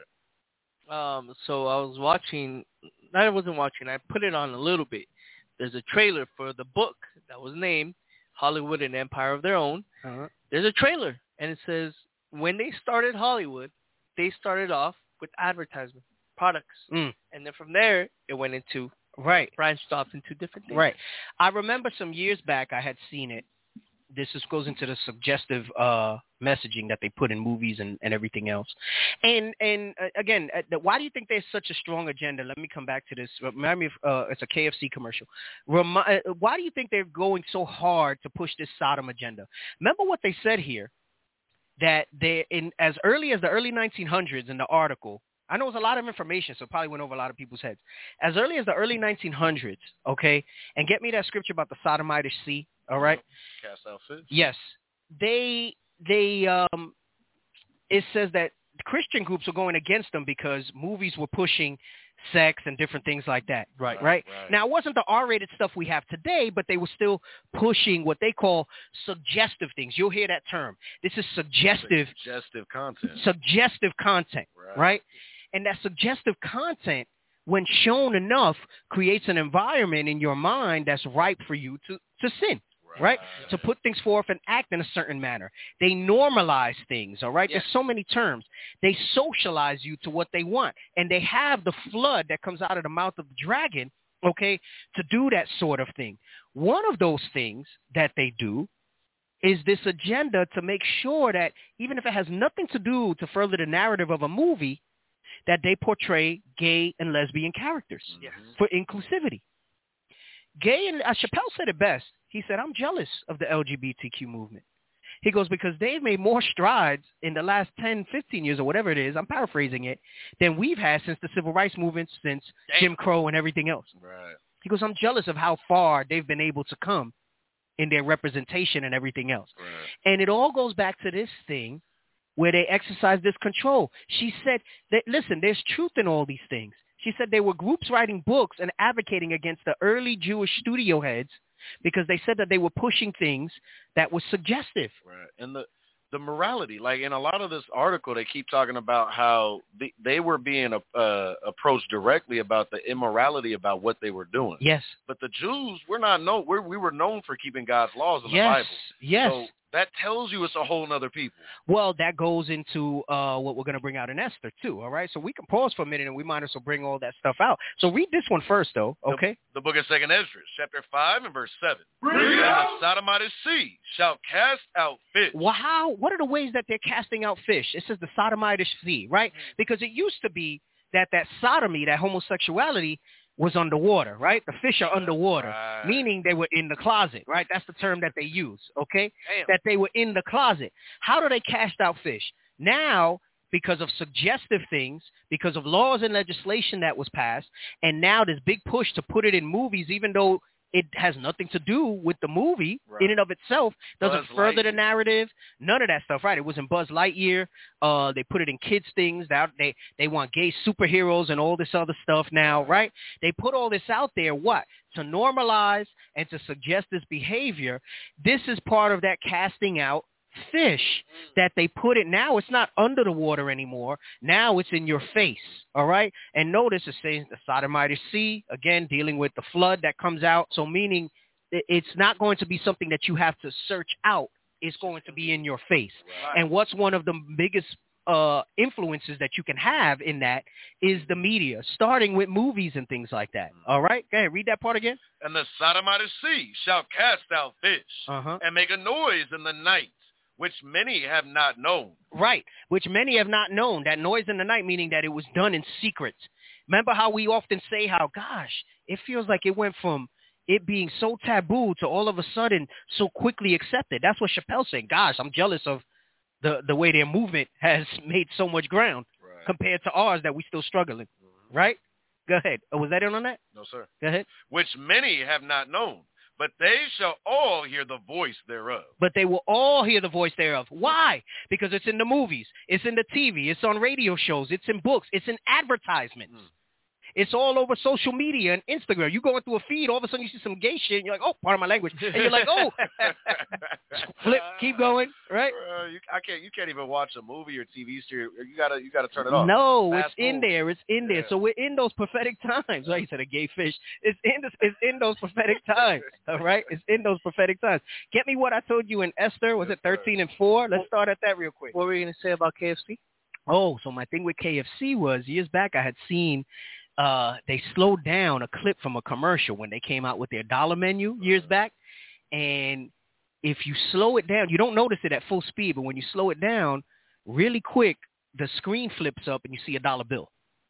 Right. um, so I was watching. I wasn't watching. I put it on a little bit. There's a trailer for the book that was named Hollywood: An Empire of Their Own. Uh-huh. There's a trailer, and it says when they started Hollywood, they started off with advertisement, products, Mm. and then from there it went into Right. branched off into different things. Right. I remember some years back I had seen it. This is, goes into the suggestive uh, messaging that they put in movies and, and everything else. And and uh, again, uh, the, why do you think there's such a strong agenda? Let me come back to this. Remind me, of, uh, it's a K F C commercial. Remi- uh, why do you think they're going so hard to push this Sodom agenda? Remember what they said here, that they in as early as the early nineteen hundreds in the article. I know it's a lot of information, so it probably went over a lot of people's heads. As early as the early nineteen hundreds, okay, and get me that scripture about the Sodomitish sea, all right? Cast out fish. Yes. They, they, um, it says that Christian groups were going against them because movies were pushing sex and different things like that, right? Right, Right. right. Now, it wasn't the R-rated stuff we have today, but they were still pushing what they call suggestive things. You'll hear that term. This is suggestive Suggestive content. suggestive content, Right. right? And that suggestive content, when shown enough, creates an environment in your mind that's ripe for you to, to sin, right? To put things forth and act in a certain manner. They normalize things, all right? Yes. There's so many terms. They socialize you to what they want. And they have the flood that comes out of the mouth of the dragon, okay, to do that sort of thing. One of those things that they do is this agenda to make sure that even if it has nothing to do to further the narrative of a movie, that they portray gay and lesbian characters Yes. for inclusivity. Gay and uh, Chappelle said it best. He said, I'm jealous of the L G B T Q movement. He goes, because they've made more strides in the last ten, fifteen years or whatever it is, I'm paraphrasing it, than we've had since the civil rights movement, since Jim Crow and everything else. Right. He goes, I'm jealous of how far they've been able to come in their representation and everything else. Right. And it all goes back to this thing where they exercise this control. She said that, listen, there's truth in all these things. She said there were groups writing books and advocating against the early Jewish studio heads because they said that they were pushing things that were suggestive. Right. And the the morality, like in a lot of this article, they keep talking about how they, they were being uh, approached directly about the immorality about what they were doing. Yes. But the Jews, we're not known. We're, we were known for keeping God's laws in yes. the Bible. Yes. So that tells you it's a whole nother people. Well, that goes into uh, what we're going to bring out in Esther, too, all right? So we can pause for a minute, and we might as well bring all that stuff out. So read this one first, though, okay? The, the book of Second Esdras, chapter five and verse seven. Bring and the Sodomite sea shall cast out fish. Well, how? What are the ways that they're casting out fish? It says the Sodomite sea, right? Because it used to be that that sodomy, that homosexuality, was underwater, right? The fish are underwater, right. Meaning they were in the closet, right? That's the term that they use, okay? Damn. That they were in the closet. How do they cast out fish? Now, because of suggestive things, because of laws and legislation that was passed, and now this big push to put it in movies, even though it has nothing to do with the movie right. in and of itself, doesn't Buzz further Lightyear. The narrative, none of that stuff, right? It was in Buzz Lightyear. Uh, they put it in kids' things. They, they, they want gay superheroes and all this other stuff now, right? They put all this out there, what? To normalize and to suggest this behavior. This is part of that casting out fish that they put it. Now it's not under the water anymore. Now it's in your face, all right? And notice it says the Sodomite sea, again, dealing with the flood that comes out. So meaning it's not going to be something that you have to search out. It's going to be in your face. Right. And what's one of the biggest uh, influences that you can have in that is the media, starting with movies and things like that. All right? Go ahead, read that part again. And the Sodomite sea shall cast out fish uh-huh. and make a noise in the night, which many have not known. Right, which many have not known. That noise in the night, meaning that it was done in secret. Remember how we often say how, gosh, it feels like it went from it being so taboo to all of a sudden so quickly accepted. That's what Chappelle's saying. Gosh, I'm jealous of the, the way their movement has made so much ground right. compared to ours that we're still struggling. Mm-hmm. Right? Go ahead. Oh, was that in on that? No, sir. Go ahead. Which many have not known. But they shall all hear the voice thereof. But they will all hear the voice thereof. Why? Because it's in the movies. It's in the T V. It's on radio shows. It's in books. It's in advertisements. Hmm. It's all over social media and Instagram. You going through a feed, all of a sudden you see some gay shit, and you're like, oh, pardon my language. And you're like, oh, flip, keep going, right? Uh, you, I can't. You can't even watch a movie or T V series. You gotta, you gotta turn it off. No, Fast it's in forward. there. It's in there. Yeah. So we're in those prophetic times. Right? You said a gay fish. It's in. This, it's in those prophetic times. All right. It's in those prophetic times. Get me what I told you in Esther. Was it thirteen and four? Let's start at that real quick. What were you gonna say about K F C? Oh, so my thing with K F C was years back I had seen. Uh, they slowed down a clip from a commercial when they came out with their dollar menu years back. And if you slow it down, you don't notice it at full speed, but when you slow it down really quick, the screen flips up and you see a dollar bill.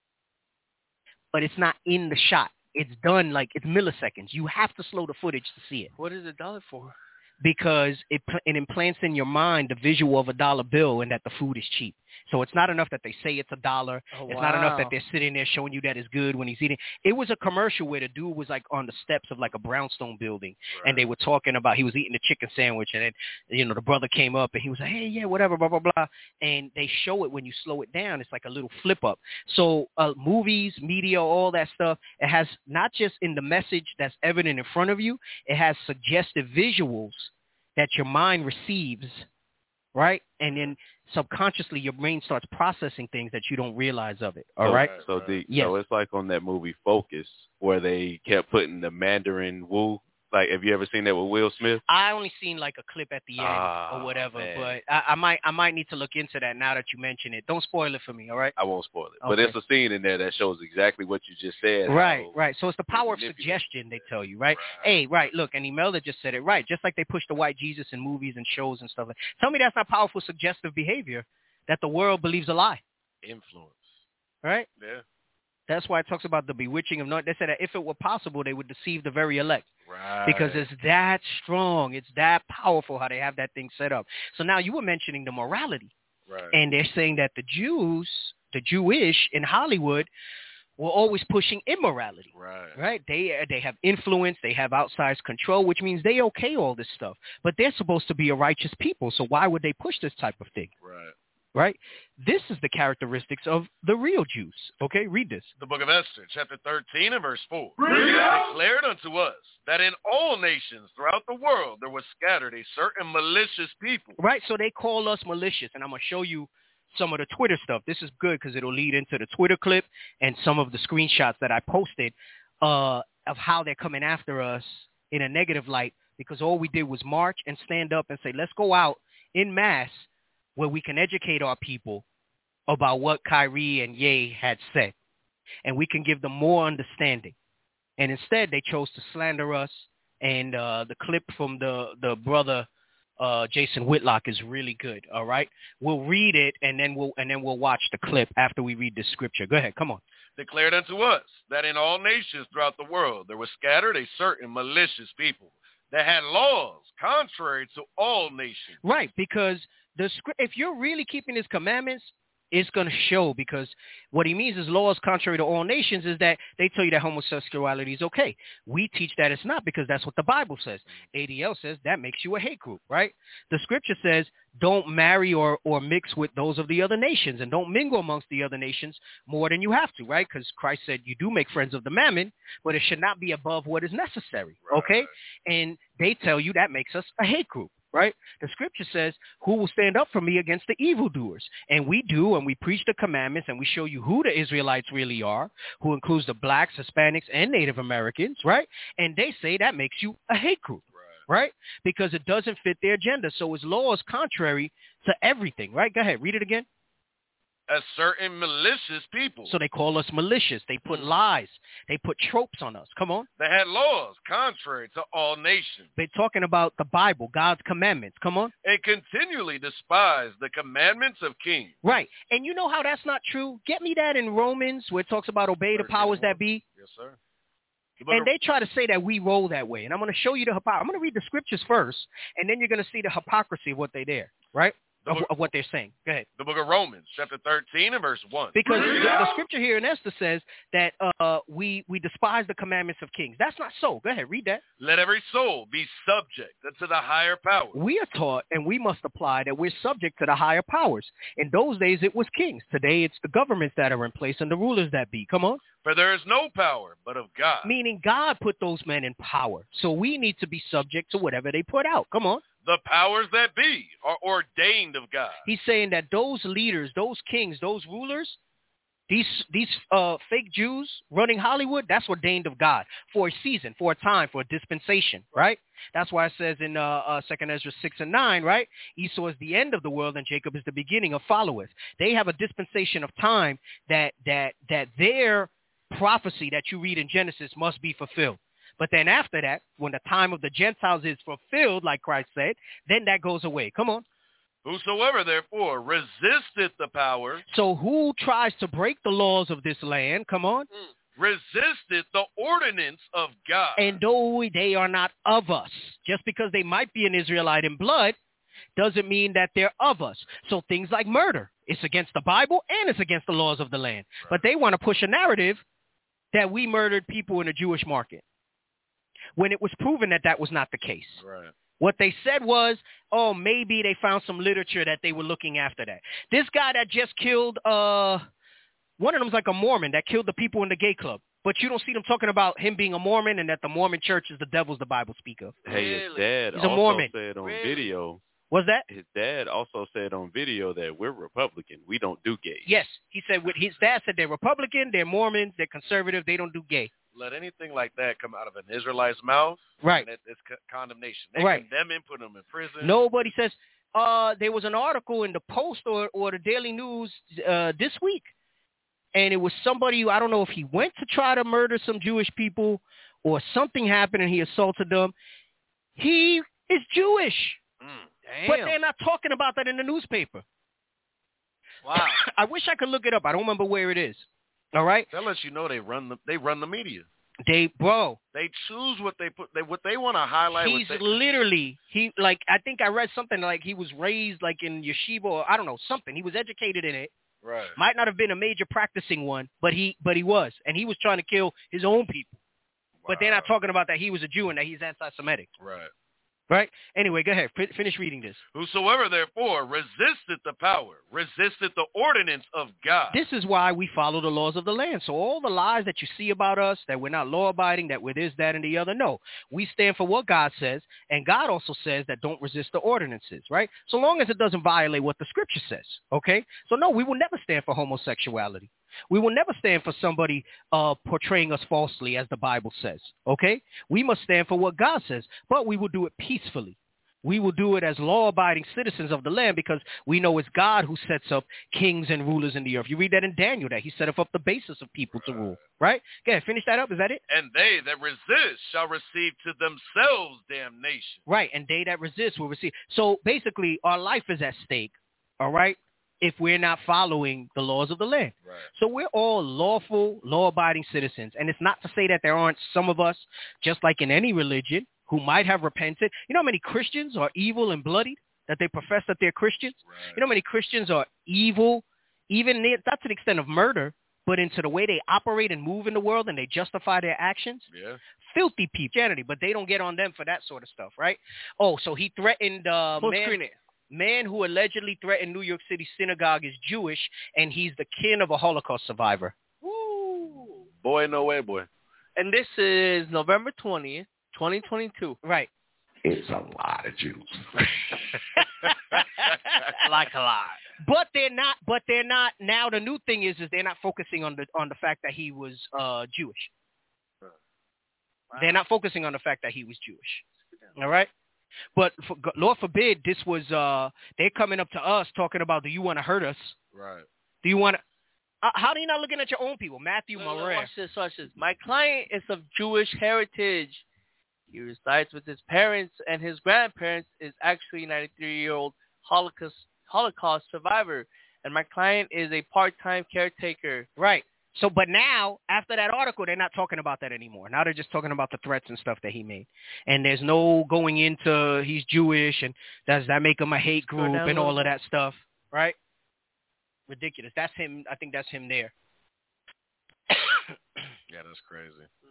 But it's not in the shot. It's done like it's milliseconds. You have to slow the footage to see it. What is a dollar for? Because it, it implants in your mind the visual of a dollar bill and that the food is cheap. So it's not enough that they say it's a dollar. Oh, it's wow. not enough that they're sitting there showing you that it's good when he's eating. It was a commercial where the dude was like on the steps of like a brownstone building, right. and they were talking about he was eating a chicken sandwich, and then you know the brother came up and he was like, hey, yeah, whatever, blah blah blah. And they show it when you slow it down. It's like a little flip up. So uh, movies, media, all that stuff. It has not just in the message that's evident in front of you. It has suggestive visuals that your mind receives, right? And then subconsciously your brain starts processing things that you don't realize of it, all so, right? So, the, yes. so it's like on that movie Focus where they kept putting the Mandarin Wu. Like, have you ever seen that with Will Smith? I only seen like a clip at the end ah, or whatever, man. but I, I might I might need to look into that now that you mention it. Don't spoil it for me, all right? I won't spoil it. Okay. But there's a scene in there that shows exactly what you just said. Right, how, right. So it's the power of suggestion, they tell you, right? right? Hey, right, look, and Imelda just said it right. Just like they push the white Jesus in movies and shows and stuff. Tell me that's not powerful suggestive behavior that the world believes a lie. Influence. Right? Yeah. That's why it talks about the bewitching of, they said that if it were possible, they would deceive the very elect. Right. Because it's that strong. It's that powerful how they have that thing set up. So now you were mentioning the morality. Right. And they're saying that the Jews, the Jewish in Hollywood, were always pushing immorality. Right. Right? They they have influence. They have outsized control, which means they okay all this stuff. But they're supposed to be a righteous people. So why would they push this type of thing? Right. Right? This is the characteristics of the real Jews. Okay? Read this. The book of Esther, chapter thirteen and verse four. Read it. Declared unto us that in all nations throughout the world there was scattered a certain malicious people. Right? So they call us malicious. And I'm going to show you some of the Twitter stuff. This is good because it'll lead into the Twitter clip and some of the screenshots that I posted uh, of how they're coming after us in a negative light, because all we did was march and stand up and say, let's go out in mass where we can educate our people about what Kyrie and Ye had said, and we can give them more understanding. And instead, they chose to slander us, and uh, the clip from the, the brother Uh, Jason Whitlock is really good. All right, we'll read it and then we'll and then we'll watch the clip after we read the scripture. Go ahead, come on. Declared unto us that in all nations throughout the world there was scattered a certain malicious people that had laws contrary to all nations. Right, because the script, if you're really keeping his commandments, it's going to show, because what he means is laws contrary to all nations is that they tell you that homosexuality is okay. We teach that it's not, because that's what the Bible says. A D L says that makes you a hate group, right? The scripture says don't marry or, or mix with those of the other nations, and don't mingle amongst the other nations more than you have to, right? Because Christ said you do make friends of the mammon, but it should not be above what is necessary, okay? And they tell you that makes us a hate group. Right? The scripture says, who will stand up for me against the evildoers? And we do, and we preach the commandments, and we show you who the Israelites really are, who includes the blacks, Hispanics, and Native Americans, right? And they say that makes you a hate group, right? right? Because it doesn't fit their agenda. So his law is contrary to everything, right? Go ahead, read it again. A certain malicious people. So they call us malicious. They put lies. They put tropes on us. Come on. They had laws contrary to all nations. They're talking about the Bible, God's commandments. Come on. And continually despise the commandments of kings. Right. And you know how that's not true? Get me that in Romans where it talks about obey the powers that be. Yes, sir. And they try to say that we roll that way. And I'm going to show you the hypocrisy. I'm going to read the scriptures first, and then you're going to see the hypocrisy of what they there, right? Of, of what they're saying. Go ahead. The book of Romans, chapter thirteen and verse one. Because the, the scripture here in Esther says that uh, we, we despise the commandments of kings. That's not so. Go ahead, read that. Let every soul be subject unto the higher power. We are taught, and we must apply, that we're subject to the higher powers. In those days, it was kings. Today, it's the governments that are in place and the rulers that be. Come on. For there is no power but of God. Meaning God put those men in power. So we need to be subject to whatever they put out. Come on. The powers that be are ordained of God. He's saying that those leaders, those kings, those rulers, these these uh, fake Jews running Hollywood, that's ordained of God for a season, for a time, for a dispensation, right? That's why it says in uh, uh, Second Ezra six and nine, right? Esau is the end of the world and Jacob is the beginning of followers. They have a dispensation of time that that that their prophecy that you read in Genesis must be fulfilled. But then after that, when the time of the Gentiles is fulfilled, like Christ said, then that goes away. Come on. Whosoever, therefore, resisteth the power. So who tries to break the laws of this land? Come on. Resisteth the ordinance of God. And though they are not of us, just because they might be an Israelite in blood, doesn't mean that they're of us. So things like murder, it's against the Bible and it's against the laws of the land. Right. But they want to push a narrative that we murdered people in a Jewish market, when it was proven that that was not the case. Right. What they said was, oh, maybe they found some literature that they were looking after that. This guy that just killed, uh, one of them's like a Mormon that killed the people in the gay club. But you don't see them talking about him being a Mormon and that the Mormon church is the devils the Bible speak of. Hey, his dad He's a also Mormon. said on Really? video. What's that? His dad also said on video that we're Republican. We don't do gay. Yes. He said, with his dad said they're Republican, they're Mormons, they're conservative, they don't do gay. Let anything like that come out of an Israelite's mouth, right? And it, it's co- condemnation. They right. condemn him, put him in prison. Nobody says. Uh, there was an article in the Post or, or the Daily News uh, this week, and it was somebody who, I don't know if he went to try to murder some Jewish people or something happened and he assaulted them. He is Jewish, mm, but they're not talking about that in the newspaper. Wow. I wish I could look it up. I don't remember where it is. All right. That lets you know they run the they run the media. They bro. They choose what they put. They what they want to highlight. He's they, literally he like I think I read something like he was raised like in yeshiva or I don't know something. He was educated in it. Right. Might not have been a major practicing one, but he but he was. And he was trying to kill his own people. Wow. But they're not talking about that he was a Jew and that he's anti-Semitic. Right. Right? Anyway, go ahead. F- finish reading this. Whosoever, therefore, resisteth the power, resisteth the ordinance of God. This is why we follow the laws of the land. So all the lies that you see about us, that we're not law-abiding, that we're this, that, and the other, no. We stand for what God says, and God also says that don't resist the ordinances, right? So long as it doesn't violate what the Scripture says, okay? So no, we will never stand for homosexuality. We will never stand for somebody uh, portraying us falsely, as the Bible says, okay? We must stand for what God says, but we will do it peacefully. We will do it as law-abiding citizens of the land because we know it's God who sets up kings and rulers in the earth. You read that in Daniel, that he set up the basis of people to rule, right? Go ahead, finish that up. Is that it? And they that resist shall receive to themselves damnation. Right, and they that resist will receive. So basically, our life is at stake, all right, if we're not following the laws of the land. Right. So we're all lawful, law-abiding citizens. And it's not to say that there aren't some of us, just like in any religion, who might have repented. You know how many Christians are evil and bloodied, that they profess that they're Christians? Right. You know how many Christians are evil, even not to the extent of murder, but into the way they operate and move in the world and they justify their actions? Yeah. Filthy people, but they don't get on them for that sort of stuff, right? Oh, so he threatened uh, Full man, screen it. man who allegedly threatened New York City synagogue is Jewish, and he's the kin of a Holocaust survivor. Woo. Boy, no way, boy. And this is November twentieth, twenty twenty-two. Right. It's a lot of Jews. Like a lot. But they're not. But they're not. Now the new thing is, is they're not focusing on the on the fact that he was uh, Jewish. Wow. They're not focusing on the fact that he was Jewish. All right. But for, Lord forbid, this was uh, they're coming up to us talking about, do you want to hurt us? Right. Do you want to? Uh, how are you not looking at your own people, Matthew no, Moran? No, watch this. Watch this. My client is of Jewish heritage. He resides with his parents, and his grandparents is actually a ninety-three-year-old Holocaust Holocaust survivor. And my client is a part-time caretaker. Right. So, but now, after that article, they're not talking about that anymore. Now they're just talking about the threats and stuff that he made. And there's no going into he's Jewish and does that make him a hate group and all of that stuff, right? Ridiculous. That's him. I think that's him there. Yeah, that's crazy.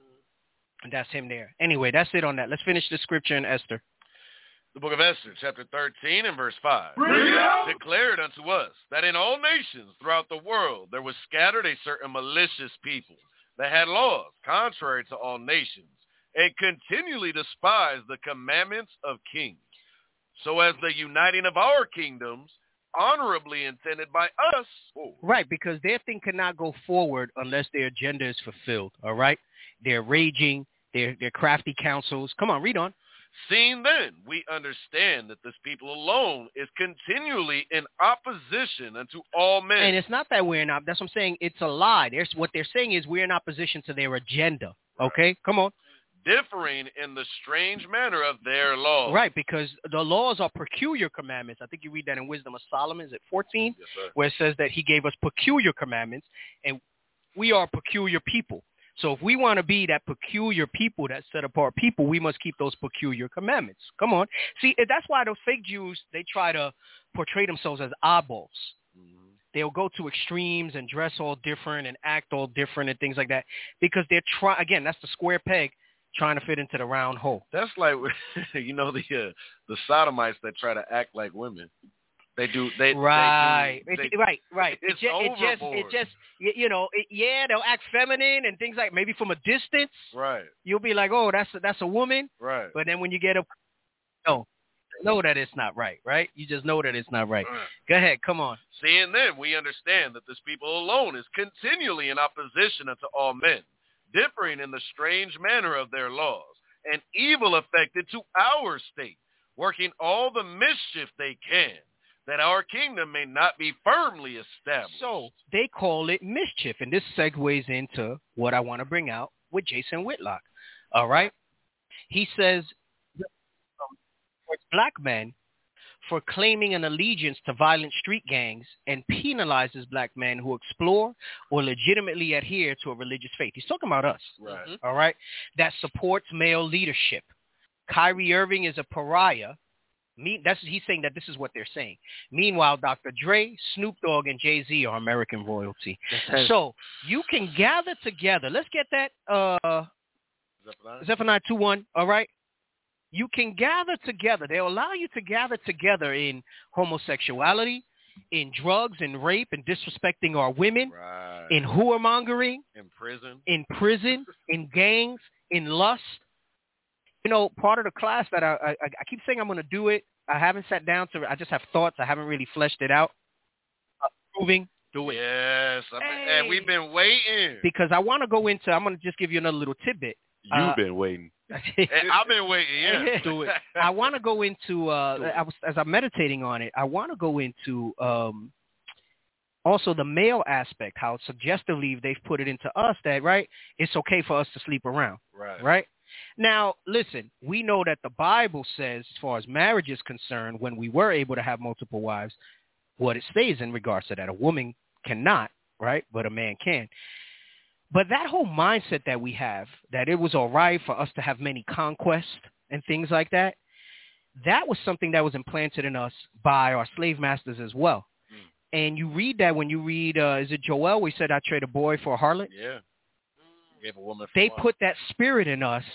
And that's him there. Anyway, that's it on that. Let's finish the scripture in Esther. The book of Esther, chapter thirteen and verse five. Declared unto us that in all nations throughout the world there was scattered a certain malicious people that had laws contrary to all nations and continually despised the commandments of kings, so as the uniting of our kingdoms honorably intended by us. Oh. Right, because their thing cannot go forward unless their agenda is fulfilled, all right? They're raging, they're, they're crafty counsels. Come on, read on. Seeing then, we understand that this people alone is continually in opposition unto all men. And it's not that we're in opposition. That's what I'm saying. It's a lie. There's, what they're saying is we're in opposition to their agenda. Okay? Right. Come on. Differing in the strange manner of their laws. Right, because the laws are peculiar commandments. I think you read that in Wisdom of Solomon, is it fourteen? Yes, sir. Where it says that he gave us peculiar commandments, and we are peculiar people. So if we want to be that peculiar people, that set apart people, we must keep those peculiar commandments. Come on. See, that's why those fake Jews, they try to portray themselves as oddballs. Mm-hmm. They'll go to extremes and dress all different and act all different and things like that because they're trying, again, that's the square peg trying to fit into the round hole. That's like, you know, the uh, the sodomites that try to act like women. They do. They right, they do, it's, they, right, right. It's it, just, it just, it just, you know, it, yeah, they'll act feminine and things like maybe from a distance. Right. You'll be like, oh, that's a, that's a woman. Right. But then when you get up, no, know that it's not right. Right. You just know that it's not right. right. Go ahead. Come on. Seeing then, we understand that this people alone is continually in opposition unto all men, differing in the strange manner of their laws, and evil affected to our state, working all the mischief they can, that our kingdom may not be firmly established. So they call it mischief, and this segues into what I want to bring out with Jason Whitlock. All right? He says, black men for claiming an allegiance to violent street gangs and penalizes black men who explore or legitimately adhere to a religious faith. He's talking about us. Right. All right? That supports male leadership. Kyrie Irving is a pariah Me, that's he's saying that this is what they're saying. Meanwhile, Doctor Dre, Snoop Dogg, and Jay-Z are American royalty. So you can gather together. Let's get that uh, Zephaniah two one. All right. You can gather together. They'll allow you to gather together in homosexuality, in drugs and rape and disrespecting our women, right. in whoremongering, in prison, in prison, in gangs, in lust. You know, part of the class that I, I, I keep saying I'm going to do it. I haven't sat down to. I just have thoughts. I haven't really fleshed it out. Uh, proving, do it. Yes, hey. and we've been waiting because I want to go into. I'm going to just give you another little tidbit. You've uh, been waiting. I've been waiting. Yeah, do it. I want to go into. Uh, I was as I'm meditating on it. I want to go into. Um, Also, the male aspect, how suggestively they've put it into us that, right, it's okay for us to sleep around. Right. Right? Now, listen, we know that the Bible says, as far as marriage is concerned, when we were able to have multiple wives, what it states in regards to that. A woman cannot, right, but a man can. But that whole mindset that we have, that it was all right for us to have many conquests and things like that, that was something that was implanted in us by our slave masters as well. And you read that when you read, uh, is it Joel? We said, I trade a boy for a harlot. Yeah. Gave a woman for they one. put that spirit in us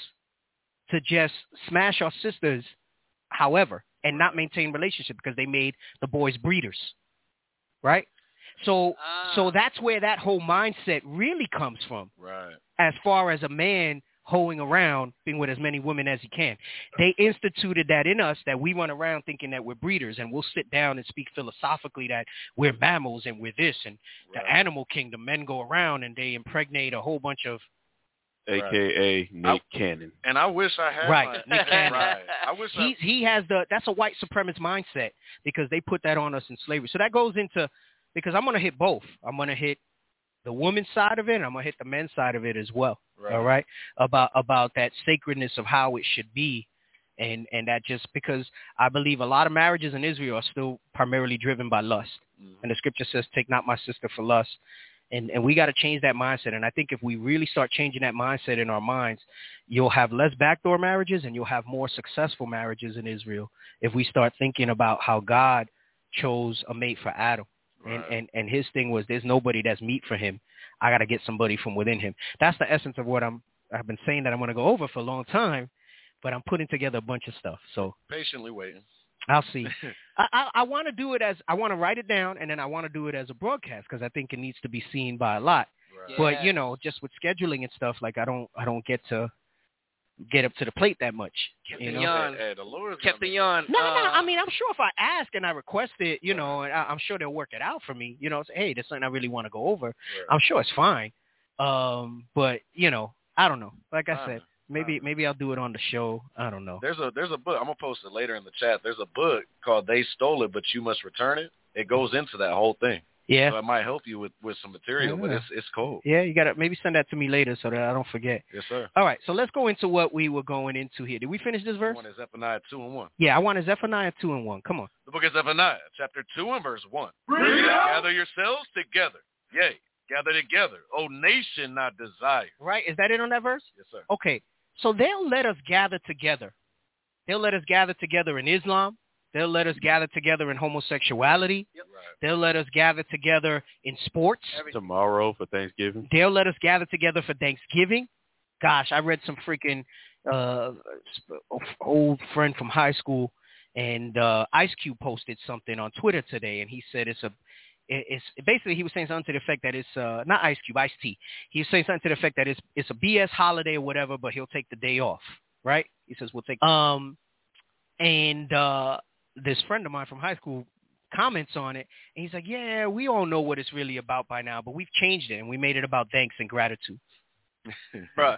to just smash our sisters, however, and not maintain relationship because they made the boys breeders. Right? So, ah. so that's where that whole mindset really comes from. Right. As far as a man hoeing around, being with as many women as he can. They instituted that in us, that we run around thinking that we're breeders, and we'll sit down and speak philosophically that we're mammals and we're this, and right. the animal kingdom, men go around and they impregnate a whole bunch of... A K A Nick I, Cannon. And I wish I had Right, my, Nick Cannon. Right. I wish he, I... he has the... That's a white supremacist mindset because they put that on us in slavery. So that goes into... Because I'm going to hit both. I'm going to hit the woman's side of it, and I'm going to hit the men's side of it as well. Right. All right, about about that sacredness of how it should be, and and that just because I believe a lot of marriages in Israel are still primarily driven by lust, mm-hmm. and the scripture says, "Take not my sister for lust," and and we got to change that mindset. And I think if we really start changing that mindset in our minds, you'll have less backdoor marriages, and you'll have more successful marriages in Israel if we start thinking about how God chose a mate for Adam. Right. And, and and his thing was, there's nobody that's meet for him. I got to get somebody from within him. That's the essence of what I'm, I've been saying that I'm going to go over for a long time, but I'm putting together a bunch of stuff. So patiently waiting. I'll see. I, I, I want to do it as, I want to write it down, and then I want to do it as a broadcast because I think it needs to be seen by a lot. Right. But, yeah. you know, just with scheduling and stuff, like I don't, I don't get to get up to the plate that much. Captain you know? Yon. Hey, the Lord's Captain Yon. No, uh, no, no. I mean, I'm sure if I ask and I request it, you know, and I, I'm sure they'll work it out for me. You know, say, hey, there's something I really want to go over. Right. I'm sure it's fine. Um, but you know, I don't know. Like I, I said, know. maybe I maybe I'll do it on the show. I don't know. There's a there's a book. I'm gonna post it later in the chat. There's a book called "They Stole It, But You Must Return It." It goes into that whole thing. Yeah. So it might help you with, with some material, yeah. but it's it's cool. Yeah, you gotta maybe send that to me later so that I don't forget. Yes, sir. All right, so let's go into what we were going into here. Did we finish this verse? I want Zephaniah two and one. Yeah, I want Zephaniah two and one. Come on. The book of Zephaniah, chapter two and verse one. Gather yourselves together. Yea, gather together, O nation not desired. Right, is that it on that verse? Yes, sir. Okay, so they'll let us gather together. They'll let us gather together in Islam. They'll let us gather together in homosexuality. Yep. Right. They'll let us gather together in sports. Tomorrow for Thanksgiving. They'll let us gather together for Thanksgiving. Gosh, I read some freaking uh, old friend from high school, and uh, Ice Cube posted something on Twitter today, and he said it's a, it's basically he was saying something to the effect that it's uh, not Ice Cube, Ice T. He was saying something to the effect that it's it's a B S holiday or whatever, but he'll take the day off, right? He says we'll take um, and. uh this friend of mine from high school comments on it, and he's like, yeah, we all know what it's really about by now, but we've changed it, and we made it about thanks and gratitude. Bruh.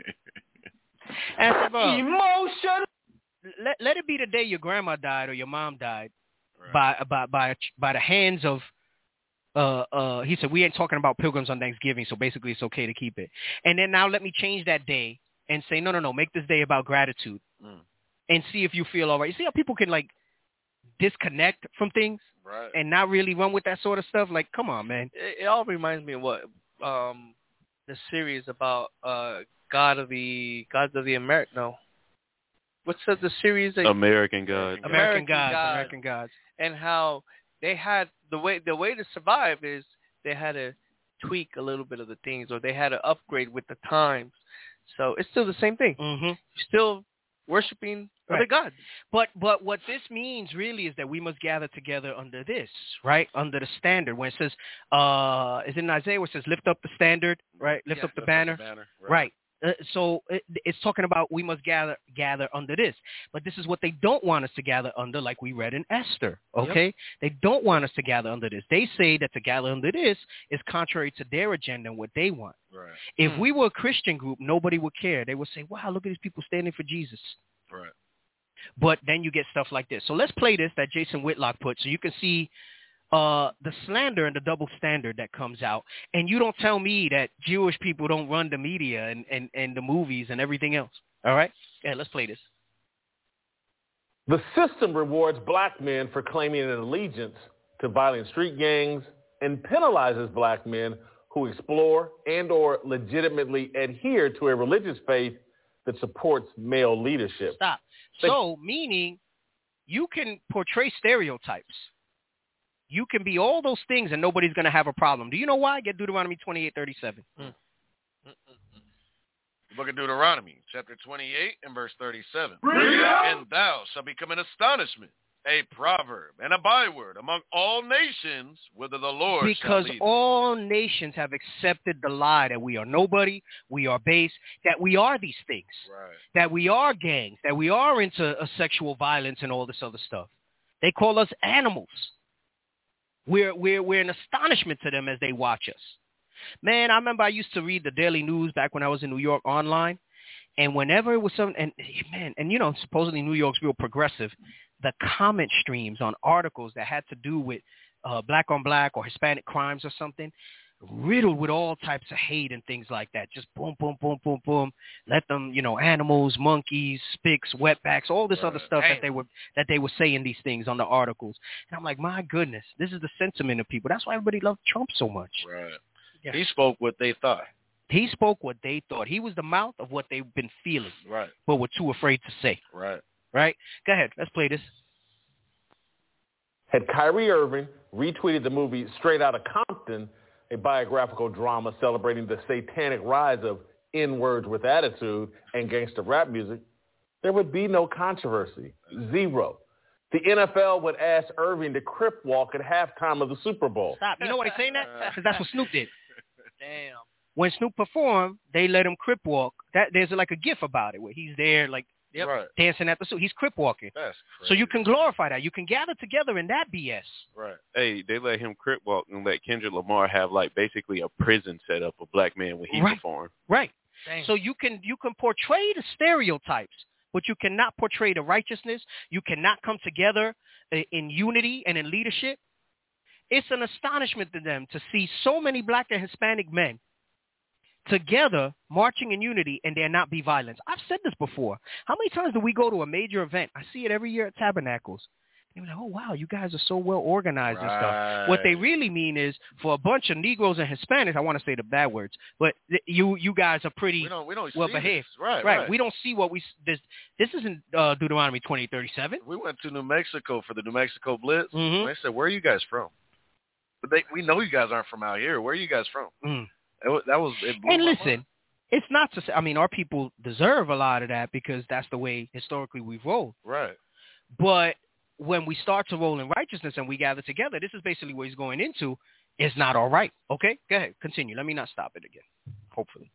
Emotion. Let, let it be the day your grandma died or your mom died right. by, by, by, by the hands of, uh, uh, he said, we ain't talking about pilgrims on Thanksgiving, so basically it's okay to keep it. And then now let me change that day and say, no, no, no, make this day about gratitude mm. and see if you feel all right. You see how people can, like, disconnect from things right. and not really run with that sort of stuff. Like, come on, man. It, it all reminds me of what um, the series about uh, God of the Gods of the America. No, what's the, the series? That, American Gods. American, American Gods, Gods. American Gods, and how they had the way the way to survive is they had to tweak a little bit of the things, or they had to upgrade with the times. So it's still the same thing. Mm-hmm. Still worshiping Right. other gods. But but what this means really is that we must gather together under this, right? Under the standard. When it says, uh, is it in Isaiah where it says, lift up the standard, right? Lift Yeah, up the lift banner. Up the banner. Right. Right. Uh, so it, it's talking about we must gather gather under this. But this is what they don't want us to gather under, like we read in Esther, okay? Yep. They don't want us to gather under this. They say that to gather under this is contrary to their agenda and what they want. Right. If hmm. we were a Christian group, nobody would care. They would say, wow, look at these people standing for Jesus. Right. But then you get stuff like this. So let's play this that Jason Whitlock put so you can see uh, the slander and the double standard that comes out. And you don't tell me that Jewish people don't run the media and, and, and the movies and everything else. All right? Yeah, let's play this. The system rewards black men for claiming an allegiance to violent street gangs and penalizes black men who explore and or legitimately adhere to a religious faith that supports male leadership. Stop. So, meaning you can portray stereotypes. You can be all those things and nobody's going to have a problem. Do you know why? Get Deuteronomy twenty-eight thirty-seven. Hmm. The book of Deuteronomy, chapter twenty-eight and verse thirty-seven. And thou shalt become an astonishment, a proverb, and a byword among all nations, whither the Lord Because shall lead all nations have accepted the lie that we are nobody, we are base, that we are these things, right. that we are gangs, that we are into uh, sexual violence and all this other stuff. They call us animals. We're, we're, we're an astonishment to them as they watch us. Man, I remember I used to read the Daily News back when I was in New York online, and whenever it was some, and man, and you know, supposedly New York's real progressive, the comment streams on articles that had to do with uh, black on black or Hispanic crimes or something, riddled with all types of hate and things like that. Just boom, boom, boom, boom, boom. Let them, you know, animals, monkeys, spicks, wetbacks, all this right. other stuff Damn. that they were that they were saying these things on the articles. And I'm like, my goodness, this is the sentiment of people. That's why everybody loved Trump so much. Right. Yeah. He spoke what they thought. He spoke what they thought. He was the mouth of what they've been feeling, right? But were too afraid to say. Right. Right? Go ahead. Let's play this. Had Kyrie Irving retweeted the movie Straight Outta Compton, a biographical drama celebrating the satanic rise of N-words with attitude and gangster rap music, there would be no controversy. Zero. The N F L would ask Irving to crip walk at halftime of the Super Bowl. Stop. You know why he's saying that? Because that's what Snoop did. Damn. When Snoop performed, they let him crip walk. That there's like a gif about it where he's there like yep, right. dancing at the suit. He's crip walking. That's crazy. So you can glorify that. You can gather together in that B S. Right. Hey, they let him crip walk and let Kendrick Lamar have like basically a prison set up of black men when he right. performed. Right. Dang. So you can you can portray the stereotypes, but you cannot portray the righteousness. You cannot come together in unity and in leadership. It's an astonishment to them to see so many black and Hispanic men together marching in unity and there not be violence. I've said this before. How many times do we go to a major event? I see it every year at Tabernacles. They're like, oh, wow, you guys are so well organized right. and stuff. What they really mean is for a bunch of Negroes and Hispanics, I want to say the bad words, but th- you you guys are pretty we don't, we don't well see behaved. This. Right, right, right. We don't see what we – this This isn't uh, Deuteronomy twenty thirty-seven. We went to New Mexico for the New Mexico Blitz. Mm-hmm. They said, where are you guys from? But they, we know you guys aren't from out here. Where are you guys from? Mm. It, that was it blew And my listen, mind. It's not to say – I mean, our people deserve a lot of that because that's the way historically we've rolled. Right. But – when we start to roll in righteousness and we gather together, this is basically what he's going into. It's not all right. Okay? Go ahead. Continue. Let me not stop it again. Hopefully.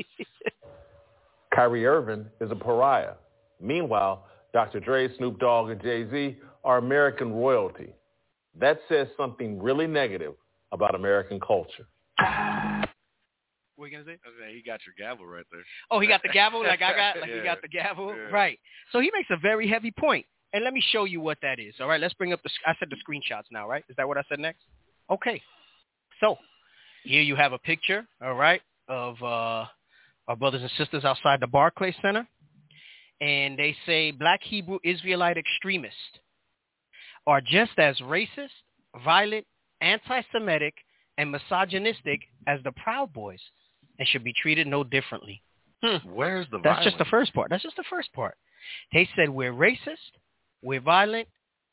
Kyrie Irving is a pariah. Meanwhile, Doctor Dre, Snoop Dogg, and Jay-Z are American royalty. That says something really negative about American culture. What are you going to say? Okay, he got your gavel right there. Oh, he got the gavel like I got? Like yeah. He got the gavel? Yeah. Right. So he makes a very heavy point. And let me show you what that is. All right, let's bring up the, I said the screenshots now, right? Is that what I said next? Okay. So here you have a picture, all right, of uh, our brothers and sisters outside the Barclays Center. And they say black Hebrew Israelite extremists are just as racist, violent, anti-Semitic, and misogynistic as the Proud Boys and should be treated no differently. Hmm. Where's the That's violence? just the first part. That's just the first part. They said we're racist, we're violent,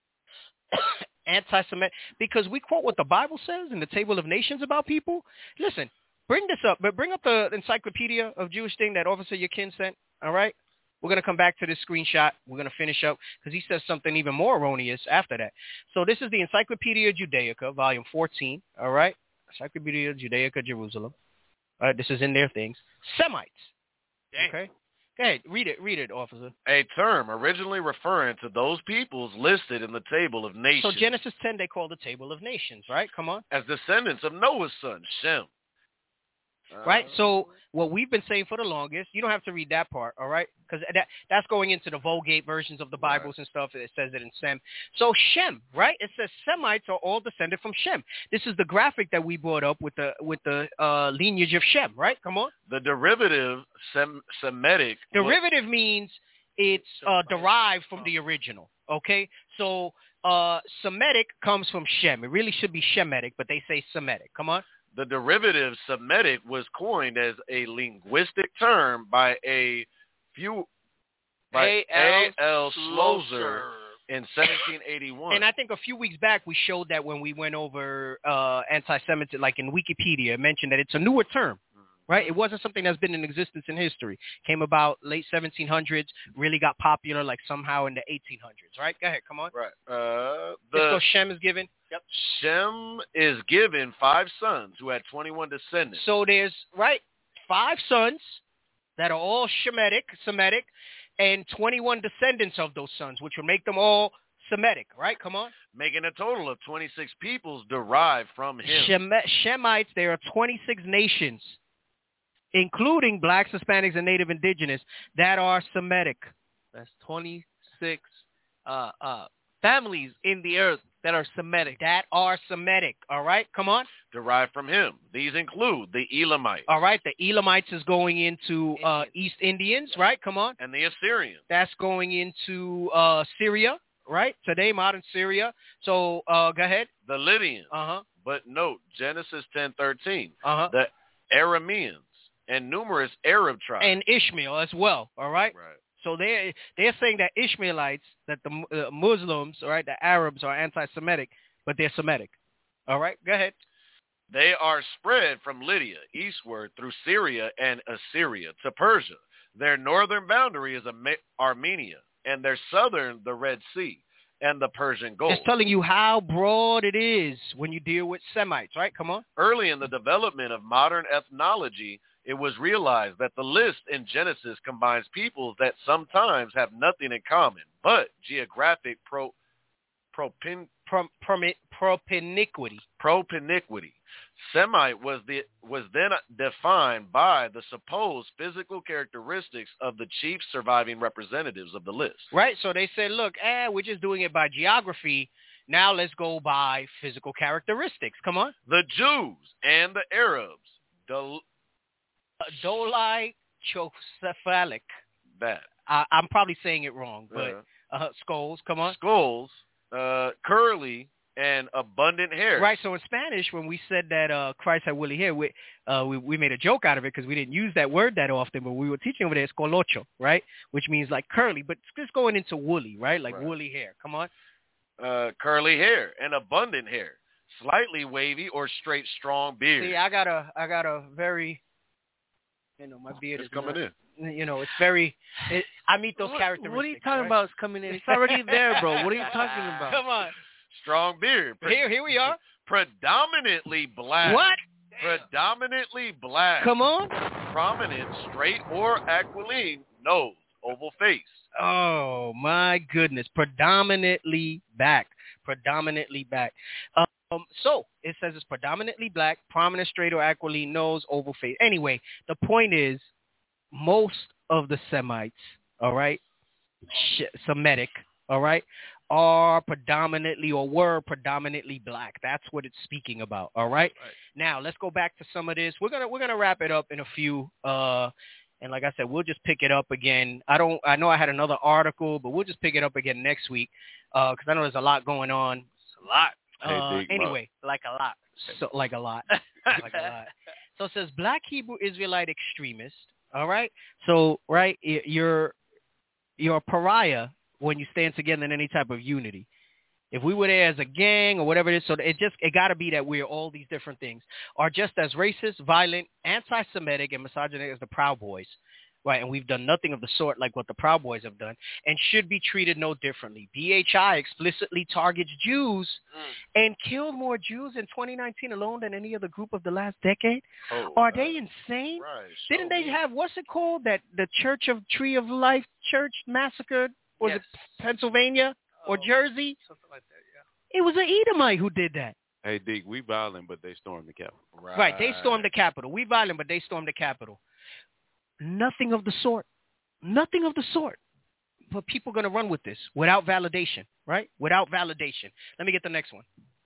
anti-Semitic, because we quote what the Bible says in the Table of Nations about people. Listen, bring this up, but bring up the Encyclopedia of Jewish thing that Officer Yakin sent, all right? We're going to come back to this screenshot. We're going to finish up because he says something even more erroneous after that. So this is the Encyclopedia Judaica, volume fourteen, all right? Encyclopedia Judaica, Jerusalem. All right, this is in their things. Semites. Dang. Okay? Go ahead. Read it. Read it, officer. A term originally referring to those peoples listed in the Table of Nations. So Genesis ten, they call the Table of Nations, right? Come on. As descendants of Noah's son, Shem. Uh, right? So what we've been saying for the longest, you don't have to read that part, all right? Because that, that's going into the Vulgate versions of the Bibles right. and stuff. It says it in Sem. So Shem, right? It says Semites are all descended from Shem. This is the graphic that we brought up with the with the uh, lineage of Shem, right? Come on. The derivative Sem- Semitic. Derivative was- means it's uh, derived from the original, okay? So uh, Semitic comes from Shem. It really should be Shemitic, but they say Semitic. Come on. The derivative Semitic was coined as a linguistic term by a few by A L Slozer in seventeen eighty-one. And I think a few weeks back we showed that when we went over uh, anti-Semitism, like in Wikipedia, it mentioned that it's a newer term. Right? It wasn't something that's been in existence in history. Came about late seventeen hundreds, really got popular like somehow in the eighteen hundreds. Right? Go ahead. Come on. Right. Uh, the, so Shem is given. Yep. Shem is given five sons who had twenty-one descendants. So there's, right, five sons that are all Shemitic, Semitic, and twenty-one descendants of those sons, which would make them all Semitic, right? Come on. Making a total of twenty-six peoples derived from him. Shem- Shemites, there are twenty-six nations, including blacks, Hispanics, and Native Indigenous, that are Semitic. That's twenty-six uh, uh, families in the earth that are Semitic. That are Semitic, all right? Come on. Derived from him. These include the Elamites. All right, the Elamites is going into uh, East Indians, right? Come on. And the Assyrians. That's going into uh, Syria, right? Today, modern Syria. So uh, go ahead. The Lydians. Uh-huh. But note, Genesis ten thirteen. Uh-huh. The Arameans and numerous Arab tribes. And Ishmael as well, all right? Right. So they're, they're saying that Ishmaelites, that the uh, Muslims, all right, the Arabs are anti-Semitic, but they're Semitic. All right, go ahead. They are spread from Lydia eastward through Syria and Assyria to Persia. Their northern boundary is Armenia, and their southern, the Red Sea, and the Persian Gulf. It's telling you how broad it is when you deal with Semites, right? Come on. Early in the development of modern ethnology, it was realized that the list in Genesis combines peoples that sometimes have nothing in common, but geographic pro, propin, pro, pro, propiniquity. Propiniquity. Semite was the was then defined by the supposed physical characteristics of the chief surviving representatives of the list. Right. So they said, look, eh, we're just doing it by geography. Now let's go by physical characteristics. Come on. The Jews and the Arabs. The Dolai chocephalic. That. I, I'm probably saying it wrong, but uh-huh. uh, skulls, come on. Skulls, uh, curly, and abundant hair. Right, so in Spanish, when we said that uh, Christ had woolly hair, we, uh, we we made a joke out of it because we didn't use that word that often, but we were teaching over there, it's colocho, right, which means like curly, but it's just going into woolly, right, like right. woolly hair. Come on. Uh, curly hair and abundant hair, slightly wavy or straight, strong beard. See, I got a, I got a very... You know, my beard it's is coming not, in. You know, it's very. It, I meet those what, characteristics. What are you talking right? about? It's coming in. It's already there, bro. What are you talking about? Come on. Strong beard. Pre- here, here we are. Predominantly black. What? Predominantly black. Come on. Prominent, straight or aquiline nose, oval face. Oh my goodness! Predominantly black. Predominantly black. Um, Um, so it says it's predominantly black, prominent, straight or aquiline nose, oval face. Anyway, the point is most of the Semites, all right, Semitic, all right, are predominantly or were predominantly black. That's what it's speaking about, all right? right. Now, let's go back to some of this. We're going to we're going to wrap it up in a few uh and like I said, we'll just pick it up again. I don't I know I had another article, but we'll just pick it up again next week uh cuz I know there's a lot going on. It's a lot. Uh, anyway, like a lot. So, like a lot. like a lot. So it says Black Hebrew Israelite extremist. All right. So, right, you're you're a pariah when you stand together in any type of unity. If we were there as a gang or whatever it is, so it just it got to be that we're all these different things are just as racist, violent, anti-Semitic, and misogynistic as the Proud Boys, right? And we've done nothing of the sort like what the Proud Boys have done, and should be treated no differently. B H I explicitly targets Jews mm. and killed more Jews in twenty nineteen alone than any other group of the last decade. Oh, are they insane? Right. Didn't so they have what's it called that the Church of Tree of Life Church massacred? Was yes. it Pennsylvania? Or Jersey? Something like that, yeah. It was an Edomite who did that. Hey, Dick, we violent, but they stormed the Capitol. Right. right, they stormed the Capitol. We violent, but they stormed the Capitol. Nothing of the sort. Nothing of the sort. But people are going to run with this without validation, right? Without validation. Let me get the next one.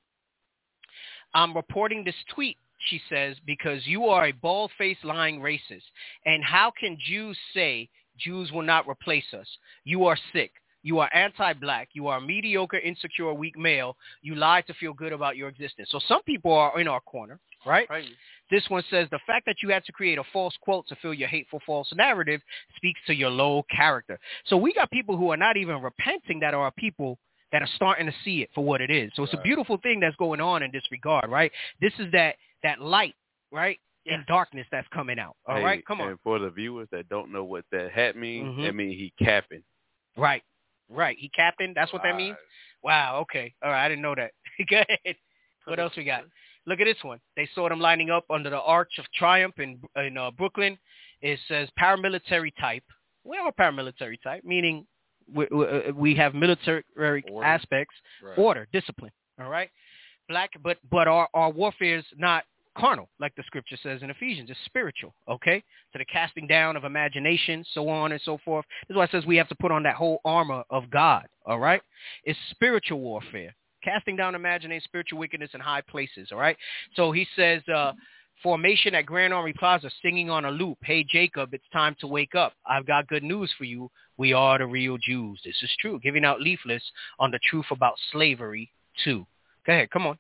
I'm reporting this tweet, she says, because you are a bald-faced lying racist. And how can Jews say Jews will not replace us? You are sick. You are anti-black. You are a mediocre, insecure, weak male. You lie to feel good about your existence. So some people are in our corner, right? right? This one says, the fact that you had to create a false quote to fill your hateful false narrative speaks to your low character. So we got people who are not even repenting that are people that are starting to see it for what it is. So it's right. a beautiful thing that's going on in this regard, right? This is that that light, right? Yeah. In darkness that's coming out. All hey, right, come on. And for the viewers that don't know what that hat means, mm-hmm. that means he capping. Right. Right. He capping. That's what that means? Wow. Okay. All right. I didn't know that. Go ahead. What else we got? Look at this one. They saw them lining up under the Arch of Triumph in, in uh, Brooklyn. It says paramilitary type. We are a paramilitary type, meaning we, we have military order. aspects, right. order, discipline. All right. Black, but but our, our warfare is not carnal, like the scripture says in Ephesians. It's spiritual, okay? To the casting down of imagination, so on and so forth. This is why it says we have to put on that whole armor of God, all right? It's spiritual warfare, casting down imagination, spiritual wickedness in high places, all right? So he says, uh, formation at Grand Army Plaza, singing on a loop. Hey, Jacob, it's time to wake up. I've got good news for you. We are the real Jews. This is true. Giving out leaflets on the truth about slavery, too. Go ahead, come on.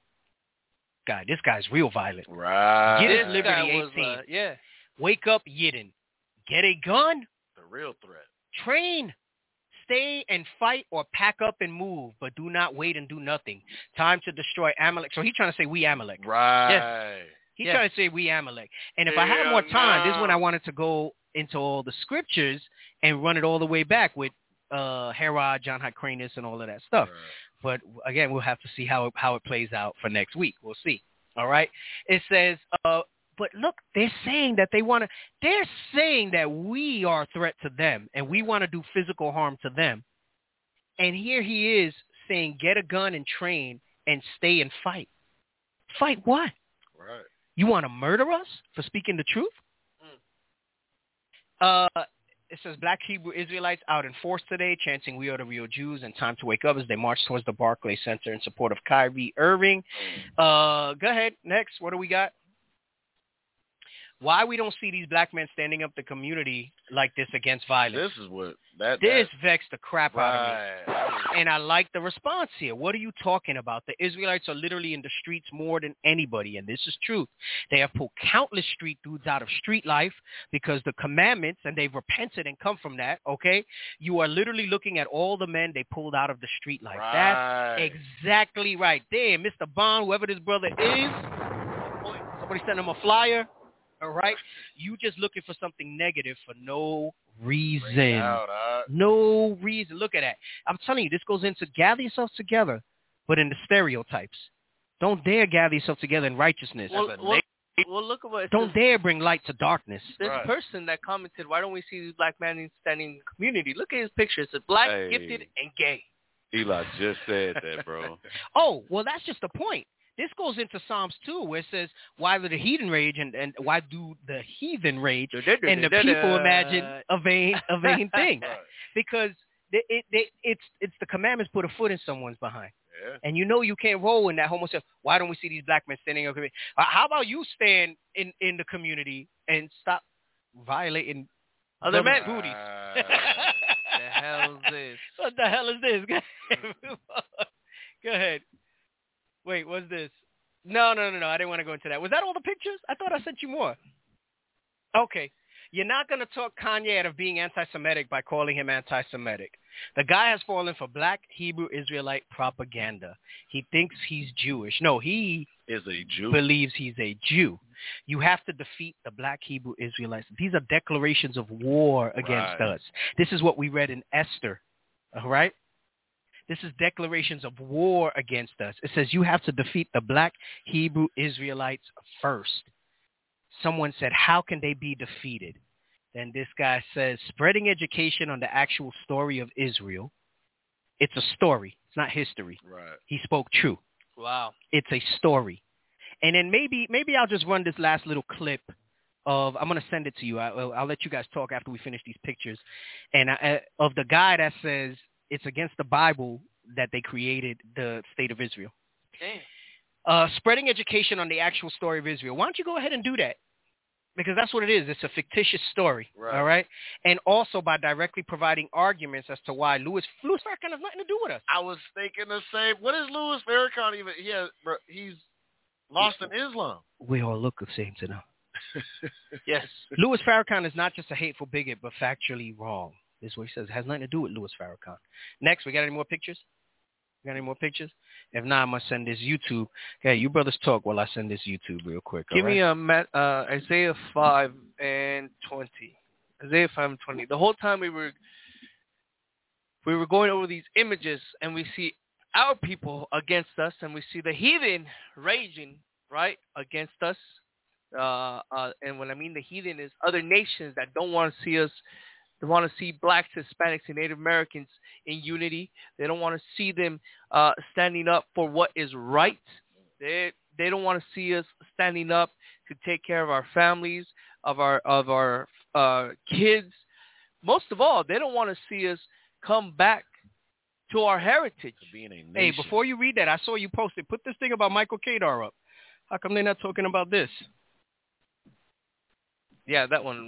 Guy, this guy's real violent. Right. Get his Liberty eighteen. Was, uh, yeah. Wake up, Yidden. Get a gun. The real threat. Train. Stay and fight or pack up and move, but do not wait and do nothing. Time to destroy Amalek. So he's trying to say we Amalek. Right. Yes. He's yes. trying to say we Amalek. And if Hell I had more time, no. this is when I wanted to go into all the scriptures and run it all the way back with uh, Herod, John Hyrcanus, and all of that stuff. Right. But again, we'll have to see how it, how it plays out for next week. We'll see. All right. It says, uh, but look, they're saying that they want to, they're saying that we are a threat to them and we want to do physical harm to them. And here he is saying, get a gun and train and stay and fight. Fight what? Right. You want to murder us for speaking the truth? Mm. Uh, It says Black Hebrew Israelites out in force today, chanting "We are the real Jews" and "Time to wake up" as they march towards the Barclays Center in support of Kyrie Irving. Uh, go ahead. Next, what do we got? Why we don't see these black men standing up the community like this against violence? This is what that this that, vexed the crap right. out of me, and I like the response here. What are you talking about? The Israelites are literally in the streets more than anybody, and this is truth. They have pulled countless street dudes out of street life because the commandments, and they've repented and come from that. Okay, you are literally looking at all the men they pulled out of the street life. Right. That's exactly right. There, Mister Bond, whoever this brother is, somebody sent him a flyer. All right, you just looking for something negative for no reason. Out, uh, no reason. Look at that. I'm telling you, this goes into gather yourselves together, but in the stereotypes. Don't dare gather yourself together in righteousness. Well, well, well look at what it Don't says. dare bring light to darkness. This right. person that commented, why don't we see these black men standing in the community? Look at his picture. It says black, hey. gifted, and gay. Eli just said that, bro. Oh, well, that's just the point. This goes into Psalms two, where it says, why do the heathen rage and, and why do the heathen rage and the people imagine a vain a vain thing? Because it, it, it, it's it's the commandments put a foot in someone's behind. Yeah. And you know you can't roll in that homosexual. Why don't we see these black men standing up? How about you stand in, in the community and stop violating other men's booties? Uh, the hell is this? What the hell is this? Go ahead. Go ahead. Wait, what's this? No, no, no, no. I didn't want to go into that. Was that all the pictures? I thought I sent you more. Okay. You're not going to talk Kanye out of being anti-Semitic by calling him anti-Semitic. The guy has fallen for black Hebrew Israelite propaganda. He thinks he's Jewish. No, he is a Jew. Believes he's a Jew. You have to defeat the black Hebrew Israelites. These are declarations of war against Right. us. This is what we read in Esther. All right? This is declarations of war against us. It says you have to defeat the black Hebrew Israelites first. Someone said, how can they be defeated? Then this guy says, spreading education on the actual story of Israel. It's a story. It's not history. Right. He spoke true. Wow. It's a story. And then maybe maybe I'll just run this last little clip of, I'm going to send it to you. I, I'll, I'll let you guys talk after we finish these pictures. And I, of the guy that says it's against the Bible that they created the state of Israel. Damn. Uh, spreading education on the actual story of Israel. Why don't you go ahead and do that? Because that's what it is. It's a fictitious story, Right. all right? And also by directly providing arguments as to why Louis Louis Farrakhan has nothing to do with us. I was thinking the same. What is Louis Farrakhan even? He has, bro, he's lost in Islam. We all look the same to them. Yes. Louis Farrakhan is not just a hateful bigot, but factually wrong. This is what he says. It has nothing to do with Louis Farrakhan. Next, we got any more pictures? Got any more pictures? If not, I'm going to send this YouTube. Okay, you brothers talk while I send this YouTube real quick. Give all right? me a Matt, uh, Isaiah five and twenty. Isaiah five and twenty. The whole time we were we were going over these images, and we see our people against us, and we see the heathen raging right against us. Uh, uh, and when I mean the heathen is other nations that don't want to see us. They want to see blacks, Hispanics, and Native Americans in unity. They don't want to see them uh, standing up for what is right. They they don't want to see us standing up to take care of our families, of our of our uh, kids. Most of all, they don't want to see us come back to our heritage. Being a nation. Hey, before you read that, I saw you posted. Put this thing about Michael Kadar up. How come they're not talking about this? Yeah, that one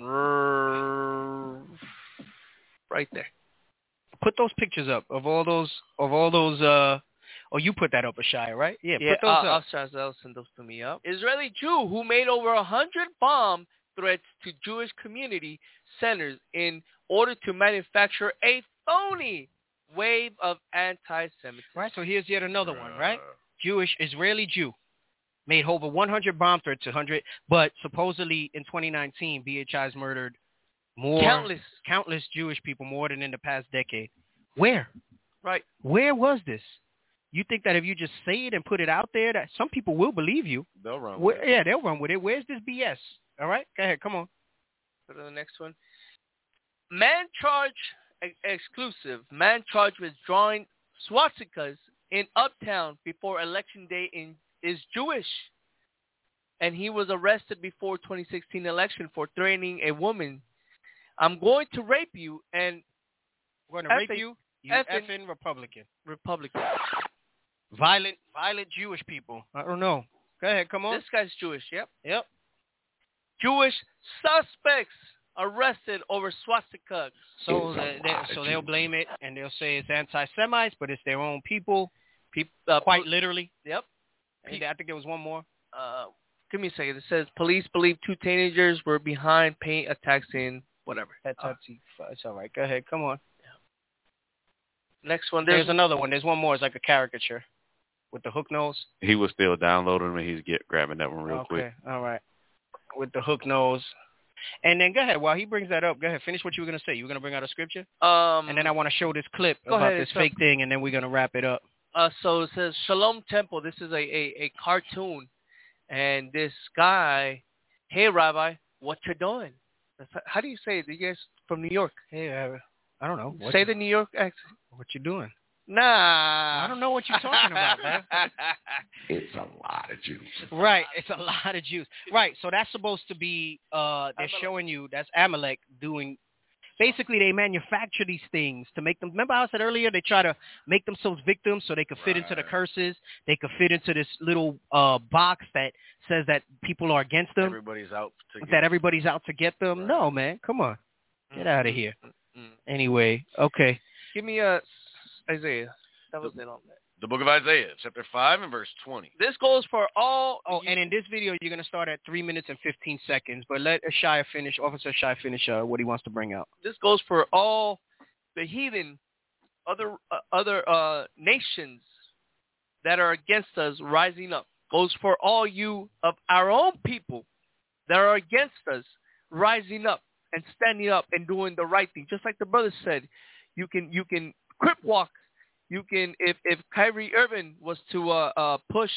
right there. Put those pictures up of all those of all those. Uh, oh, you put that up, Ashaya, right? Yeah, Yeah, put those I'll, up. I'll, I'll send those to me up. Israeli Jew who made over a hundred bomb threats to Jewish community centers in order to manufacture a phony wave of anti-Semitism. Right. So here's yet another one. Right. Jewish Israeli Jew made over one hundred bomb threats, one hundred, but supposedly in twenty nineteen, B H I's murdered more Countless. countless Jewish people, more than in the past decade. Where? Right. Where was this? You think that if you just say it and put it out there, that some people will believe you? They'll run with Where, it. yeah, they'll run with it. Where's this B S? All right, go ahead, come on. Go to the next one. Man charged ex- exclusive. Man charged with drawing swastikas in Uptown before election day in is Jewish, and he was arrested before twenty sixteen election for threatening a woman. I'm going to rape you, and We're going to rape effing- you, you effing effing Republican. Republican. Violent, violent Jewish people. I don't know. Go ahead, come on. This guy's Jewish. Yep. Yep. Jewish suspects arrested over swastikas. So they, they, so they'll blame it, and they'll say it's anti-Semites, but it's their own people. People, uh, Quite literally. Yep. And I think there was one more. Uh, give me a second. It says police believe two teenagers were behind paint attacks in whatever. That's uh, it's all right. Go ahead. Come on. Next one. There's, There's, another one. There's one more. It's like a caricature with the hook nose. He was still downloading them, and he's get grabbing that one real okay. quick. All right. With the hook nose. And then go ahead. While he brings that up, go ahead. Finish what you were going to say. You were going to bring out a scripture? Um, and then I want to show this clip go about ahead, this so- fake thing, and then we're going to wrap it up. Uh, so it says Shalom Temple. This is a, a, a cartoon. And this guy, hey, Rabbi, what you doing? That's, how do you say it? You guys from New York? Hey, uh, I don't know. What say you, the New York accent. What you doing? Nah. I don't know what you're talking about, man. It's a lot of Jews. Right. It's a lot of Jews. Right. So that's supposed to be, uh, they're showing you, that's Amalek doing, basically they manufacture these things to make them, remember how I said earlier, they try to make themselves victims so they could fit into the curses. They could fit into this little uh, box that says that people are against them. Everybody's out to get That everybody's out to get them. Right. No, man. Come on. Get out of here. Mm. Anyway, okay. Give me a Isaiah. That was it on that. The book of Isaiah, chapter five and verse twenty. This goes for all. Oh, and in this video, you're going to start at three minutes and fifteen seconds. But let Shia finish, Officer Shia finish uh, what he wants to bring out. This goes for all the heathen, other uh, other uh, nations that are against us rising up. Goes for all you of our own people that are against us rising up and standing up and doing the right thing. Just like the brother said, you can you can crip walk. You can, if, if Kyrie Irving was to uh, uh, push,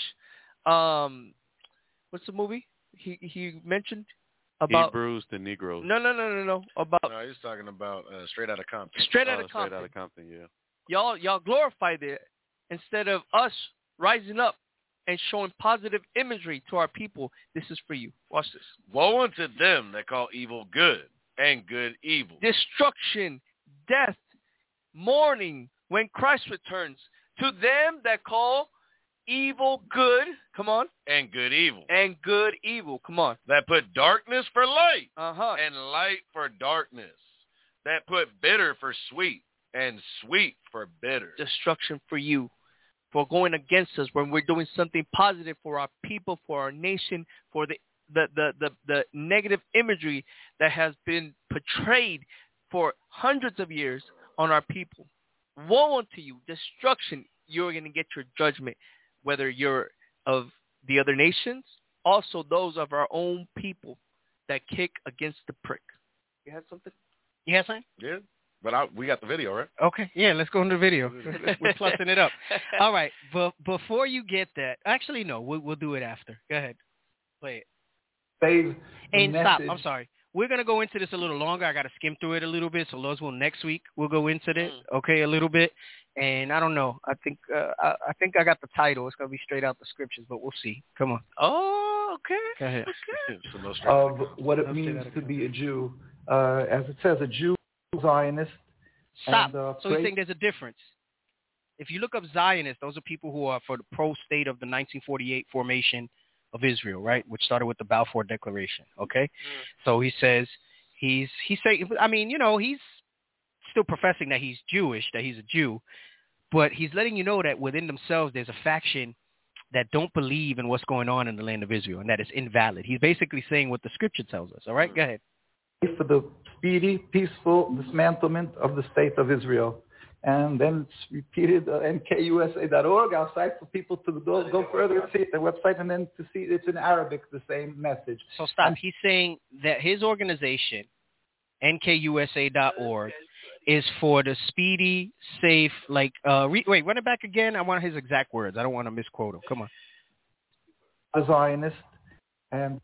um, what's the movie he he mentioned about Hebrews to Negroes? No, no, no, no, no. About no, he's talking about uh, Straight Outta Compton. Straight Outta oh, Compton. Straight Outta Compton, yeah. Y'all, y'all glorify that instead of us rising up and showing positive imagery to our people. This is for you. Watch this. Woe unto them that call evil good and good evil. Destruction, death, mourning. When Christ returns, to them that call evil good, come on. And good evil. And good evil, come on. That put darkness for light. Uh-huh. And light for darkness. That put bitter for sweet and sweet for bitter. Destruction for you, for going against us when we're doing something positive for our people, for our nation, for the, the, the, the, the negative imagery that has been portrayed for hundreds of years on our people. Woe unto you, destruction. You're going to get your judgment, whether you're of the other nations, also those of our own people that kick against the prick. You have something? You have something? Yeah, but I, we got the video, right? Okay, yeah, let's go into the video. We're plussing it up. All right, but before you get that, actually, no, we'll, we'll do it after. Go ahead. Play it. Save and message. stop. I'm sorry. We're going to go into this a little longer. I got to skim through it a little bit. So Lord's will next week we'll go into this, okay, a little bit. And I don't know. I think uh, I, I think I got the title. It's going to be straight out the scriptures, but we'll see. Come on. Oh, okay. Go ahead. Okay. Of what it means to be a Jew. Uh, as it says, a Jew, Zionist. Stop. And, uh, so we think there's a difference. If you look up Zionists, those are people who are for the pro-state of the nineteen forty-eight formation of Israel, right, which started with the Balfour Declaration, okay? Mm. So he says he's, he's saying, I mean, you know, he's still professing that he's Jewish, that he's a Jew, but he's letting you know that within themselves there's a faction that don't believe in what's going on in the land of Israel and that it's invalid. He's basically saying what the scripture tells us, all right? Mm. Go ahead. For the speedy, peaceful dismantlement of the state of Israel. And then it's repeated uh, N K U S A dot org, our site for people to go, go further and see it, their website, and then to see it's in Arabic, the same message. So stop. And he's saying that his organization, N K U S A dot org, is for the speedy, safe, like, uh, re- wait, run it back again. I want his exact words. I don't want to misquote him. Come on. A Zionist and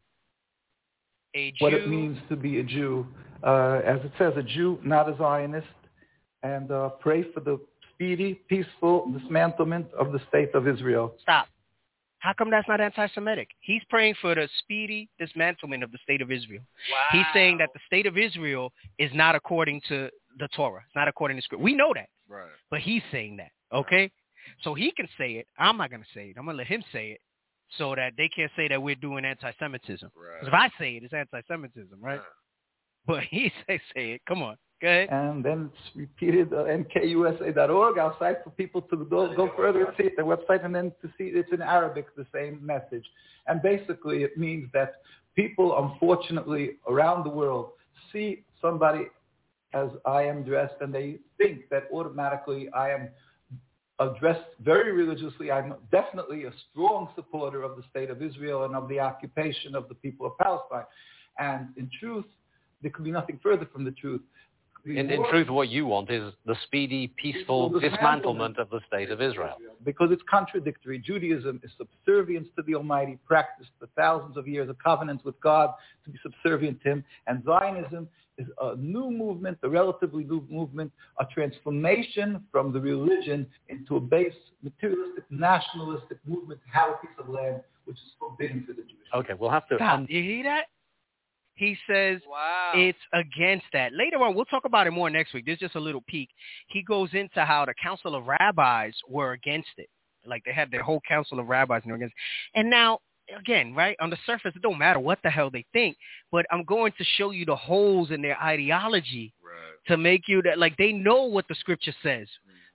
a Jew. What it means to be a Jew. Uh, as it says, a Jew, not a Zionist. And uh, pray for the speedy, peaceful dismantlement of the state of Israel. Stop. How come that's not anti-Semitic? He's praying for the speedy dismantlement of the state of Israel. Wow. He's saying that the state of Israel is not according to the Torah. It's not according to Scripture. We know that. Right. But he's saying that, okay? So he can say it. I'm not going to say it. I'm going to let him say it so that they can't say that we're doing anti-Semitism. Because right. if I say it, it's anti-Semitism, right? Yeah. But he say, say it. Come on. Okay. And then it's repeated uh, N K U S A dot org, our site for people to go, go further and see it, their website, and then to see it's in Arabic, the same message. And basically it means that people, unfortunately, around the world see somebody as I am dressed, and they think that automatically I am uh, dressed very religiously. I'm definitely a strong supporter of the state of Israel and of the occupation of the people of Palestine. And in truth, there could be nothing further from the truth. In, in truth, what you want is the speedy, peaceful dismantlement of the state of Israel. Because it's contradictory. Judaism is subservience to the Almighty, practiced for thousands of years, a covenant with God to be subservient to Him. And Zionism is a new movement, a relatively new movement, a transformation from the religion into a base, materialistic, nationalistic movement to have a piece of land, which is forbidden to the Jewish. Okay, we'll have to... Stop. You hear that? He says wow. It's against that. Later on, we'll talk about it more next week. There's just a little peek. He goes into how the Council of Rabbis were against it. Like they had their whole Council of Rabbis and they were against it. And now, again, right, on the surface, it don't matter what the hell they think, but I'm going to show you the holes in their ideology right. to make you that, like, they know what the scripture says, mm.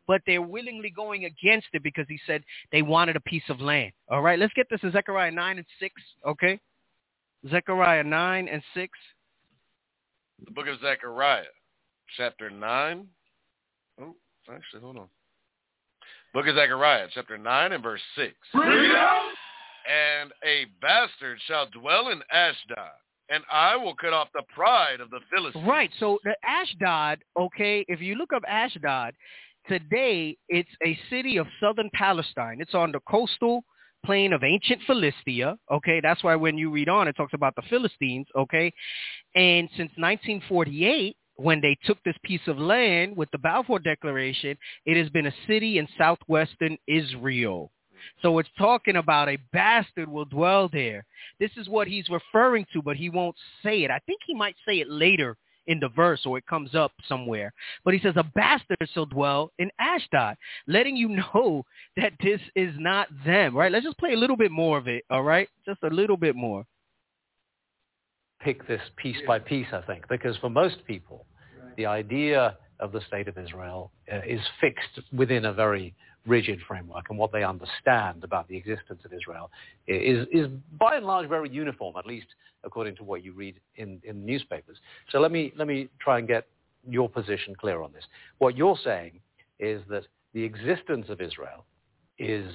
but they're willingly going against it because he said they wanted a piece of land. All right, let's get this in Zechariah nine and six, okay? Zechariah nine and six. The book of Zechariah, chapter nine. Oh, actually, hold on. Book of Zechariah, chapter nine and verse six. And a bastard shall dwell in Ashdod, and I will cut off the pride of the Philistines. Right, so the Ashdod, okay, if you look up Ashdod, today it's a city of southern Palestine. It's on the coastal plain of ancient Philistia, okay? That's why when you read on, it talks about the Philistines, okay? And since nineteen forty-eight, when they took this piece of land with the Balfour Declaration, it has been a city in southwestern Israel. So it's talking about a bastard will dwell there. This is what he's referring to, but he won't say it. I think he might say it later in the verse, or it comes up somewhere. But he says a bastard shall dwell in Ashdod, letting you know that this is not them, right? Let's just play a little bit more of it, all right? Just a little bit more. Pick this piece by piece, I think, because for most people, the idea of the state of Israel uh, is fixed within a very rigid framework, and what they understand about the existence of Israel is, is by and large very uniform, at least according to what you read in, in newspapers. So let me let me try and get your position clear on this. What you're saying is that the existence of Israel is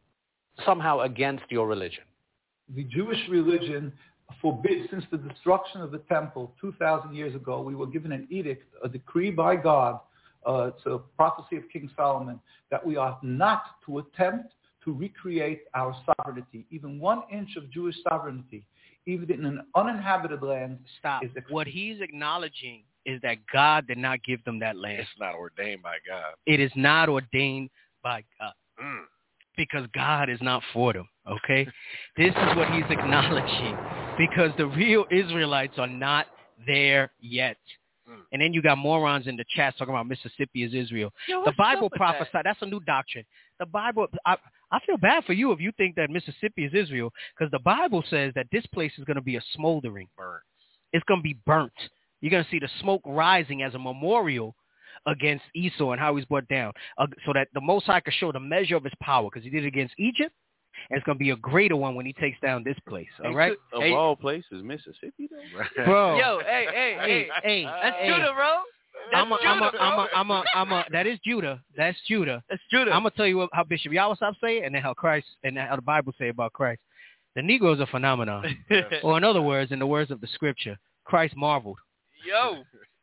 somehow against your religion. The Jewish religion forbids, since the destruction of the temple two thousand years ago, we were given an edict, a decree by God, uh, it's a prophecy of King Solomon, that we are not to attempt to recreate our sovereignty. Even one inch of Jewish sovereignty, even in an uninhabited land. Stop. Is what he's acknowledging is that God did not give them that land. It's not ordained by God. It is not ordained by God. Mm. Because God is not for them, okay? This is what he's acknowledging, because the real Israelites are not there yet. Mm. And then you got morons in the chat talking about Mississippi is Israel. Yo, the Bible prophesied. That? That's a new doctrine. The Bible, I, I feel bad for you if you think that Mississippi is Israel, because the Bible says that this place is going to be a smoldering. Burnt. It's going to be burnt. You're going to see the smoke rising as a memorial against Esau and how he's brought down, uh, so that the Most High could show the measure of his power, because he did it against Egypt, and it's going to be a greater one when he takes down this place, all right? Of hey, all places, Mississippi, though? Bro. Yo, hey, hey, hey, hey, that's hey. Judah, bro. That's I'm a, Judah, I'm a, bro. I'm a, I'm a, I'm a, that is Judah. That's Judah. That's Judah. I'm going to tell you what, how Bishop Yawasab say it, and then how Christ, and then how the Bible say about Christ. The Negro is a phenomenon. Yes. Or in other words, in the words of the scripture, Christ marveled. Yo.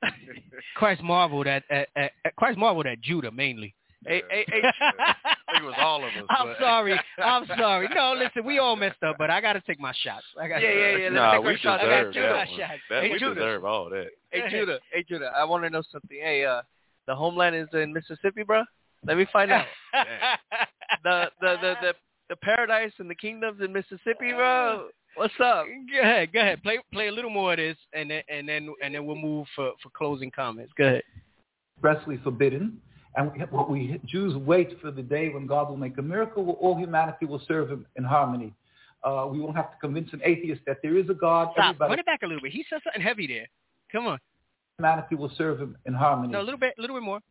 Christ marveled at, at, at, at Christ marveled at Judah mainly. Hey, hey, hey. I think it was all of us. I'm but. sorry. I'm sorry. No, listen, we all messed up, but I got to take my shots. I got Yeah, yeah, yeah. Nah, Let's we take our deserve shot. I got that my one. shots. That, Hey, we Judah. deserve all that. Hey, Judah. Hey, Judah. I want to know something. Hey, uh, the homeland is in Mississippi, bro. Let me find out. the, the, the, the, the paradise and the kingdoms in Mississippi, bro. What's up? Go ahead, go ahead. Play play a little more of this, and then and then and then we'll move for, for closing comments. Go ahead. expressly forbidden. And we, what we Jews wait for the day when God will make a miracle, where all humanity will serve him in harmony. Uh, we won't have to convince an atheist that there is a God. Stop. Everybody, Run it back a little bit. He said something heavy there. Come on. Humanity will serve him in harmony. No, a little bit, a little bit more.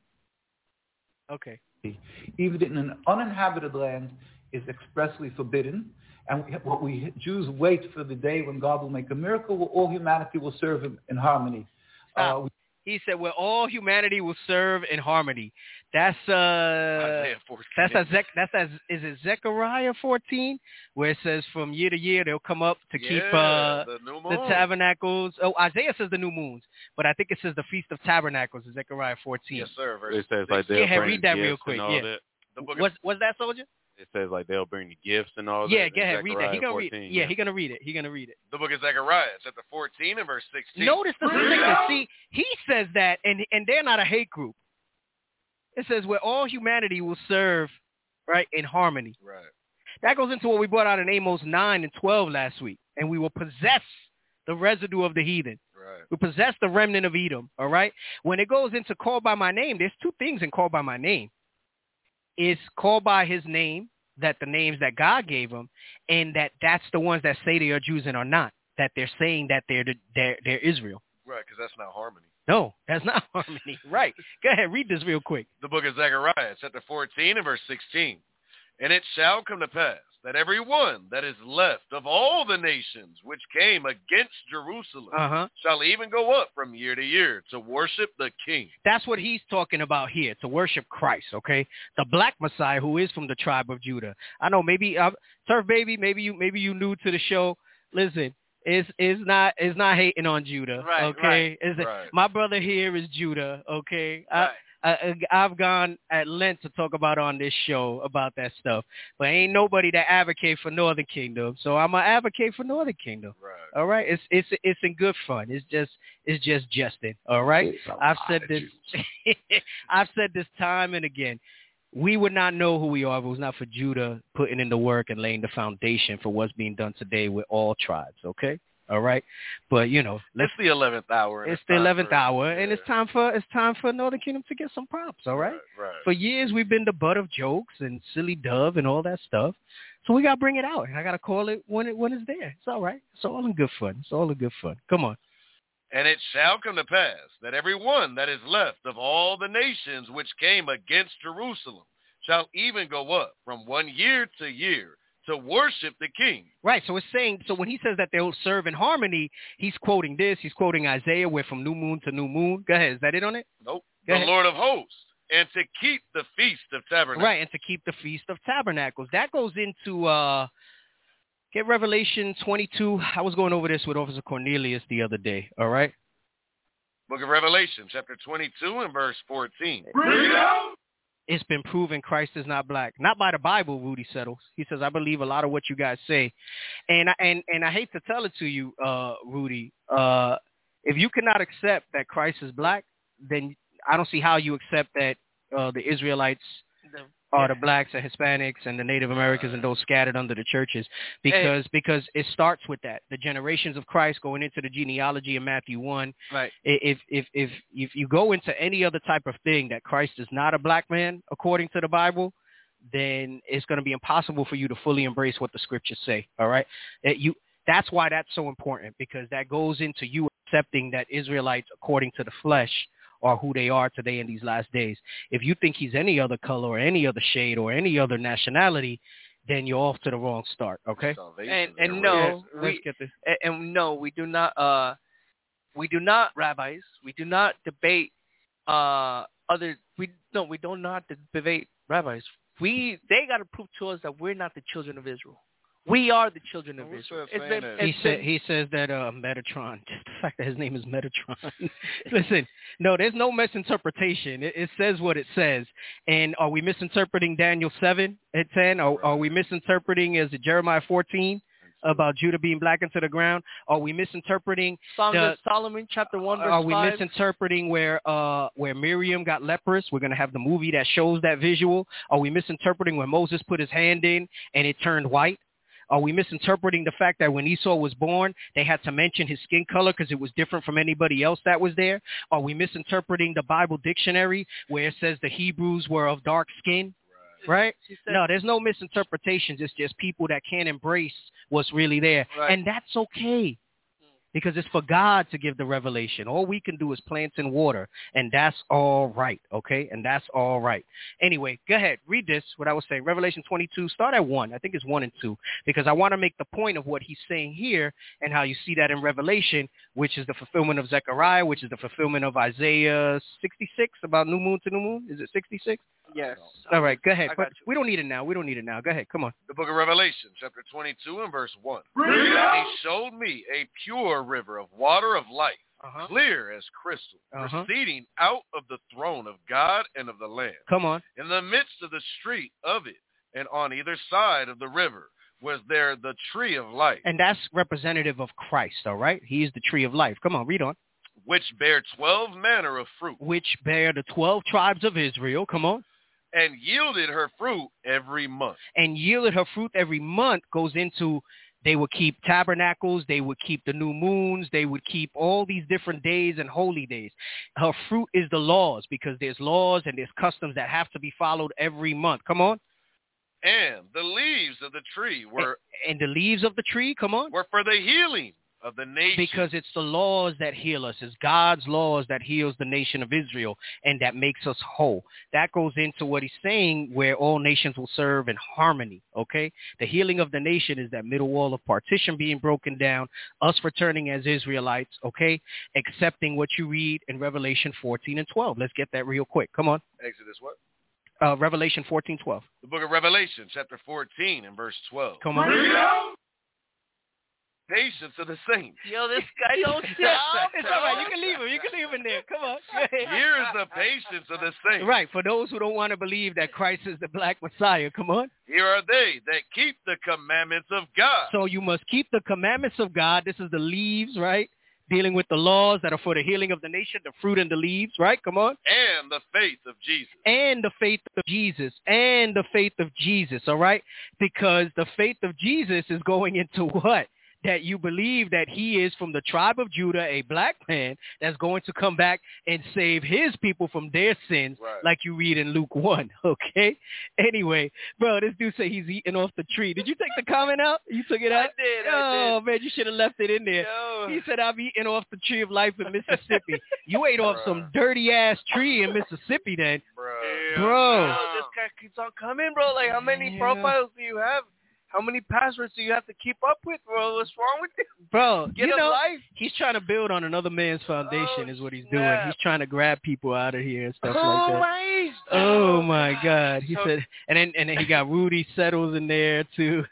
Okay. Even in an uninhabited land is expressly forbidden. And we, what we Jews wait for the day when God will make a miracle, where all humanity will serve him in harmony. Stop. Uh, we, He said, "Where all humanity will serve in harmony." That's uh, Isaiah fourteen. that's a Zech, that's a, is it Zechariah fourteen, where it says from year to year they'll come up to yeah, keep uh, the, new the moon. tabernacles. Oh, Isaiah says the new moons, but I think it says the Feast of Tabernacles in Zechariah fourteen. Yes, sir. Verse It says like Yeah, they'll hey, bring read that real gifts quick, and all yeah. that. The book of, What's what's that, soldier? It says like they'll bring the gifts and all Yeah, that. go in ahead, read that. He Zechariah gonna read. fourteen, Yeah, he gonna read it. He gonna read it. the book of Zechariah, chapter fourteen and verse sixteen. Notice the significance. See, he says that, and and they're not a hate group. It says where all humanity will serve, right, in harmony. Right. That goes into what we brought out in Amos nine and twelve last week, and we will possess the residue of the heathen. Right. We possess the remnant of Edom. All right. When it goes into call by my name, there's two things in call by my name. It's called by his name, that the names that God gave him, and that that's the ones that say they are Jews and are not. That they're saying that they're the, they're they're Israel. Right, because that's not harmony. No, That's not harmony. Right. Go ahead. Read this real quick. The book of Zechariah, chapter fourteen and verse sixteen. And it shall come to pass that every one that is left of all the nations which came against Jerusalem uh-huh. shall even go up from year to year to worship the King. That's what he's talking about here, to worship Christ, okay? The black Messiah who is from the tribe of Judah. I know maybe, uh, Surf Baby, maybe you maybe you new to the show. Listen, it's, it's, not, it's not hating on Judah, right, okay? Right, it's, right. My brother here is Judah, okay? Right. I, I, I've gone at length to talk about on this show about that stuff, but ain't nobody that advocate for Northern Kingdom, so I'm gonna advocate for Northern Kingdom. Right. All right, it's it's it's in good fun. It's just it's just jesting. All right, I've said this. I've said this time and again. We would not know who we are if it was not for Judah putting in the work and laying the foundation for what's being done today with all tribes. Okay. All right, but you know, let's, it's the eleventh hour. It's the eleventh for, hour, yeah. and it's time for it's time for Northern Kingdom to get some props. All right? Right, right. For years, we've been the butt of jokes and silly dove and all that stuff, so we gotta bring it out. And I gotta call it when it when it's there. It's all right. It's all in good fun. It's all in good fun. Come on. And it shall come to pass that every one that is left of all the nations which came against Jerusalem shall even go up from one year to year to worship the King. Right, so it's saying, so when he says that they'll serve in harmony, he's quoting this, he's quoting Isaiah, where from new moon to new moon. Go ahead, is that it on it? Nope. Go the ahead. Lord of hosts, and to keep the Feast of Tabernacles. Right, and to keep the Feast of Tabernacles. That goes into, uh, get Revelation twenty-two. I was going over this with Officer Cornelius the other day, all right? Book of Revelation, chapter twenty-two and verse fourteen. It's been proven Christ is not black. Not by the Bible, Rudy settles. He says, I believe a lot of what you guys say. And I, and, and I hate to tell it to you, uh, Rudy, uh, if you cannot accept that Christ is black, then I don't see how you accept that uh, the Israelites the, are yeah. the blacks, the Hispanics, and the Native Americans and those scattered under the churches. Because hey. because it starts with that. The generations of Christ going into the genealogy in Matthew one. Right. If, if, if, if you go into any other type of thing that Christ is not a black man, according to the Bible, then it's going to be impossible for you to fully embrace what the scriptures say. All right. That you, that's why that's so important, because that goes into you accepting that Israelites, according to the flesh, are who they are today in these last days. If you think he's any other color or any other shade or any other nationality, then you're off to the wrong start. Okay. And and no, yes, we get this. And, and no, we do not. Uh, we do not, rabbis. We do not debate uh, other. We no, we do not debate rabbis. We they got to prove to us that we're not the children of Israel. We are the children of Israel. It's been, it's he, been, sa- he says that uh, Metatron, just the fact that his name is Metatron. Listen, no, there's no misinterpretation. It, it says what it says. And are we misinterpreting Daniel seven at ten? Are, are we misinterpreting, is it Jeremiah fourteen, about Judah being black into the ground? Are we misinterpreting Songs the, of Solomon, chapter one, verse Are we five? misinterpreting where uh, where Miriam got leprous? We're going to have the movie that shows that visual. Are we misinterpreting when Moses put his hand in and it turned white? Are we misinterpreting the fact that when Esau was born, they had to mention his skin color because it was different from anybody else that was there? Are we misinterpreting the Bible dictionary where it says the Hebrews were of dark skin? Right? Said, no, there's no misinterpretations. It's just people that can't embrace what's really there. Right. And that's okay, because it's for God to give the revelation. All we can do is plant and water, and that's all right, okay? And that's all right. Anyway, go ahead. Read this, what I was saying. Revelation twenty-two, start at one. I think it's one and two, because I want to make the point of what he's saying here and how you see that in Revelation, which is the fulfillment of Zechariah, which is the fulfillment of Isaiah sixty-six, about new moon to new moon. Is it sixty-six? Yes. All right, go ahead. But you. we don't need it now. We don't need it now. Go ahead. Come on. The book of Revelation, chapter twenty-two and verse one. He showed me a pure river of water of life, uh-huh. clear as crystal, uh-huh. proceeding out of the throne of God and of the Lamb. Come on. In the midst of the street of it, and on either side of the river, was there the tree of life. And that's representative of Christ, all right? He is the tree of life. Come on, read on. Which bear twelve manner of fruit. Which bear the twelve tribes of Israel. Come on. And yielded her fruit every month. And yielded her fruit every month goes into, they would keep tabernacles, they would keep the new moons, they would keep all these different days and holy days. Her fruit is the laws, because there's laws and there's customs that have to be followed every month. Come on. And the leaves of the tree were... And, and the leaves of the tree, come on. Were for the healing of the nation. Because it's the laws that heal us. It's God's laws that heals the nation of Israel and that makes us whole. That goes into what he's saying, where all nations will serve in harmony, okay? The healing of the nation is that middle wall of partition being broken down, us returning as Israelites, okay? Accepting what you read in Revelation fourteen and twelve. Let's get that real quick. Come on. Exodus what? Uh, Revelation fourteen twelve. The book of Revelation, chapter fourteen and verse twelve. Come on. Patience of the saints. Yo, this guy don't stop. It's all right. You can leave him. You can leave him there. Come on. Here is the patience of the saints. Right. For those who don't want to believe that Christ is the black Messiah. Come on. Here are they that keep the commandments of God. So you must keep the commandments of God. This is the leaves, right? Dealing with the laws that are for the healing of the nation, the fruit and the leaves, right? Come on. And the faith of Jesus. And the faith of Jesus. And the faith of Jesus, all right? Because the faith of Jesus is going into what? That you believe that he is from the tribe of Judah, a black man that's going to come back and save his people from their sins, right, like you read in Luke one, okay? Anyway, bro, this dude said he's eating off the tree. Did you take the comment out? You took it out? I did, I oh, did. man, you should have left it in there. No. He said, I'm eating off the tree of life in Mississippi. You ate off some dirty-ass tree in Mississippi then. Bruh. Bro. Yo, this guy keeps on coming, bro. Like, how many Yeah. profiles do you have? How many passwords do you have to keep up with, bro? What's wrong with you? Bro, Get you a know, life. he's trying to build on another man's foundation Oh, is what he's snap. doing. He's trying to grab people out of here and stuff Oh, like that. my. Oh, my God. He said, and then and then he got Rudy Settles in there, too.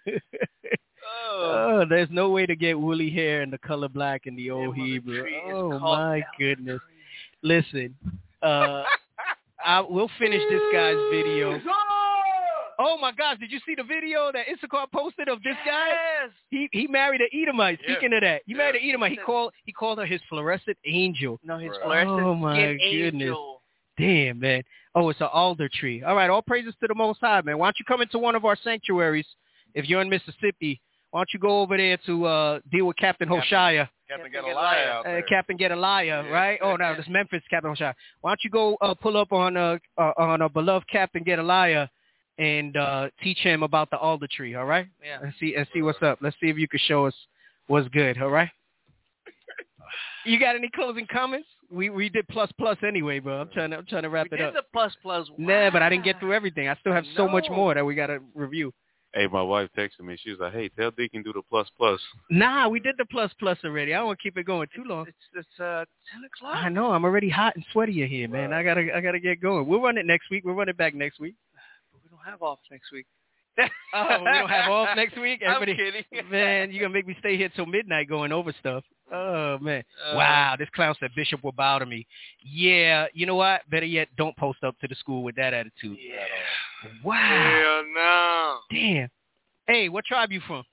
Oh, there's no way to get woolly hair and the color black in the old Hebrew. Oh, my goodness. Listen, uh, I, we'll finish this guy's video. Oh my gosh! Did you see the video that Issachar posted of this guy? Yes. He he married an Edomite. Yeah. Speaking of that, he Yeah. married an Edomite. He called he called her his fluorescent angel. No, his Bruh. fluorescent Oh my skin goodness! angel. Damn, man. Oh, it's an alder tree. All right, all praises to the Most High, man. Why don't you come into one of our sanctuaries if you're in Mississippi? Why don't you go over there to uh, deal with Captain Hoshea? Captain Gedaliah out Uh, there. Captain Gedaliah, Yeah. right? Oh, no, this Memphis Captain Hoshea. Why don't you go uh, pull up on uh, uh, on a beloved Captain Gedaliah and uh, teach him about the alder tree, all right? Yeah. And see and see what's up. Let's see if you can show us what's good, all right? You got any closing comments? We we did plus plus anyway, bro. I'm trying to I'm trying to wrap We it did up. the plus plus. Nah, but I didn't get through everything. I still have so much No. more that we got to review. Hey, my wife texted me. She was like, hey, tell Deacon do the plus plus. Nah, we did the plus plus already. I don't want to keep it going too long. It's it's uh ten o'clock. I know. I'm already hot and sweaty in here, man. I gotta I gotta get going. We'll run it next week. We'll run it back next week. We don't have off next week. Oh, we don't have off next week? I'm Everybody, kidding. man, you're going to make me stay here till midnight going over stuff. Oh, man. Uh, wow, this clown said Bishop will bow to me. Yeah, you know what? Better yet, don't post up to the school with that attitude. Yeah. Wow. Hell no. Damn. Hey, what tribe you from?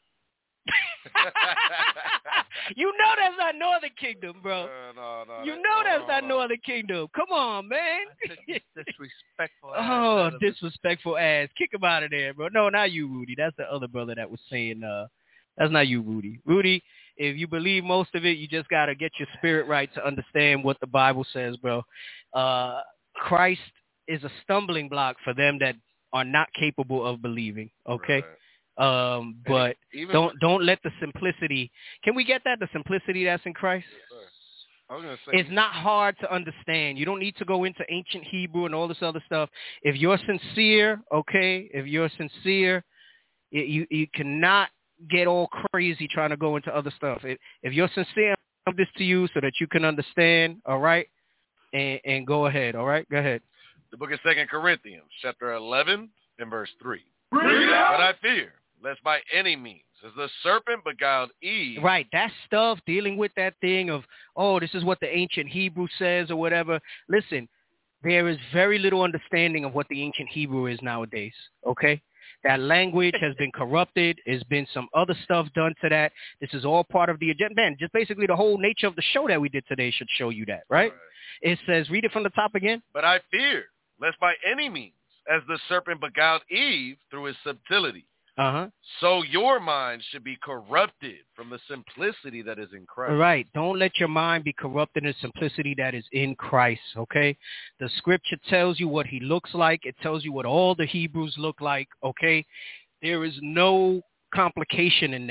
You know that's not Northern Kingdom, bro. Uh, no, no, You that- know no, that's no, not no. Northern Kingdom. Come on, man. Disrespectful. Oh, disrespectful ass. Kick him out of there, bro. No, not you, Rudy. That's the other brother that was saying, uh, that's not you, Rudy. Rudy, if you believe most of it, you just got to get your spirit right to understand what the Bible says, bro. Uh, Christ is a stumbling block for them that are not capable of believing, okay? Right. Um, but Even- don't don't let the simplicity. Can we get that? The simplicity that's in Christ. I was gonna say It's not hard to understand. You don't need to go into ancient Hebrew and all this other stuff. If you're sincere, okay. If you're sincere, it, you you cannot get all crazy trying to go into other stuff. If, if you're sincere, I'll give this to you so that you can understand. All right, and and go ahead. All right, go ahead. the book of Second Corinthians, chapter eleven and verse three. But I fear, lest by any means, as the serpent beguiled Eve. Right, that stuff, dealing with that thing of, oh, this is what the ancient Hebrew says or whatever. Listen, there is very little understanding of what the ancient Hebrew is nowadays, okay? That language has been corrupted. There's been some other stuff done to that. This is all part of the agenda. Man, just basically the whole nature of the show that we did today should show you that, right? right? It says, read it from the top again. But I fear, lest by any means, as the serpent beguiled Eve through his subtlety, Uh-huh. so your mind should be corrupted from the simplicity that is in Christ. Right. Don't let your mind be corrupted in the simplicity that is in Christ, okay? The scripture tells you what he looks like. It tells you what all the Hebrews look like, okay? There is no complication in that.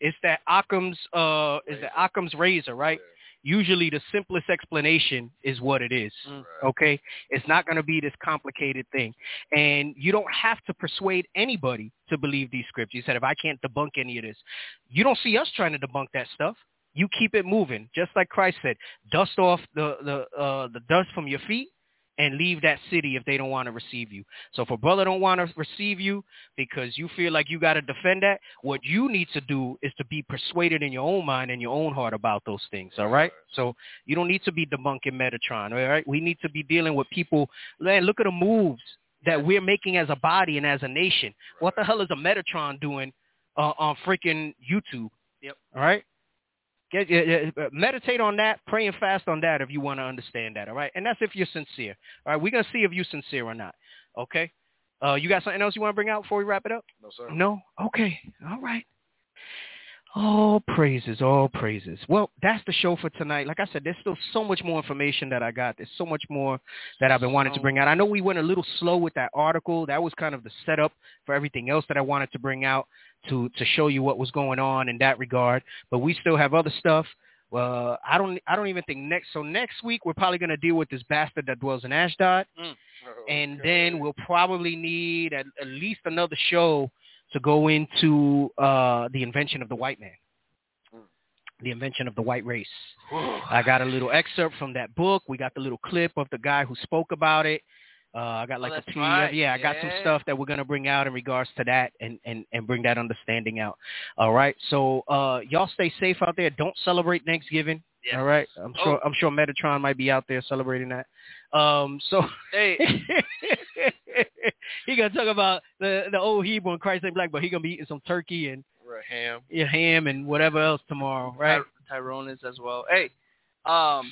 It's that Occam's uh is the Occam's razor, right? Usually the simplest explanation is what it is. Mm. Okay? It's not going to be this complicated thing. And you don't have to persuade anybody to believe these scripts. You said, if I can't debunk any of this, you don't see us trying to debunk that stuff. You keep it moving. Just like Christ said, dust off the, the, uh, the dust from your feet and leave that city if they don't want to receive you. So if a brother don't want to receive you because you feel like you got to defend that, what you need to do is to be persuaded in your own mind and your own heart about those things, all right? So you don't need to be debunking Metatron, all right? We need to be dealing with people. Man, look at the moves that we're making as a body and as a nation. What the hell is a Metatron doing uh, on freaking YouTube? Yep. All right? Get, uh, uh, meditate on that, pray and fast on that if you want to understand that, all right? And that's if you're sincere. All right, we're going to see if you're sincere or not, okay? Uh, you got something else you want to bring out before we wrap it up? No, sir. No? Okay, all right. All praises, all praises. Well, that's the show for tonight. Like I said, there's still so much more information that I got. There's so much more that I've been wanting to bring out. I know we went a little slow with that article. That was kind of the setup for everything else that I wanted to bring out to, to show you what was going on in that regard. But we still have other stuff. Uh, I don't I don't even think next. So next week, we're probably going to deal with this bastard that dwells in Ashdod. Mm. Oh, and okay. Then we'll probably need at, at least another show to go into uh, the invention of the white man, the invention of the white race. I got a little excerpt from that book. We got the little clip of the guy who spoke about it. Uh, I got like oh, a P D F. Right. Yeah, I got yeah. some stuff that we're going to bring out in regards to that and, and, and bring that understanding out. All right. So uh, y'all stay safe out there. Don't celebrate Thanksgiving. Yes. All right. I'm sure oh. I'm sure Metatron might be out there celebrating that. Um, so hey. He gonna talk about the the old Hebrew and Christ ain't black, but he gonna be eating some turkey and right, ham, yeah, ham and whatever else tomorrow, right? Ty- Tyrone is as well. Hey, um,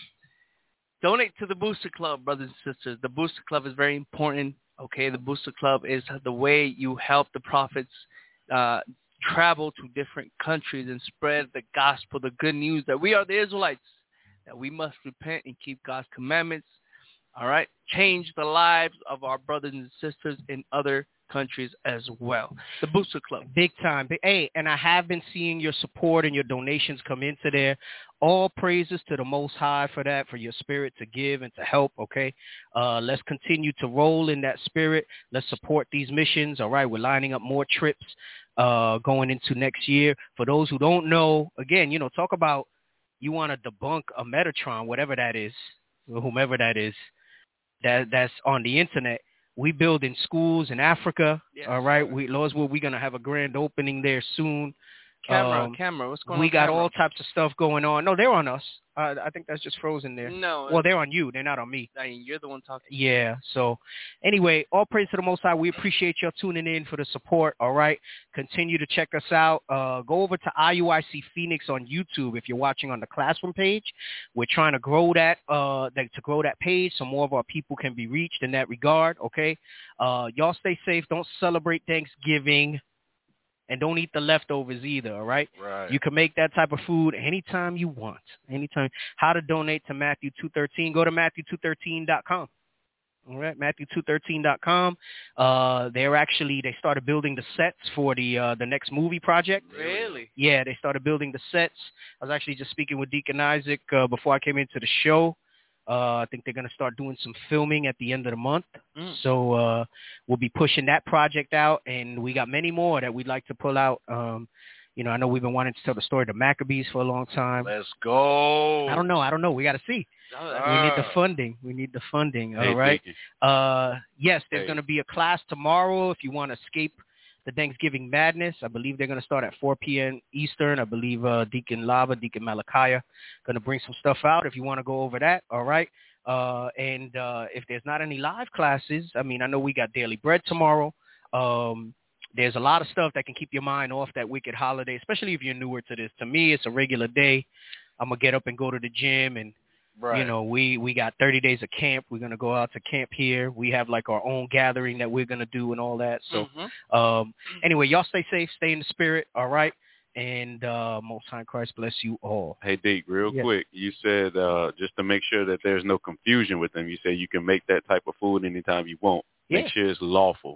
donate to the Booster Club, brothers and sisters. The Booster Club is very important. Okay, the Booster Club is the way you help the prophets uh, travel to different countries and spread the gospel, the good news that we are the Israelites, that we must repent and keep God's commandments. All right, change the lives of our brothers and sisters in other countries as well. The Booster Club. Big time. Hey, and I have been seeing your support and your donations come into there. All praises to the Most High for that, for your spirit to give and to help, okay? Uh, let's continue to roll in that spirit. Let's support these missions, all right? We're lining up more trips uh, going into next year. For those who don't know, again, you know, talk about you want to debunk a Metatron, whatever that is, or whomever that is, that that's on the internet. We build in schools in Africa. Yes, all right. Sir. We Lord's will, we're gonna have a grand opening there soon. Camera, um, camera. What's going we on? We got camera? all types of stuff going on. No, they're on us. Uh, I think that's just frozen there. No. Well, they're on you. They're not on me. I mean, you're the one talking. Yeah. So, anyway, all praise to the Most High. We appreciate y'all tuning in for the support. All right. Continue to check us out. Uh, go over to I U I C Phoenix on YouTube if you're watching on the Classroom page. We're trying to grow that, uh, that to grow that page so more of our people can be reached in that regard. Okay. Uh, y'all stay safe. Don't celebrate Thanksgiving. And don't eat the leftovers either, all right? Right. You can make that type of food anytime you want. Anytime. How to donate to Matthew two thirteen, go to Matthew two thirteen dot com. All right, Matthew two thirteen dot com. Uh, they're actually, they started building the sets for the uh, the next movie project. Really? Yeah, they started building the sets. I was actually just speaking with Deacon Isaac uh, before I came into the show. Uh, I think they're going to start doing some filming at the end of the month. Mm. So uh, we'll be pushing that project out, and we got many more that we'd like to pull out. Um, you know, I know we've been wanting to tell the story of the Maccabees for a long time. Let's go. I don't know. I don't know. We got to see. Uh, we need the funding. We need the funding. Hey, all right. Uh, yes, there's hey. going to be a class tomorrow if you want to escape the Thanksgiving madness. I believe they're going to start at four p.m. Eastern. I believe uh, Deacon Lava, Deacon Malachi going to bring some stuff out if you want to go over that. All right. Uh, and uh, if there's not any live classes, I mean, I know we got Daily Bread tomorrow. Um, there's a lot of stuff that can keep your mind off that wicked holiday, especially if you're newer to this. To me, it's a regular day. I'm going to get up and go to the gym and, Right. You know, we, we got thirty days of camp. We're going to go out to camp here. We have like our own gathering that we're going to do and all that. So mm-hmm. um, anyway, y'all stay safe, stay in the spirit. All right. And uh, Most High Christ bless you all. Hey, Deke, real yeah. quick. You said uh, just to make sure that there's no confusion with them, you said you can make that type of food anytime you want. Yeah. Make sure it's lawful.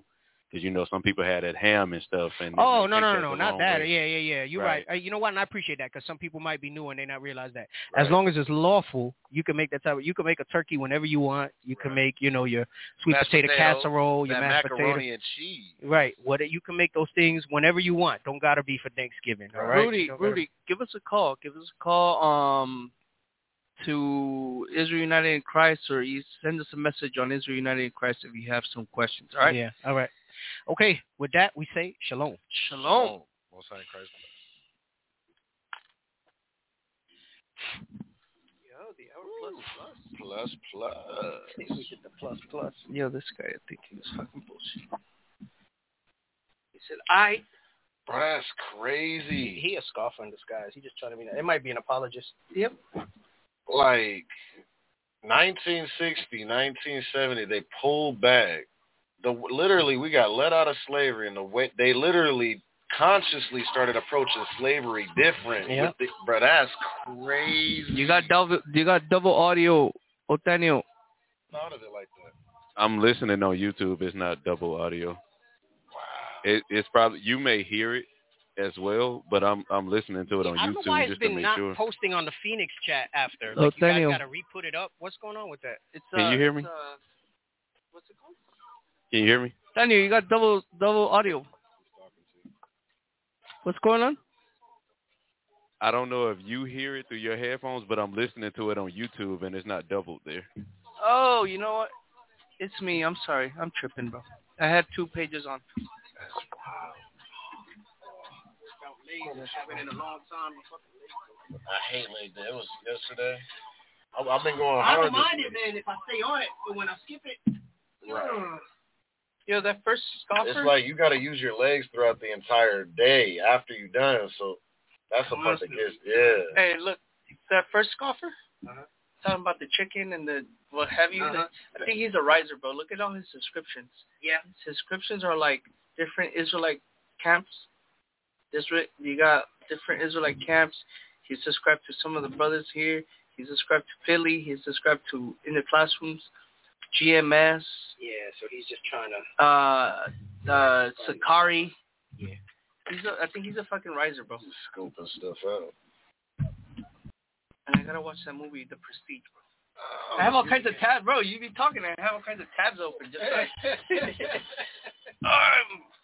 Because, you know, some people had that ham and stuff. And oh, no, take no, that no, no, the not wrong that. way. Yeah, yeah, yeah. You're Right. right. Uh, you know what? And I appreciate that because some people might be new and they not realize that. Right. As long as it's lawful, you can make that type of, you can make a turkey whenever you want. You can make, you know, your sweet Mashed potato, potato, casserole, your that mashed macaroni potato. and cheese. Right. What you can make those things whenever you want. Don't gotta be for Thanksgiving. All right. Rudy, Don't gotta- Rudy, give us a call. Give us a call um to Israel United in Christ, or you send us a message on Israel United in Christ if you have some questions. All right. Yeah. All right. Okay. With that, we say shalom. Shalom. Most High Christ. Yo, the hour plus plus. Plus plus. See if we get the plus plus. Yo, this guy, I think he was fucking bullshit. He said, "I." Bro, that's crazy. He a scoffer in disguise. He just trying to be. It might be an apologist. Yep. Like nineteen sixty, nineteen seventy, they pulled back. The literally, we got let out of slavery, and the way they literally consciously started approaching slavery different. Yeah. With the, bro, that's crazy. You got double. You got double audio, Otanio. Thought of it like that. I'm listening on YouTube. It's not double audio. Wow. It, it's probably, you may hear it as well, but I'm I'm listening to it on I don't know YouTube why it's just to been make not sure. posting on the Phoenix chat after. Oh, Like you guys Daniel. got to re-put it up. What's going on with that? It's, Can you hear me? It's, uh, what's it called? Can you hear me? Daniel, you got double double audio. What's going on? I don't know if you hear it through your headphones, but I'm listening to it on YouTube, and it's not doubled there. Oh, you know what? It's me. I'm sorry. I'm tripping, bro. I had two pages on. I hate late day. It was yesterday. I, I've been going I hard don't mind this it, week. man, if I stay on it, but when I skip it, Right. Yo, that first scoffer. It's like you got to use your legs throughout the entire day after you're done. So that's the part that gets, yeah. Hey, look, that first scoffer. Uh-huh. Talking about the chicken and the what have you. Uh-huh. I think he's a riser, bro. Look at all his subscriptions. Yeah. His subscriptions are like different Israelite camps. Israel, you got different Israelite camps. He's subscribed to some of the brothers here. He's subscribed to Philly. He's subscribed to In the Classrooms, G M S. Yeah, so he's just trying to. Uh, uh, Sakari. Yeah. He's a, I think he's a fucking riser, bro. Just scoping stuff out. And I gotta watch that movie, The Prestige, bro. I have all kinds of tabs, bro. You be talking, I have all kinds of tabs open. Just like, I'm